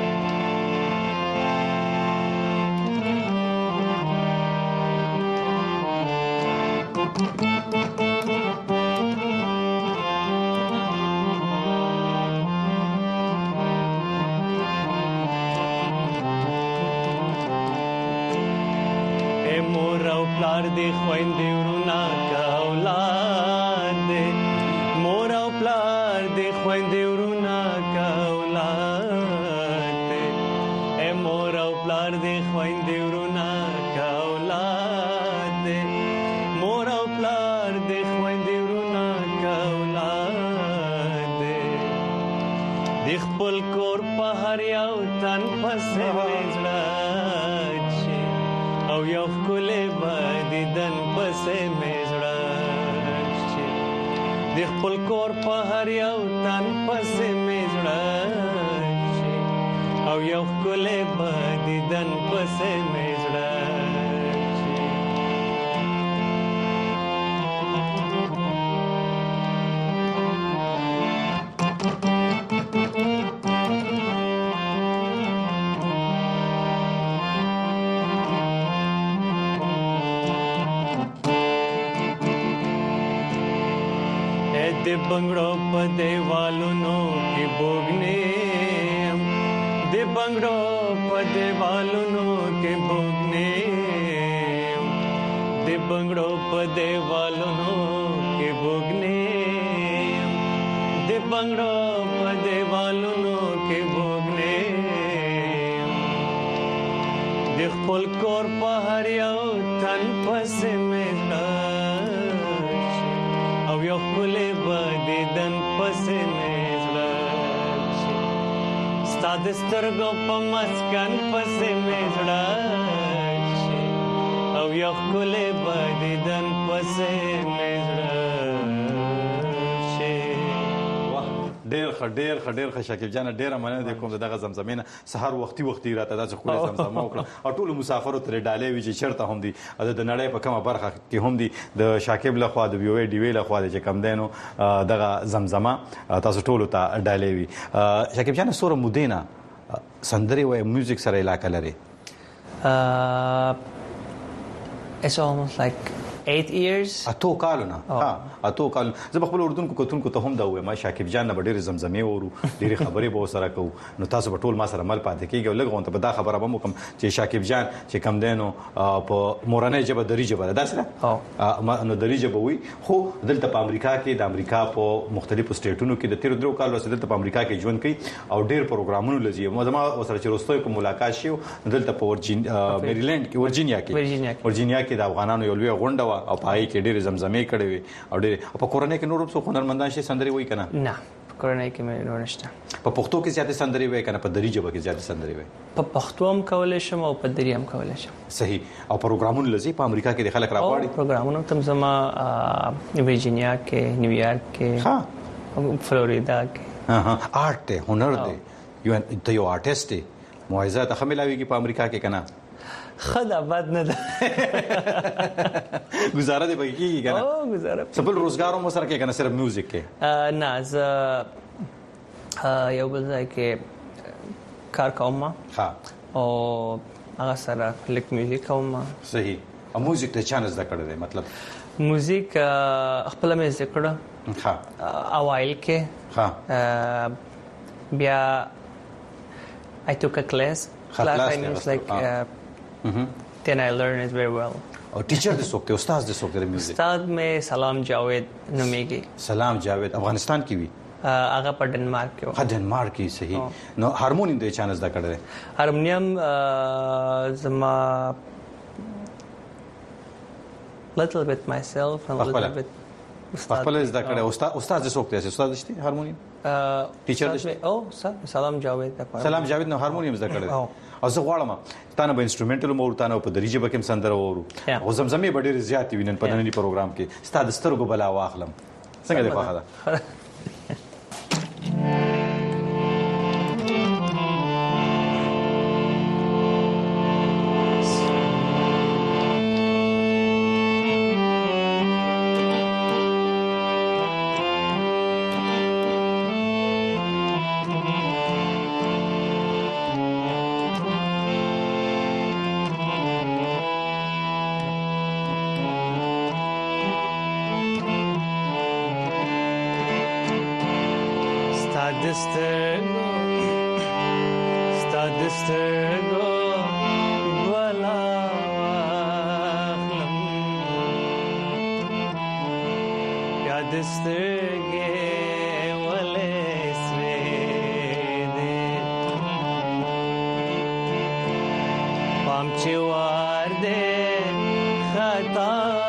پلار دی خويندې ورونه که اولاد دی مور او پلار دی خويندې ورونه که اولاد دی مور او پلار دی خويندې ورونه که اولاد دی مور او پلار دی خويندې ورونه که اولاد دی د خپل کور په هر یو تن پسې مې زړه او یو ښکلی به دیدن پسې مې زړه شي د خپل کور په هر یو تن پسې مې زړه شي او یو ښکلی به دیدن پسې مې زړه د بنگړو په دیوالونو کې بوګنیم د بنگړو په دیوالونو کې بوګنیم د بنگړو په دیوالونو کې بوګنیم د بنگړو په دیوالونو کې بوګنیم د خپل کور په هر یو تن پسې مې زړه او یو ښکلی به دیدن پسې مې زړه شي ستا د سترګو په مسکن پسې مې زړه شي او یو ښکلی به دیدن پسې مې زړه شي. ډېر ښه شکیب جان ډېره مننه د کوم دغه زمزمې نه سهار وختي راته داسې ښکلې زمزمه وکړه او ټولو مسافرو ترې ډالۍ وي چې چېرته هم دي د نړۍ په کومه برخه کې هم دي د شاکب لخوا د ویو ډي وی لخوا چې کم دی نو دغه زمزمه تاسو ټولو ته ډالۍ وي. شاکب جان څومره مودې نه سندرې وایي میوزیک سره علاقه لري؟ It's almost like 8 years. اتو کالونه اتو کال زه خپل اردن کو کتون کو ته هم دا وې ما شاکب جان نه ډېر زمزمې ورو ډېر خبرې به سره کو نو تاسو په ټول ما سره مل پاتې کیږي لګون ته په دا خبره به مو کوم چې شاکب جان چې کم دینو په مورانه جبه دری جبه دا سره نو دری جبه وي خو دلته په امریکا کې د امریکا په مختلفو سټیټونو کې د 13 کال وسه دلته په امریکا کې ژوند کوي او ډېر پروګرامونه لږی مو زما سره چې روستوي په ملاقات شو دلته په میریلند کې ورجینیا کې د افغانانو یو لوی غونډه او پای کې ډېر زمزمې کړې وي او ډېر په کورنۍ کې نور څو هنرمندان شي سندري وای کنه؟ نه په کورنۍ کې مې نور نشته. په پښتو کې زیاتې سندري وای کنه؟ په دری ژبه کې زیاتې سندري وای؟ په پښتو هم کولای شم او په دری هم کولای شم. صحیح. او پروګرامونه لذي په امریکا کې د خلک راوړي؟ پروګرامونه تم زما ورجینیا کې نیویارک کې فلوریدا کې آرټ ته هنر دی یو آرټیست دی موعظه ته خملاوي کې په امریکا کې کنه خدا بد نه ده گزاره دی بګی کنه گزاره سبل روزګارو مو سره کې کنه صرف میوزیک کې نه ز یو بل ځای کې کار کوم ها او هغه سره لیک میوزیک کوم. صحیح. او میوزیک ته چانس دا کړی دی مطلب میوزیک خپل مې ذکر ها اوایل کې ها بیا I took a class I mean like then I learned it very well. او ټیچر د څوک دی استاد د څوک دی میوزیک؟ استاد مې سلام جاوید نومیږي. سلام جاوید افغانستان کې وی؟ هغه په ډنمارک کې و. ډنمارک کې صحیح. نو هارمونیم د چانس دا کړی؟ هارمونیم زما little bit myself and a little bit خپل زده کړی. استاد د څوک دی؟ استاد شته هارمونیم ټیچر دی؟ او سلام جاوید. سلام جاوید نو هارمونیم زده کړی. او زه غواړم تانه به انسټرومنټل مو ورتانه په دریجه به کوم سندره وورو او زمزمې به ډېر زیات وینن په نننی پروګرام کې ستاسو سترګو بلا واخلم څنګه دی په خاله سترګو بلا واخلم یاد سترګې ولې سوې دي پام چې وار دې خطا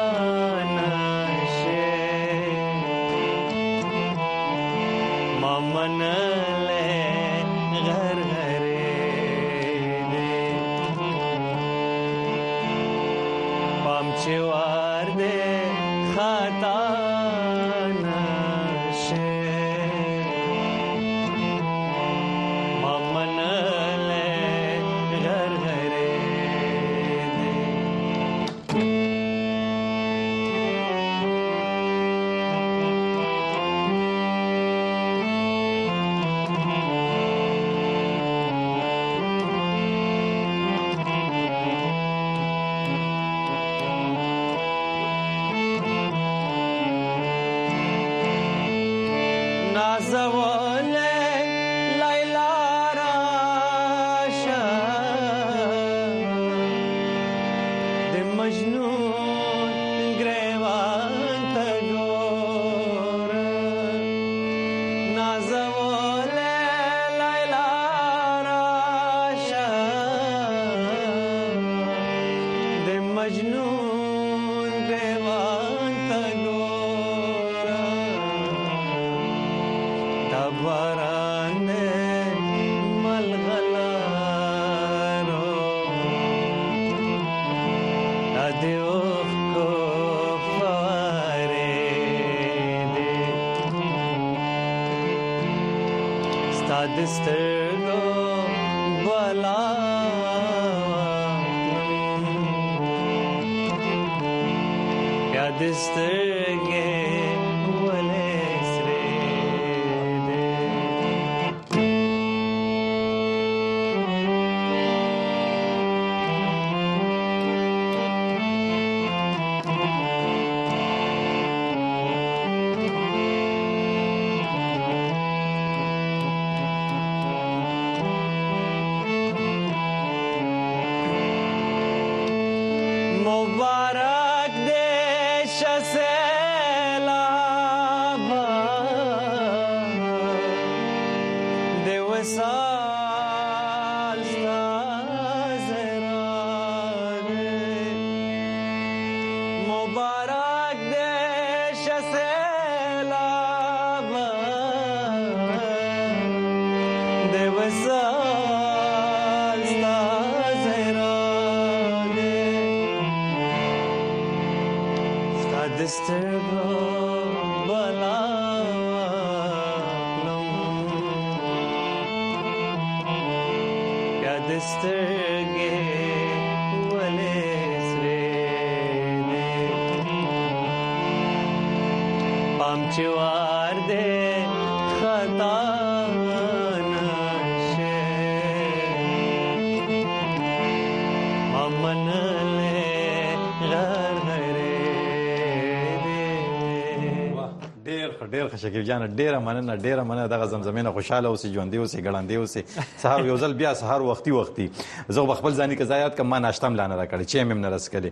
شکیب جان ډیره مننه دغه زمزمینه خوشاله اوسې ژوندۍ اوسې ګړندۍ اوسې سهار یو ځل بیا سهار وختي زه خپل ځاني قضایات کوم ما ناشته هم لا نه راکړې چې مې نه رسکلې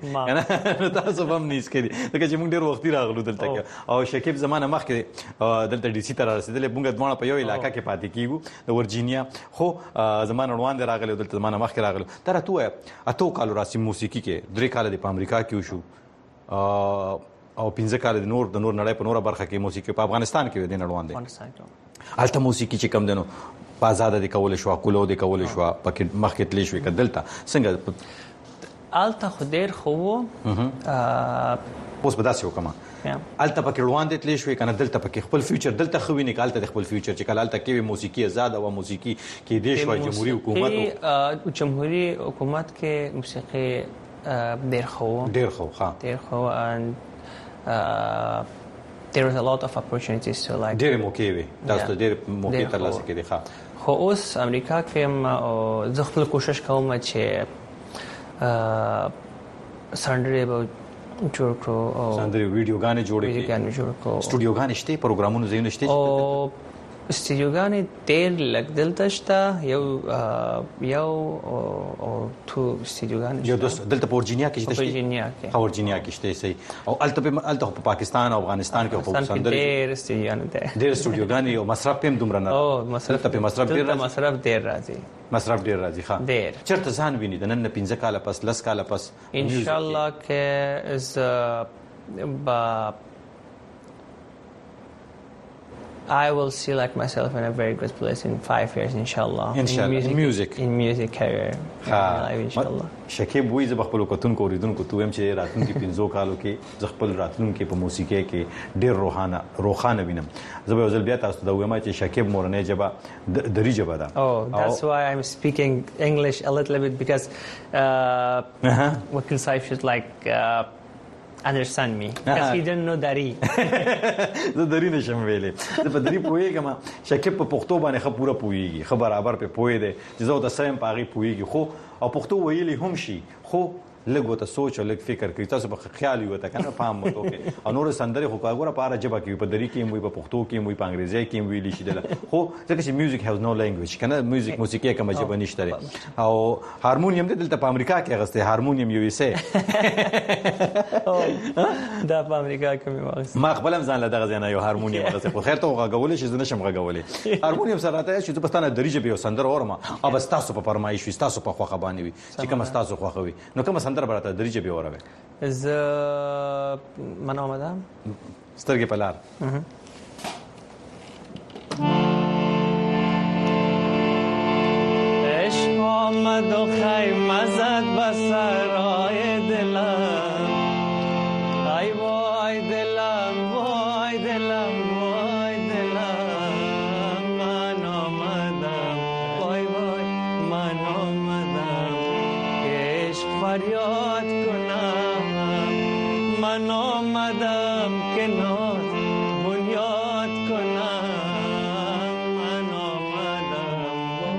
تاسو هم نه اسکلي ځکه چې موږ ډېر وختي راغلو دلته او شکیب زمانه مخکې دلته ډي سي ته رارسېدلې موږ دواړه په یو علاقه کې پاتې کیږو د ورجینیا خو زمانه روان دي راغلی دلته زمانه مخکې راغلو ته راته ووایه اتو کالو راسي موسیقي کې 3 کاله دې په امریکا کې وشو او 15 کال د نور نړۍ په نوره برخه کې موسیقي په افغانستان کې د نړوان دي الته موسیقي چې کم دنو په آزاد دي کول شو کولو دي کول شو پکې مخکې تلې شو کدلته څنګه الته خو ډیر خو اوس به داسې وکړم الته پکې روان دي تلې شو کنه دلته پکې خپل فیوچر دلته خو ویني کالته د خپل فیوچر چې کله الته کې موسیقي آزاد او موسیقي کې دیش وای جمهوریت حکومت کې موسیقي ډیر خو and there is a lot of opportunities to like ډېر موقع وي تاسو ډېر موقع ترلاسه کړي خو اوس امریکا کې زه خپل کوشش کوم چې سندرې به جوړ کړو سندرې ویډیوګانې جوړې کړو سټوډیوګانې شته پروګرامونه زینو شته استودیوګانې ډېر لږ دلته شته یو او تو استودیوګانې یو دلته په ورجینیا کې شته ورجینیا کې شته صحیح او الته په پاکستان او افغانستان کې په سندري ډېر استودیوګانې او مصرف هم دومره نه او مصرف ډېر راځي ښه ډېر چرته ځان ویني د نن 15 کال پس 10 کال پس ان شاء الله کې I will see like myself in a very good place in 5 years, inshallah. In music career. Inshallah. شکیب وای زه خپل کوتون کوریدونکو ته هم چې راتلونکي 15 کالو کې ز خپل راتلونکي په موسیقي کې ډېر روحانه وینم. زه به ځل بیا تاسو ته وایم چې شکیب مورنۍ جبا دری جبا ده. Oh, that's why I'm speaking English a little bit because Wakil Saif should like understand me because he didn't know Dari. زه دری نشم ویلې زه په دری پوهیږم شکیب په پښتو باندې پوره پوهیږي خو برابر په پوهې ده چې زه د سم پاغي پوهیږي خو او پښتو ویلې هم شي خو لږ وته سوچ او لږ فکر کوي تاسو په خیال یو ته کنه فهم مو ته او نور سندري خو کاغوره په اړه جبا کې په دری کې وي په پښتو کې وي په انګریزي کې ویل شي دله خو ځکه چې میوزیک هاز نو لانګویج کنه موسیقي کوم جبا نشته او هارمونیم دلته په امریکا کې غسته هارمونیم یو یې دا په امریکا کې ما خپل ځان له دغه ځای یو هارمونیم غسته خو خیر ته غوولې شي زنه شم غوولې هارمونیم سره ته چې په ستانه دریجه به سندر اورما او بس تاسو په فرمایش وي تاسو په خوخه باندې وي چې کوم تاسو خوخه وي نو کوم سندر برته دریجه به اوره ز من آمدم سترګې په لار عشق آمد و خیمه زد به سرای دلم ای وای دلم وای دلم وای دلم من آمدم وای وای من آمدم عشق فریاد کنم من آمدم کنار بنیاد کنم من آمدم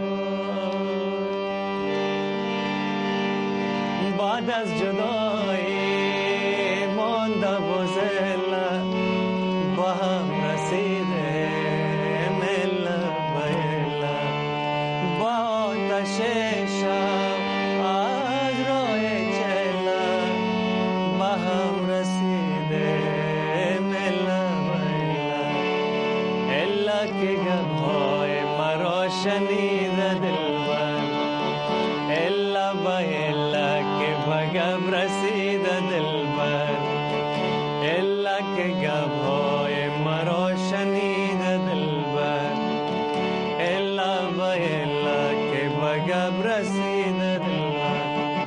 بعد از جدایی مانده و ذلت با هم رسیده مل بیل با آتش شب از راه چلم با هم رسیده مل بیل الا که گبهای مرا شنیده دلبر الا بیلا که بگم رسیده دلبر الا که گبهای مرا شنیده دلبر الا بیلا که بگم رسیده دلبر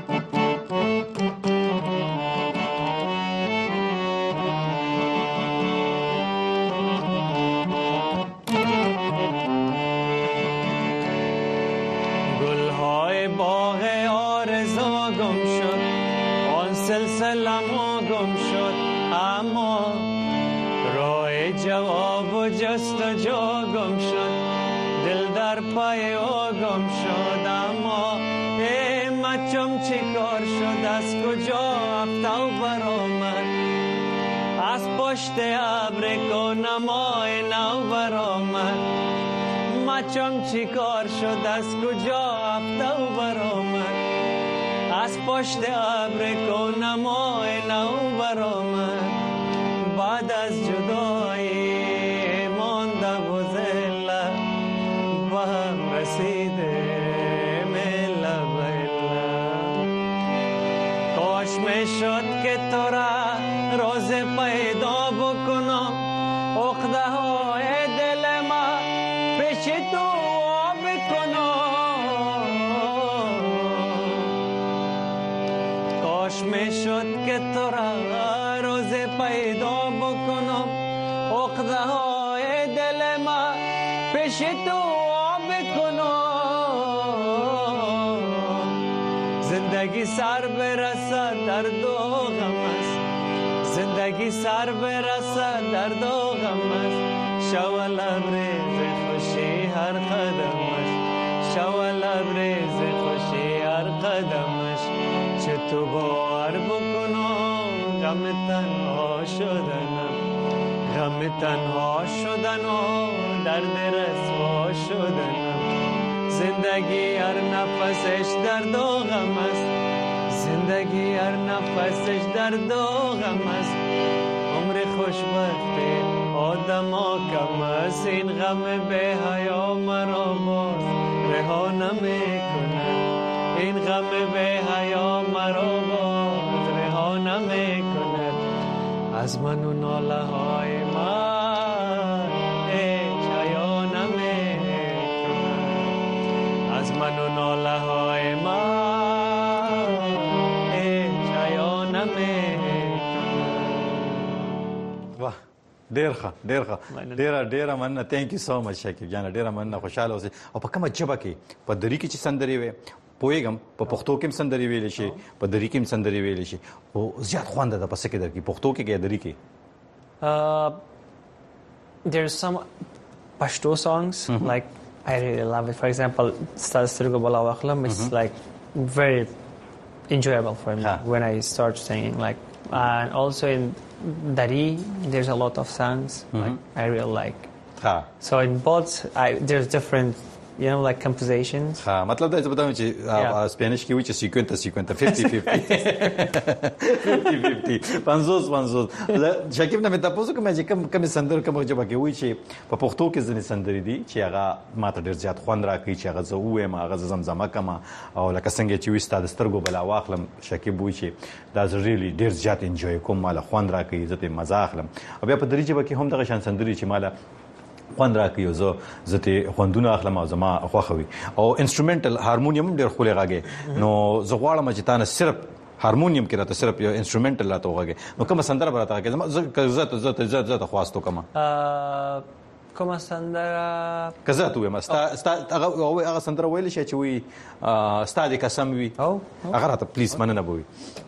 گلهای باغ آرزو گم شد آن سلسله‌مو گم شد اما راه جواب و جستجو گم شد دل در پای او گم شد اما مچم چی کار شد از کجا افته و برآمد از پشت ابر نمای نو برآمد مچم چی کار شد از کجا افته و برآمد از پشت ابر نمای نو برآمد بعد از جدایی مانده و ذلت با هم رسیده مل بیلا کاش میشد که تو را روز پیدا بکنم عقده های دل ما پیش تو بکنم کاش میشد که تو را روز پیدا بکنم عقده های دل ما پیش تو بکنم زندگی سر برسد درد و غم است زندگی سر برسد درد و غم است شو لبریز خوشی هر قدمش شو لبریز خوشی هر قدمش چه تو باور بکنم غم تنها شدنم غم تنها شدن و درد رسوا شدن، زندگی هر نفسش درد و غم است، زندگی هر نفسش درد و غم است، عمر خوشبختی آدما کم است، این غم به حیا مرا باز رها نمیکنه، این غم به حیا مرا باز رها نمیکنه، از من و ناله های من هیچ حیا نمیکنه، از من و ناله های من هیچ حیا نمیکنه. واه ډیر مننه. تھینک یو سو مچ شکیب جان، ډیر مننه. خوشاله اوسئ. او په کومه ژبه کې په دری کې چې سندرې وي پوهېږم په پښتو کې هم سندرې ویلی شي، په دری کې هم سندرې ویلی شي، خو زیات خوند ده په څه کې درکړي، پښتو کې یا دری کې؟ There's some Pashto songs like I really love it. For example, Star Strigo Bala Wakhlam, it's like very enjoyable for me when I start singing. Like, and also in Dari, there's a lot of songs like I really like. So in both, there's different, you know, like compositions. मतलब دا څه بداوم چې سپینش کې وی چې سیکوینټ 50-50 شکیب نه مې تاسو کوم چې کم سندر کوم جبه کې وی چې په پښتو کې ځنې سندرې دي چې هغه ماته ډیر زیات خوند راکړي چې هغه زه وایم هغه زمزمه کما او لکه څنګه چې وی ستاسو سترګو بلا واخلم شکیب وی چې دا ریلی ډیر زیات انجوای کوم مال خوند راکړي زه ته مزه اخلم. او بیا په دری جبه کې هم دغه شان سندرې چې مال خوند راکړي او زه ته خوندونه اخلم او زما خوښوي. او انسټرومنټل هارمونیم ډیر خولې راغی نو زه غواړم چې تاسو صرف هارمونیم کې راته صرف یو انسټرومنټل راته وغږی نو کوم سندره براته راکې زه خواستو کوم سندره کزه ته ما هغه سندره ویل شي چې وي استاد قسم وي هغه راته پلیز مننه بوي.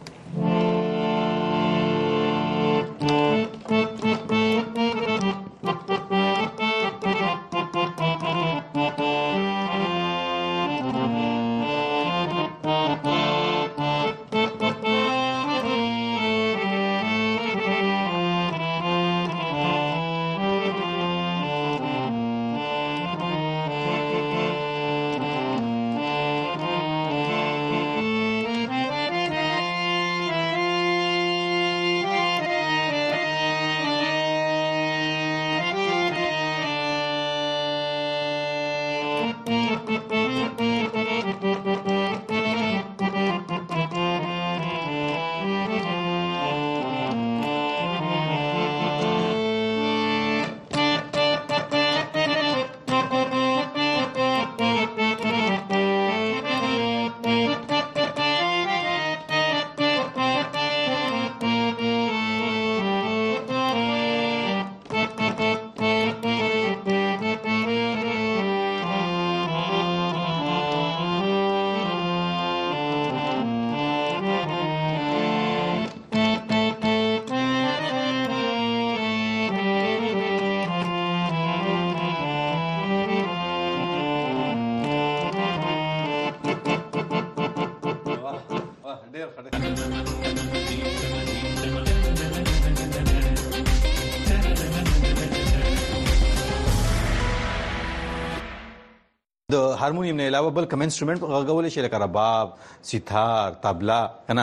د هارمونیم نه علاوه بل کوم انسټرومنټ غږول شي لکه رباب، سیتار، طبله کنه؟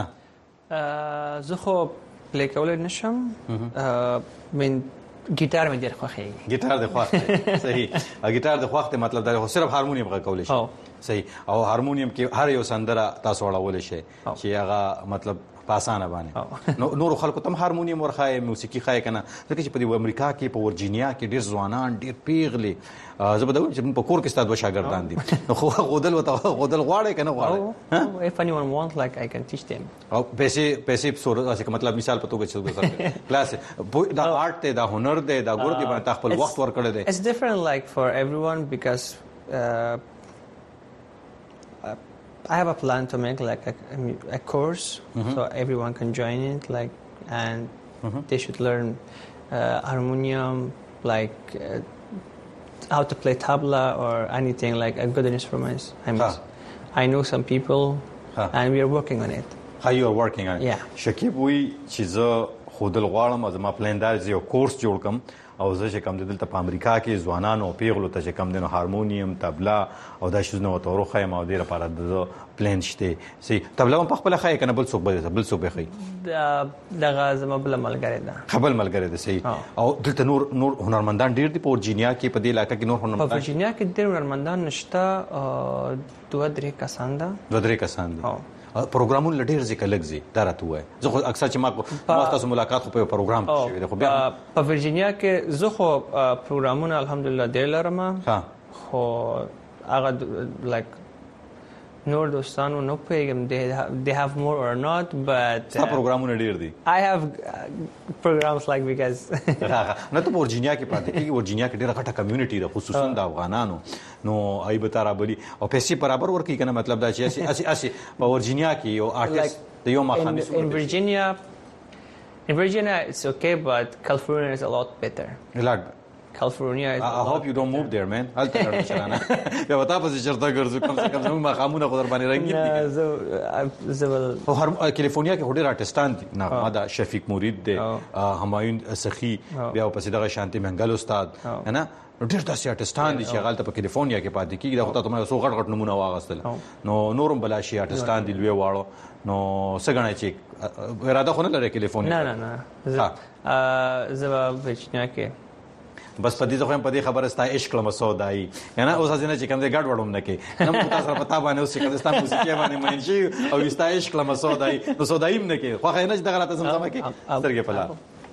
زه خو پلی کولای نشم. من ګیټار مې ډېر خوښیږي. ګیټار د خوښ صحیح. ګیټار د خوښ مطلب دا صرف هارمونیم غږول شي. صحیح. او هارمونیم کې هر یو سندره تاسو وړول شي چې هغه مطلب پاسانه باندې نور خلکو تم هارمونیم ورخای موسیقي خای کنه ځکه چې په امریکا کې په ورجینیا کې ډیر ځوانان ډیر پیغلي زبردو چې په کور کې ستاسو شاګردان دي نو خو غودل غواړي کنه غواړي. if anyone wants like I can teach them. او پیسې صورت چې مطلب مثال په توګه چې کلاس دا آرت ته دا هنر دی دا ګور دی باندې خپل وخت ورکړی دی. It's different like for everyone because I have a plan to make like a course so everyone can join it like and they should learn harmonium like how to play tabla or anything like a good instruments. I know some people and we are working on it. How you are working on it? Yeah. Shakib, we چې زه خودل غواړم زما پلان دا یو کورس جوړ کم او زه چې کوم دلته په امریکا کې ځوانانو پیغلو ته چې کوم دنو هارمونیم تبلا او دا شنو تورو خیم او ډیره لپاره د پلان شته سي تبلا په خپل خای کنه بل څوک به خي دغه زما بل ملګری ده خپل ملګری ده سي او دلته نور هنرمندان ډیر دي په ورجینیا کې په دې علاقې کې نور هنرمندان په ورجینیا کې ډیر هنرمندان نشته 2-3 کسان دي پروګرامونه ډېر ځکه لګزي دا راته وای زه خو اکثر چې ما تاسو ملاقات خو په پروګرام کې شوی دی خو بیا په ورجینیا کې زه خو پروګرامونه الحمدلله ډېر لرم خو هغه لایک نور دوستانو نو پیغام they have more or not but پروګرامونه ډېر دي I have programs like because نه ته ورجینیا کې پاتې کېږي ورجینیا کې ډېره غټه کمیونټي ده خصوصا د افغانانو نو ای به ترا بلی او پیسې برابر ورکړي کنه مطلب دا چې اسی په ورجینیا کې یو آرټیست د یو مخامخ in Virginia it's okay but California is a lot better California is I hope you don't move there man هلته نه چلانه بیا وتا په چرته ګرځو کم سے کم زموږ مخامونه خو در باندې رنگین دي زه په هر کیلیفورنیا کې هډیر آرټستان دي نغمه دا شفیق مرید دی همایون سخی بیا په دغه شانتي منګل استاد نه ډیر داسې آرټستان دي چې غلطه په کیلیفورنیا کې پاتې کیږي دا خو ته سو غټ نمونه واغستل نو نورم بلاشي آرټستان دي لوی واړو نو څنګه چې اراده خو نه لري کیلیفورنیا نه زه ورجینیا کې بس پدې ځکه په دې خبره ستا عشق لمه سودای نه اوس ځنه چې کوم دې ګډ وډم نه کې نو تاسو پتا باندې اوس چې ستا موسیقي باندې منشي او ستا عشق لمه سودای نو سودایم نه کې خو خاینه چې دغه راته سمځم کې سترګې پلا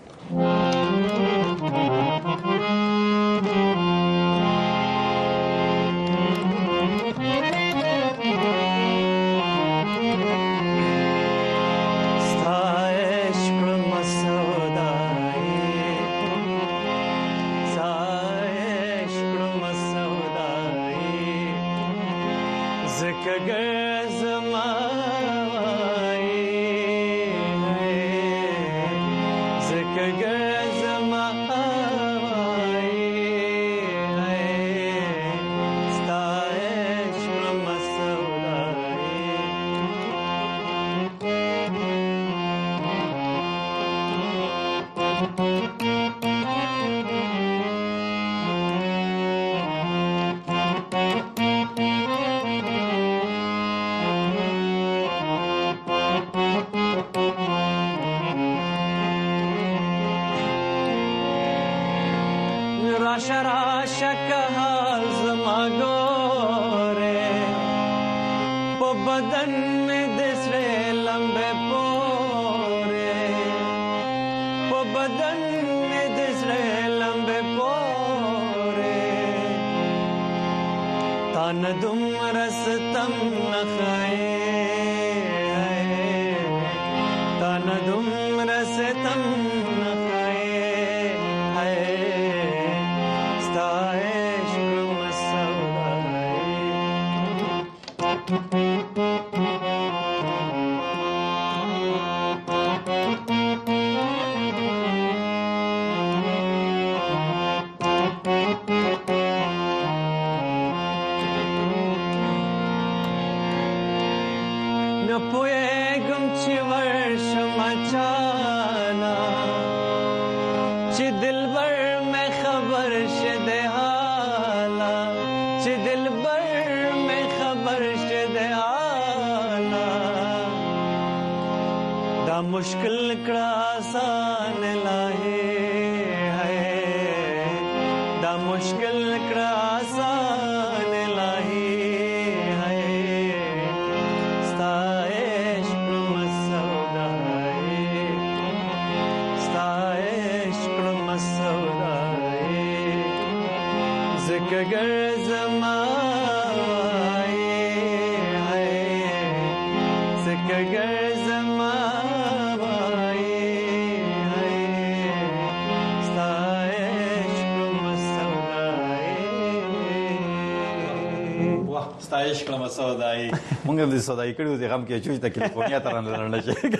مونږ هم د سودای کړو د غم کې چې د کیلیفورنیا تر نه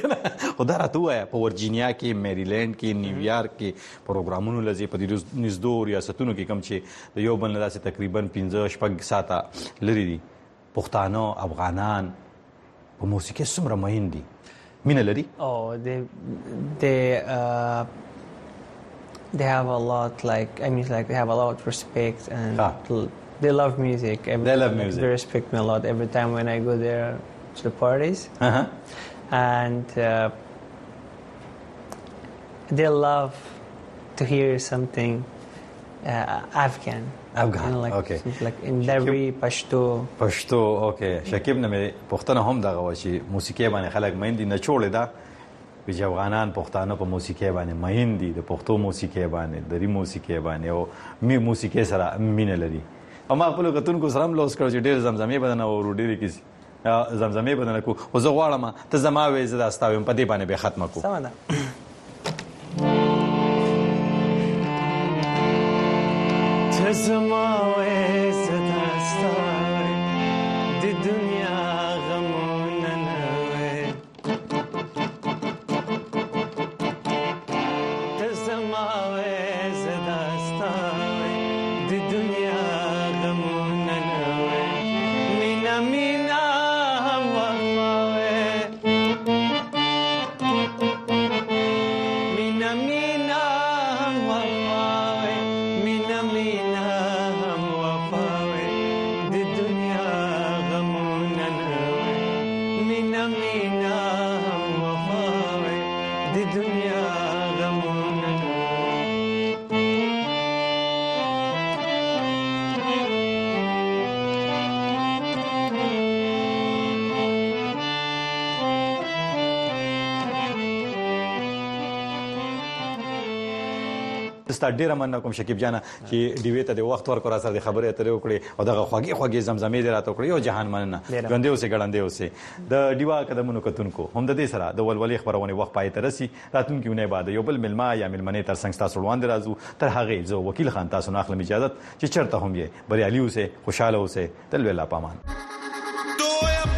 شي خو دا راته وای په ورجینیا کې میریلند کې نیویارک کې پروګرامونو لږه په دې نږدې ریاستونو کې کم چې د یو بل نه تقریبا 15-16 ساعته لري دي پښتانه افغانان په موسیقي څومره مهین دي مینه لري؟ Oh, they have a lot, like, I mean, like, they have a lot of respect and they love music. They love music. They respect me a lot every time when I go there to the parties. And they love to hear something Afghan. Afghan, you know, like, okay. Like in Dari, Pashto. پښتو اوکې. شکیب نه مې پښتنه هم دغه و چې موسیقي باندې خلک مهندي نه چوړې ده چې افغانان پښتانه په موسیقي باندې مهندي د پښتو موسیقي باندې دری موسیقي باندې او موسیقي سره مینه لري. او ما خپل کتونکو سره هم لوس کړو چې ډېر زمزمې بدنه او ډېرې کیسې زمزمې بدنه کو او زه غواړم ته زما وې زه دا ستاوم په دې باندې به ختمه کو. سم ده. ته زما وې زه دا ستاوم د دنیا غمونه نه وې ته زما وې زه دا ستاوم د دنیا غمونه نه وې مینا مینا هم وفا وې مینا مینا هم وفا وې مینا مینا هم وفا وې د دنیا غمونه نه وې مینا مینا هم وفا وې د دنیا غمونه نه ستا ډیره مننه کوم شکیب جانه چې ډیوې ته د وخت ورکړو را سره د خبرې اترې وکړې او دغه خوږې زمزمې دې راته وکړې. یو جهان مننه. ژوندی اوسې ګړندی اوسې. د ډیوا قدمونو کتونکو هم د دې سره د ولولې خبرونې وخت پای ته رسي. راتلونکي اونۍ بعد یو بل ملما یا ملمنې تر څنګ تاسو وړاندې راځو. تر هغې زه وکیل خان تاسو نه اخلم اجازت چې چېرته هم یې بریالي اوسئ خوشحاله اوسئ. تل ویلا پامان.